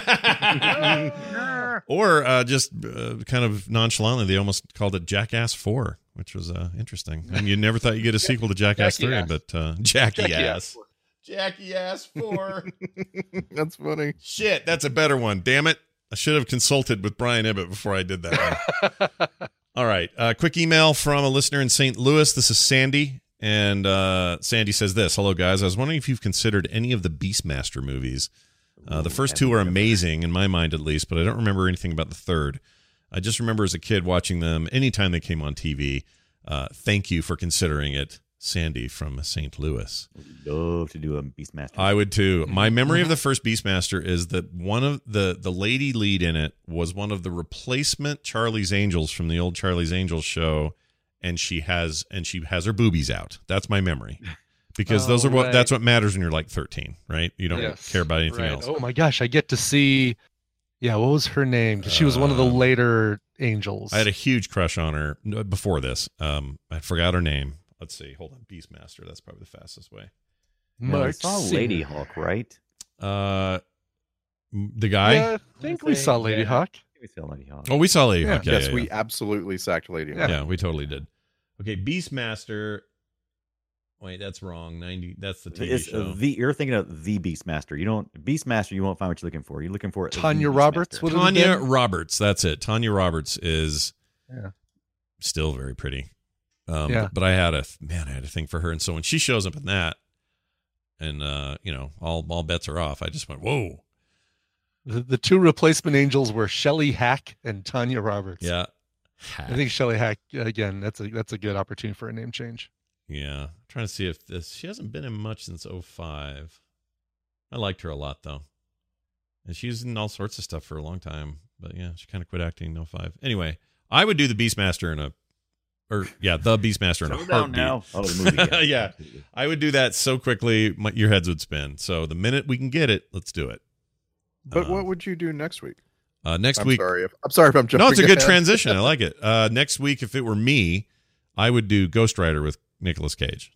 Speaker 7: Or uh, just uh, kind of nonchalantly, they almost called it Jackass four, which was uh, interesting. And you never thought you'd get a sequel to Jackass
Speaker 9: Jackie
Speaker 7: three,
Speaker 9: Ass.
Speaker 7: but uh, Jackie,
Speaker 9: Jackie
Speaker 7: Ass. Jackie Ass four.
Speaker 8: That's funny.
Speaker 7: Shit, that's a better one. Damn it. I should have consulted with Brian Ibbett before I did that one. All right. Uh, quick email from a listener in Saint Louis. This is Sandy. And uh, Sandy says this. Hello, guys. I was wondering if you've considered any of the Beastmaster movies. Uh, the first two are amazing, in my mind at least, but I don't remember anything about the third. I just remember as a kid watching them anytime they came on T V. Uh, thank you for considering it, Sandy from Saint Louis.
Speaker 5: I'd love to do a Beastmaster.
Speaker 7: I would too. My memory of the first Beastmaster is that one of the the lady lead in it was one of the replacement Charlie's Angels from the old Charlie's Angels show, and she has and she has her boobies out. That's my memory. Because
Speaker 9: Oh,
Speaker 7: those are what
Speaker 9: right.
Speaker 7: that's what matters when you're like thirteen, right? You don't
Speaker 9: Yes.
Speaker 7: care about anything
Speaker 9: Right.
Speaker 7: else.
Speaker 9: Oh my gosh, I get to see. Yeah, what was her name? 'Cause she was one of the
Speaker 7: Um,
Speaker 9: later angels.
Speaker 7: I had a huge crush on her no, before this. Um, I forgot her name. Let's see. Hold on. Beastmaster. That's probably the fastest way.
Speaker 5: No, we
Speaker 9: Mark
Speaker 5: saw
Speaker 9: Singer.
Speaker 5: Lady Hawk, right?
Speaker 7: Uh, m- the guy.
Speaker 9: Yeah, I think we saw Lady
Speaker 5: yeah.
Speaker 9: Hawk.
Speaker 5: We saw Lady Hawk.
Speaker 7: Oh, we saw Lady
Speaker 9: Yeah.
Speaker 7: Hawk. Yeah,
Speaker 8: yes,
Speaker 7: yeah,
Speaker 8: we
Speaker 7: yeah.
Speaker 8: absolutely sacked Lady Hawk.
Speaker 7: Yeah, we totally did. Okay, Beastmaster. Wait, that's wrong. ninety. That's the T V
Speaker 5: It's,
Speaker 7: show.
Speaker 5: uh, the, you're thinking of the Beastmaster. You don't Beastmaster. You won't find what you're looking for. You're looking for the
Speaker 9: Tanya
Speaker 5: Beastmaster.
Speaker 9: Roberts. What
Speaker 7: Tanya Roberts. That's it. Tanya Roberts is
Speaker 9: Yeah.
Speaker 7: still very pretty. Um,
Speaker 9: Yeah.
Speaker 7: But I had a man. I had a thing for her, and so when she shows up in that, and uh, you know, all all bets are off. I just went, whoa.
Speaker 9: The, the two replacement angels were Shelley Hack and Tanya Roberts.
Speaker 7: Yeah.
Speaker 9: I think Shelley Hack again. That's a that's a good opportunity for a name change.
Speaker 7: Yeah. I'm trying to see if this. She hasn't been in much since oh five. I liked her a lot though, and she's in all sorts of stuff for a long time. But yeah, she kind of quit acting in oh five. Anyway, I would do the Beastmaster in a, or yeah, the Beastmaster in a
Speaker 5: Slow down
Speaker 7: heartbeat.
Speaker 5: now. Oh, the movie. Yeah.
Speaker 7: Yeah, I would do that so quickly, my, your heads would spin. So the minute we can get it, let's do it.
Speaker 8: But
Speaker 7: Um,
Speaker 8: what would you do next week?
Speaker 7: Uh, next
Speaker 8: I'm
Speaker 7: week.
Speaker 8: sorry if I'm sorry if I'm jumping.
Speaker 7: No, it's a good
Speaker 8: ahead.
Speaker 7: transition. I like it. Uh, next week, if it were me, I would do Ghost Rider with Nicolas Cage.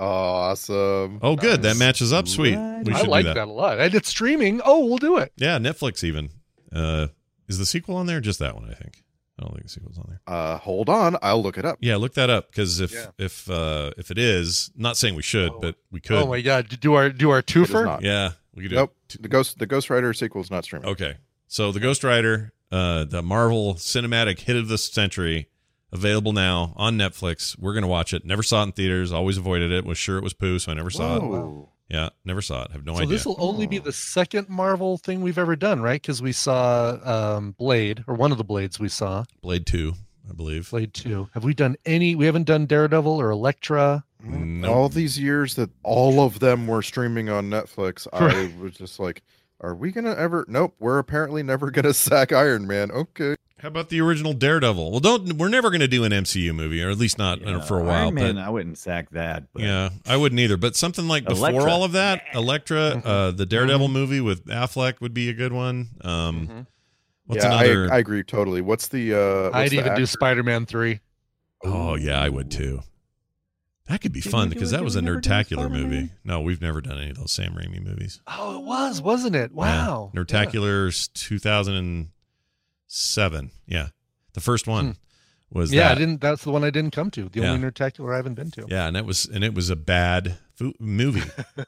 Speaker 8: Awesome.
Speaker 7: Oh, good. That
Speaker 8: Nice.
Speaker 7: matches up. Sweet.
Speaker 5: Right.
Speaker 7: We
Speaker 9: I
Speaker 7: should
Speaker 9: like
Speaker 7: do
Speaker 9: that.
Speaker 7: that.
Speaker 9: a lot. And it's streaming. Oh, we'll do it.
Speaker 7: Yeah, Netflix even. Uh, is the sequel on there? Just that one, I think. I don't think the sequel's on there.
Speaker 8: Uh, hold on, I'll look it up.
Speaker 7: Yeah, look that up because if
Speaker 9: Yeah.
Speaker 7: if uh, if it is, not saying we should, but we could.
Speaker 9: Oh my God! Do our do our
Speaker 8: It is
Speaker 9: twofer.
Speaker 8: not.
Speaker 7: Yeah, we could do.
Speaker 8: Nope.
Speaker 7: it.
Speaker 8: The Ghost the Ghost Rider sequel is not streaming.
Speaker 7: Okay, so the Ghost Rider, uh, the Marvel cinematic hit of the century, available now on Netflix. We're gonna watch it. Never saw it in theaters. Always avoided it. Was sure it was poo, so I never saw it.
Speaker 8: Whoa.
Speaker 7: Yeah, never saw it. Have no
Speaker 9: So
Speaker 7: idea.
Speaker 9: this will only be the second Marvel thing we've ever done, right? Because we saw um, Blade, or one of the Blades we saw,
Speaker 7: Blade two, I believe.
Speaker 9: Blade two. Have we done any? We haven't done Daredevil or Elektra.
Speaker 7: Nope.
Speaker 8: All these years that all of them were streaming on Netflix, I
Speaker 9: Right.
Speaker 8: was just like, are we gonna ever? Nope, we're apparently never gonna sack Iron Man. Okay.
Speaker 7: How about the original Daredevil? Well, don't. We're never going to do an M C U movie, or at least not uh,
Speaker 5: Yeah,
Speaker 7: for a while.
Speaker 5: Iron Man,
Speaker 7: but
Speaker 5: I wouldn't sack that. But
Speaker 7: yeah, I wouldn't either. But something like before
Speaker 5: Elektra.
Speaker 7: all of that, Elektra, uh, the Daredevil movie with Affleck would be a good one. Um, What's
Speaker 8: yeah,
Speaker 7: another?
Speaker 8: I, I agree totally. What's the? uh what's
Speaker 9: I'd
Speaker 8: the
Speaker 9: even do
Speaker 8: actor?
Speaker 9: Spider-Man three.
Speaker 7: oh yeah, I would too. That could be
Speaker 5: Did
Speaker 7: fun
Speaker 5: we do
Speaker 7: because
Speaker 5: it?
Speaker 7: that
Speaker 5: Did
Speaker 7: was
Speaker 5: we
Speaker 7: a
Speaker 5: never do
Speaker 7: Nerdtacular
Speaker 5: Spider-Man?
Speaker 7: movie. No, we've never done any of those Sam Raimi movies.
Speaker 9: Oh, it was, wasn't it? Wow.
Speaker 7: Yeah. Nerdtacular's two thousand seven. Yeah, the first one was
Speaker 9: Yeah,
Speaker 7: that.
Speaker 9: I didn't. That's the one I didn't come to. The
Speaker 7: Yeah.
Speaker 9: only Nerdtacular I haven't been to.
Speaker 7: Yeah, and it was and it was a bad fo- movie.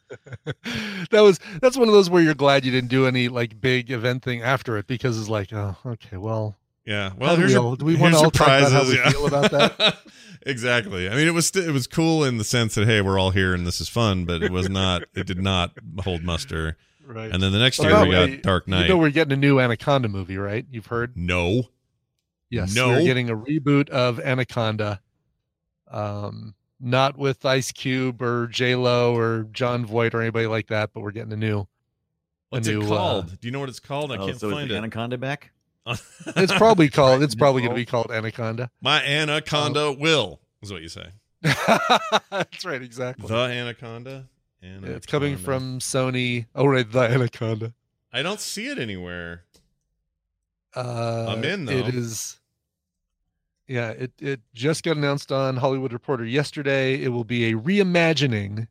Speaker 9: that was that's one of those where you're glad you didn't do any like big event thing after it because it's like, oh, okay, well,
Speaker 7: Yeah.
Speaker 9: How
Speaker 7: Well,
Speaker 9: do
Speaker 7: here's
Speaker 9: we
Speaker 7: your,
Speaker 9: all- do we
Speaker 7: here's
Speaker 9: wanna
Speaker 7: your
Speaker 9: all talk about
Speaker 7: prizes.
Speaker 9: how we
Speaker 7: yeah.
Speaker 9: feel about that?
Speaker 7: Exactly. I mean, it was st- it was cool in the sense that hey, we're all here and this is fun, but it was not. It did not hold muster.
Speaker 9: right.
Speaker 7: And then the next
Speaker 9: Well,
Speaker 7: year
Speaker 9: by
Speaker 7: we
Speaker 9: the
Speaker 7: got
Speaker 9: way,
Speaker 7: Dark Knight.
Speaker 9: You know we're getting a new Anaconda movie, right? You've heard?
Speaker 7: no.
Speaker 9: Yes.
Speaker 7: No.
Speaker 9: We're getting a reboot of Anaconda. Um, not with Ice Cube or J Lo or John Voight or anybody like that, but we're getting a new.
Speaker 7: What's
Speaker 9: a new,
Speaker 7: it called?
Speaker 9: Uh,
Speaker 7: Do you know what it's called? I
Speaker 5: Oh,
Speaker 7: can't
Speaker 5: so is
Speaker 7: find
Speaker 5: the
Speaker 7: it.
Speaker 5: Anaconda back?
Speaker 9: It's probably called. It's probably going to be called Anaconda.
Speaker 7: My Anaconda will is what you say.
Speaker 9: That's right, exactly.
Speaker 7: The Anaconda.
Speaker 9: Anaconda. It's coming from Sony. Oh, right, the Anaconda.
Speaker 7: I don't see it anywhere.
Speaker 9: Uh,
Speaker 7: I'm in though.
Speaker 9: It is. Yeah, it it just got announced on Hollywood Reporter yesterday. It will be a reimagining.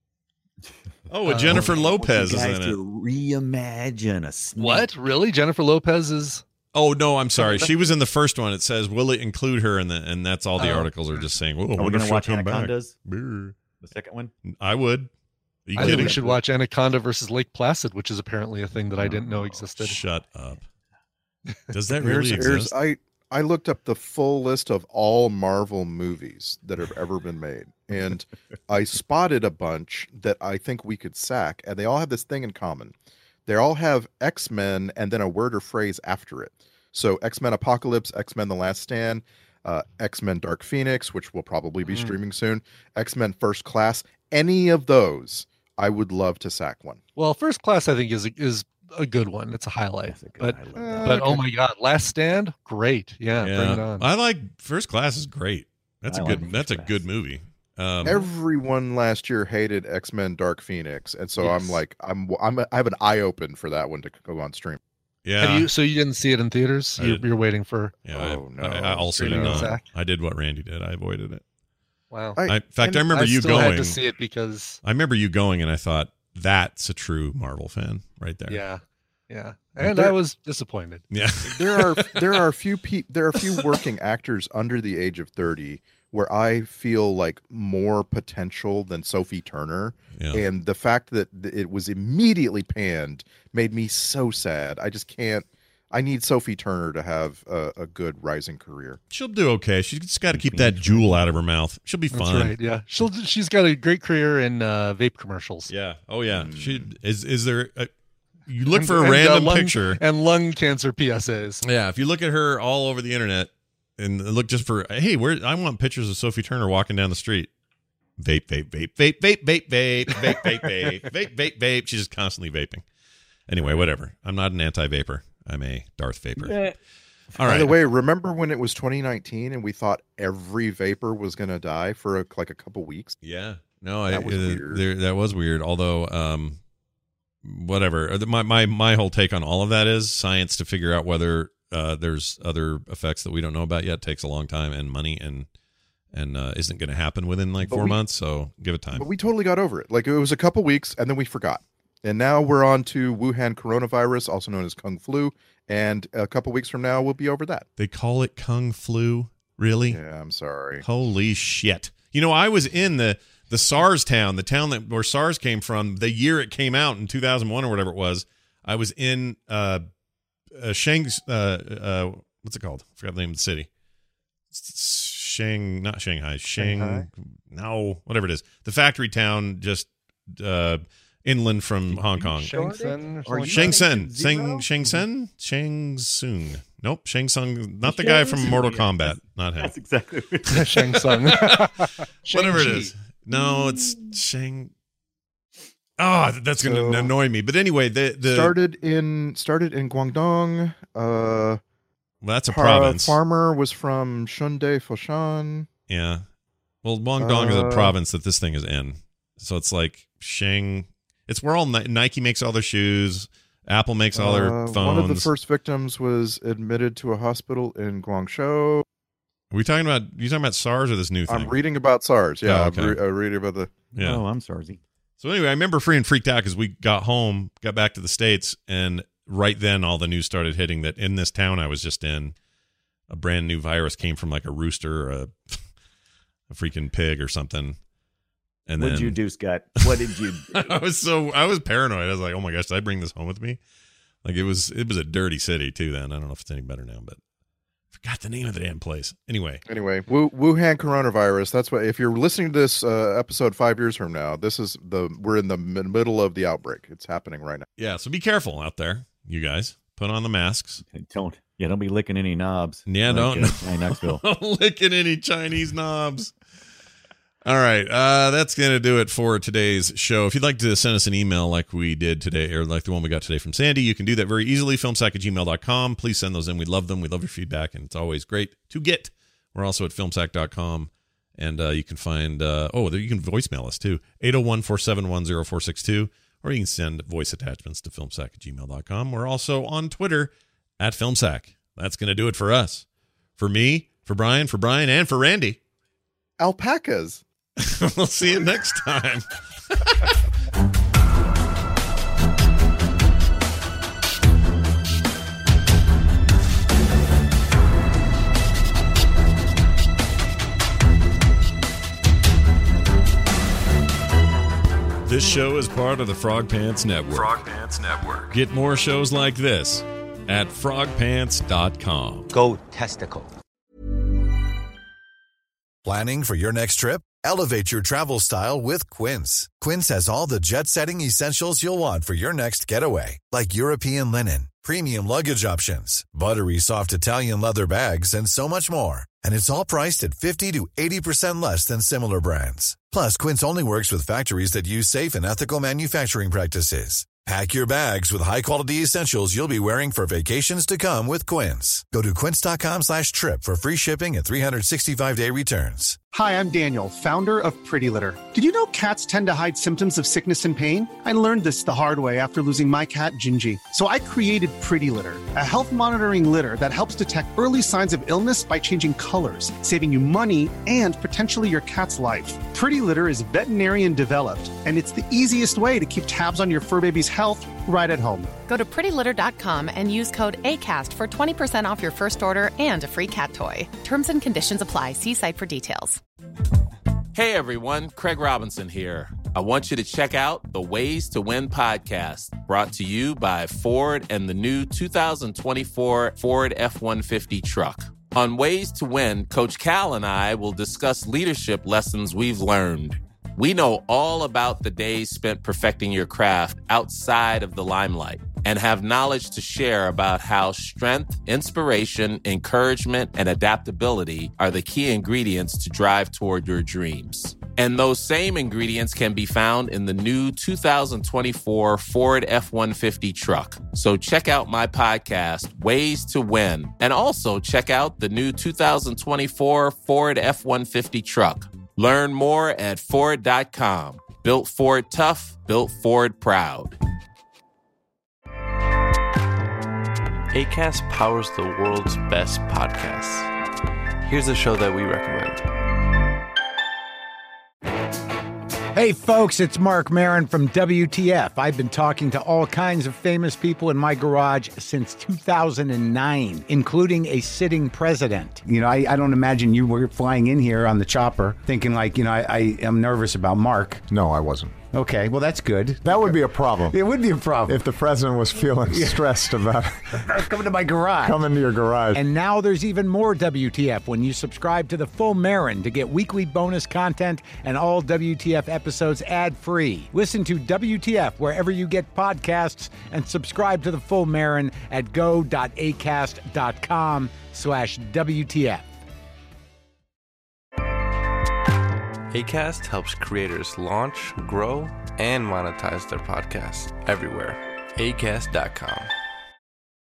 Speaker 7: Oh, uh, Jennifer Lopez
Speaker 5: is
Speaker 7: in it.
Speaker 5: Reimagine a snake.
Speaker 9: What? Really? Jennifer Lopez is.
Speaker 7: Oh no, I'm sorry. She was in the first one. It says, "Will it include her?" And the and that's all the
Speaker 9: Oh.
Speaker 7: articles are just saying. "Oh, I
Speaker 5: Are we
Speaker 7: wonder
Speaker 5: going
Speaker 7: if
Speaker 5: to watch
Speaker 7: she'll come back."
Speaker 5: Anacondas? The second one?
Speaker 7: I would. Are you
Speaker 9: I think
Speaker 7: kidding?
Speaker 9: we should watch Anaconda versus Lake Placid, which is apparently a thing that I didn't know existed.
Speaker 7: Shut up. Does that
Speaker 8: Here's-
Speaker 7: really
Speaker 8: here's-
Speaker 7: exist?
Speaker 8: I I looked up the full list of all Marvel movies that have ever been made, and I spotted a bunch that I think we could sack, and they all have this thing in common. They all have X-Men and then a word or phrase after it. So X-Men Apocalypse, X-Men The Last Stand, uh, X-Men Dark Phoenix, which will probably be
Speaker 9: Mm.
Speaker 8: streaming soon, X-Men First Class. Any of those, I would love to sack one.
Speaker 9: Well, First Class, I think, is is a good one. It's a highlight. But
Speaker 8: highlight.
Speaker 9: but oh
Speaker 8: Okay.
Speaker 9: my God, Last Stand, great. Yeah, bring it on.
Speaker 7: I like First Class is great. That's
Speaker 8: I
Speaker 7: a
Speaker 8: like
Speaker 7: good. That's a good movie. Um,
Speaker 8: Everyone last year hated X-Men Dark Phoenix, and so
Speaker 9: Yes.
Speaker 8: I'm like, I'm, I'm, I have an eye open for that one to go on stream.
Speaker 7: yeah.
Speaker 9: Have you? So you didn't see it in theaters?
Speaker 7: I
Speaker 9: You're,
Speaker 7: did.
Speaker 9: you're waiting for.
Speaker 7: yeah.
Speaker 8: Oh,
Speaker 7: I,
Speaker 8: no.
Speaker 7: I, I also did
Speaker 9: Streaming
Speaker 7: not.
Speaker 9: Zach?
Speaker 7: I did what Randy did. I avoided it.
Speaker 9: Wow.
Speaker 7: I, in fact,
Speaker 8: and
Speaker 7: I remember
Speaker 9: I
Speaker 7: you
Speaker 9: still
Speaker 7: going.
Speaker 9: had to see it because.
Speaker 7: I remember you going, and I thought that's a true Marvel fan right there.
Speaker 9: Yeah, yeah, and
Speaker 8: There-
Speaker 9: I was disappointed.
Speaker 7: Yeah.
Speaker 8: There are there are a few pe- there are a few working actors under the age of thirty where I feel like more potential than Sophie Turner,
Speaker 7: Yeah.
Speaker 8: and the fact that th- it was immediately panned made me so sad. I just can't. I need Sophie Turner to have a, a good rising career.
Speaker 7: She'll do okay. She's just got to keep that jewel out of her mouth. She'll be
Speaker 9: That's
Speaker 7: fine.
Speaker 9: right. Yeah, she'll. She's got a great career in uh, vape commercials.
Speaker 7: Yeah. Oh yeah. She is. Is there? A, you look
Speaker 9: And-
Speaker 7: for a
Speaker 9: and, uh,
Speaker 7: random
Speaker 9: lung-
Speaker 7: picture.
Speaker 9: and lung cancer P S As.
Speaker 7: Yeah. If you look at her all over the internet and look just for, hey, where I want pictures of Sophie Turner walking down the street. Vape, vape, vape, vape, vape, vape, vape, vape, vape, vape, vape, vape, vape. She's just constantly vaping. Anyway, whatever. I'm not an anti-vapor. I'm a Darth Vapor.
Speaker 5: Yeah.
Speaker 7: All
Speaker 8: By
Speaker 7: right.
Speaker 8: the way, remember when it was twenty nineteen and we thought every vapor was going to die for a, like a couple weeks?
Speaker 7: Yeah. No, I,
Speaker 8: That was
Speaker 7: uh,
Speaker 8: weird.
Speaker 7: There, that was weird. Although, um, whatever. Uh, My, my my whole take on all of that is science to figure out whether uh, there's other effects that we don't know about yet takes a long time and money and and uh, isn't going to happen within like
Speaker 8: But
Speaker 7: four
Speaker 8: we-
Speaker 7: months. So give it time.
Speaker 8: But we totally got over it. Like it was a couple weeks and then we forgot. And now we're on to Wuhan coronavirus, also known as Kung Flu. And a couple weeks from now, we'll be over that.
Speaker 7: They call it Kung Flu. Really?
Speaker 8: Yeah, I'm sorry.
Speaker 7: Holy shit. You know, I was in the the SARS town, the town that where SARS came from, the year it came out in two thousand one or whatever it was. I was in uh, uh Shang's uh uh what's it called? I forgot the name of the city. Shang, not Shanghai. Shang,
Speaker 8: Shanghai?
Speaker 7: no, whatever it is. The factory town just uh inland from Hong Kong.
Speaker 9: Shang-Tsung or
Speaker 5: Are you
Speaker 7: Shang
Speaker 5: thinking
Speaker 7: Tsung,
Speaker 5: zero?
Speaker 7: Shang Shang Tsung, Shang Tsung. Nope, Shang Tsung, not the guy from Mortal Kombat, not him.
Speaker 5: That's exactly what
Speaker 9: Shang Tsung.
Speaker 7: Whatever it is. No, it's Shang. Oh, that's going to
Speaker 8: So-
Speaker 7: annoy me. But anyway, the the
Speaker 8: started in started in Guangdong. Uh,
Speaker 7: well, that's a
Speaker 8: Par-
Speaker 7: province.
Speaker 8: Farmer was from Shunde Foshan.
Speaker 7: Yeah. Well, Guangdong is a
Speaker 8: Uh,
Speaker 7: province that this thing is in. So it's like Shang. It's where all Ni- Nike makes all their shoes. Apple makes all their
Speaker 8: Uh,
Speaker 7: phones.
Speaker 8: One of the first victims was admitted to a hospital in Guangzhou.
Speaker 7: Are we talking about? You talking about SARS or this new thing?
Speaker 8: I'm reading about SARS. Yeah,
Speaker 7: Oh,
Speaker 8: I'm,
Speaker 7: okay.
Speaker 8: re- I'm reading about the.
Speaker 7: Yeah.
Speaker 5: Oh, I'm sorry.
Speaker 7: So anyway, I remember free and freaked out because we got home, got back to the States, and right then all the news started hitting that in this town I was just in, a brand new virus came from like a rooster or a, a freaking pig or something. And
Speaker 5: What
Speaker 7: then
Speaker 5: did you do, Scott? What did you do?
Speaker 7: I was so I was paranoid. I was like, oh my gosh, did I bring this home with me? Like it was it was a dirty city too then. I don't know if it's any better now, but I forgot the name of the damn place. Anyway.
Speaker 8: Anyway, Wu- Wuhan coronavirus. That's what. If you're listening to this uh, episode five years from now, this is the we're in the m- middle of the outbreak. It's happening right now.
Speaker 7: Yeah, so be careful out there, you guys. Put on the masks.
Speaker 5: Don't yeah, don't be licking any knobs.
Speaker 7: Yeah,
Speaker 5: like,
Speaker 7: don't
Speaker 5: uh, Johnny Knoxville.
Speaker 7: licking any Chinese knobs. All right, uh, that's going to do it for today's show. If you'd like to send us an email like we did today, or like the one we got today from Sandy, you can do that very easily, filmsack at gmail dot com. Please send those in. We love them. We love your feedback, and it's always great to get. We're also at filmsack dot com, and uh, you can find, uh, oh, you can voicemail us, too, eight oh one, four seven one, oh four six two, or you can send voice attachments to filmsack at gmail dot com. We're also on Twitter at filmsack. That's going to do it for us. For me, for Brian, for Brian, and for Randy.
Speaker 8: Alpacas.
Speaker 7: We'll see you next time. This show is part of the Frog Pants Network.
Speaker 6: Frog Pants Network.
Speaker 7: Get more shows like this at frog pants dot com.
Speaker 10: Go testicle.
Speaker 15: Planning for your next trip? Elevate your travel style with Quince. Quince has all the jet-setting essentials you'll want for your next getaway, like European linen, premium luggage options, buttery soft Italian leather bags, and so much more. And it's all priced at fifty to eighty percent less than similar brands. Plus, Quince only works with factories that use safe and ethical manufacturing practices. Pack your bags with high-quality essentials you'll be wearing for vacations to come with Quince. Go to quince.com slash trip for free shipping and three sixty-five day returns.
Speaker 16: Hi, I'm Daniel, founder of Pretty Litter. Did you know cats tend to hide symptoms of sickness and pain? I learned this the hard way after losing my cat, Gingy. So I created Pretty Litter, a health monitoring litter that helps detect early signs of illness by changing colors, saving you money and potentially your cat's life. Pretty Litter is veterinarian developed, and it's the easiest way to keep tabs on your fur baby's health right at home.
Speaker 17: Go to pretty litter dot com and use code ACAST for twenty percent off your first order and a free cat toy. Terms and conditions apply. See site for details.
Speaker 18: Hey everyone, Craig Robinson here. I want you to check out the Ways to Win podcast, brought to you by Ford and the new two thousand twenty-four Ford F one fifty truck. On Ways to Win, Coach Cal and I will discuss leadership lessons we've learned. We know all about the days spent perfecting your craft outside of the limelight and have knowledge to share about how strength, inspiration, encouragement, and adaptability are the key ingredients to drive toward your dreams. And those same ingredients can be found in the new two thousand twenty-four Ford F one fifty truck. So check out my podcast, Ways to Win, and also check out the new two thousand twenty-four Ford F one fifty truck. Learn more at Ford dot com. Built Ford tough, built Ford proud.
Speaker 19: Acast powers the world's best podcasts. Here's a show that we recommend.
Speaker 20: Hey folks, it's Mark Maron from W T F. I've been talking to all kinds of famous people in my garage since two thousand nine, including a sitting president. You know, I, I don't imagine you were flying in here on the chopper thinking like, you know, I, I am nervous about Mark.
Speaker 21: No, I wasn't.
Speaker 20: Okay, well, that's good.
Speaker 21: That would be a problem.
Speaker 20: It would be a problem.
Speaker 21: If the president was feeling
Speaker 20: Yeah.
Speaker 21: stressed about
Speaker 20: coming to my garage.
Speaker 21: coming to your garage.
Speaker 20: And now there's even more W T F when you subscribe to the Full Marin to get weekly bonus content and all W T F episodes ad-free. Listen to W T F wherever you get podcasts and subscribe to the Full Marin at go.acast.com slash WTF.
Speaker 19: Acast helps creators launch, grow, and monetize their podcasts everywhere. acast dot com.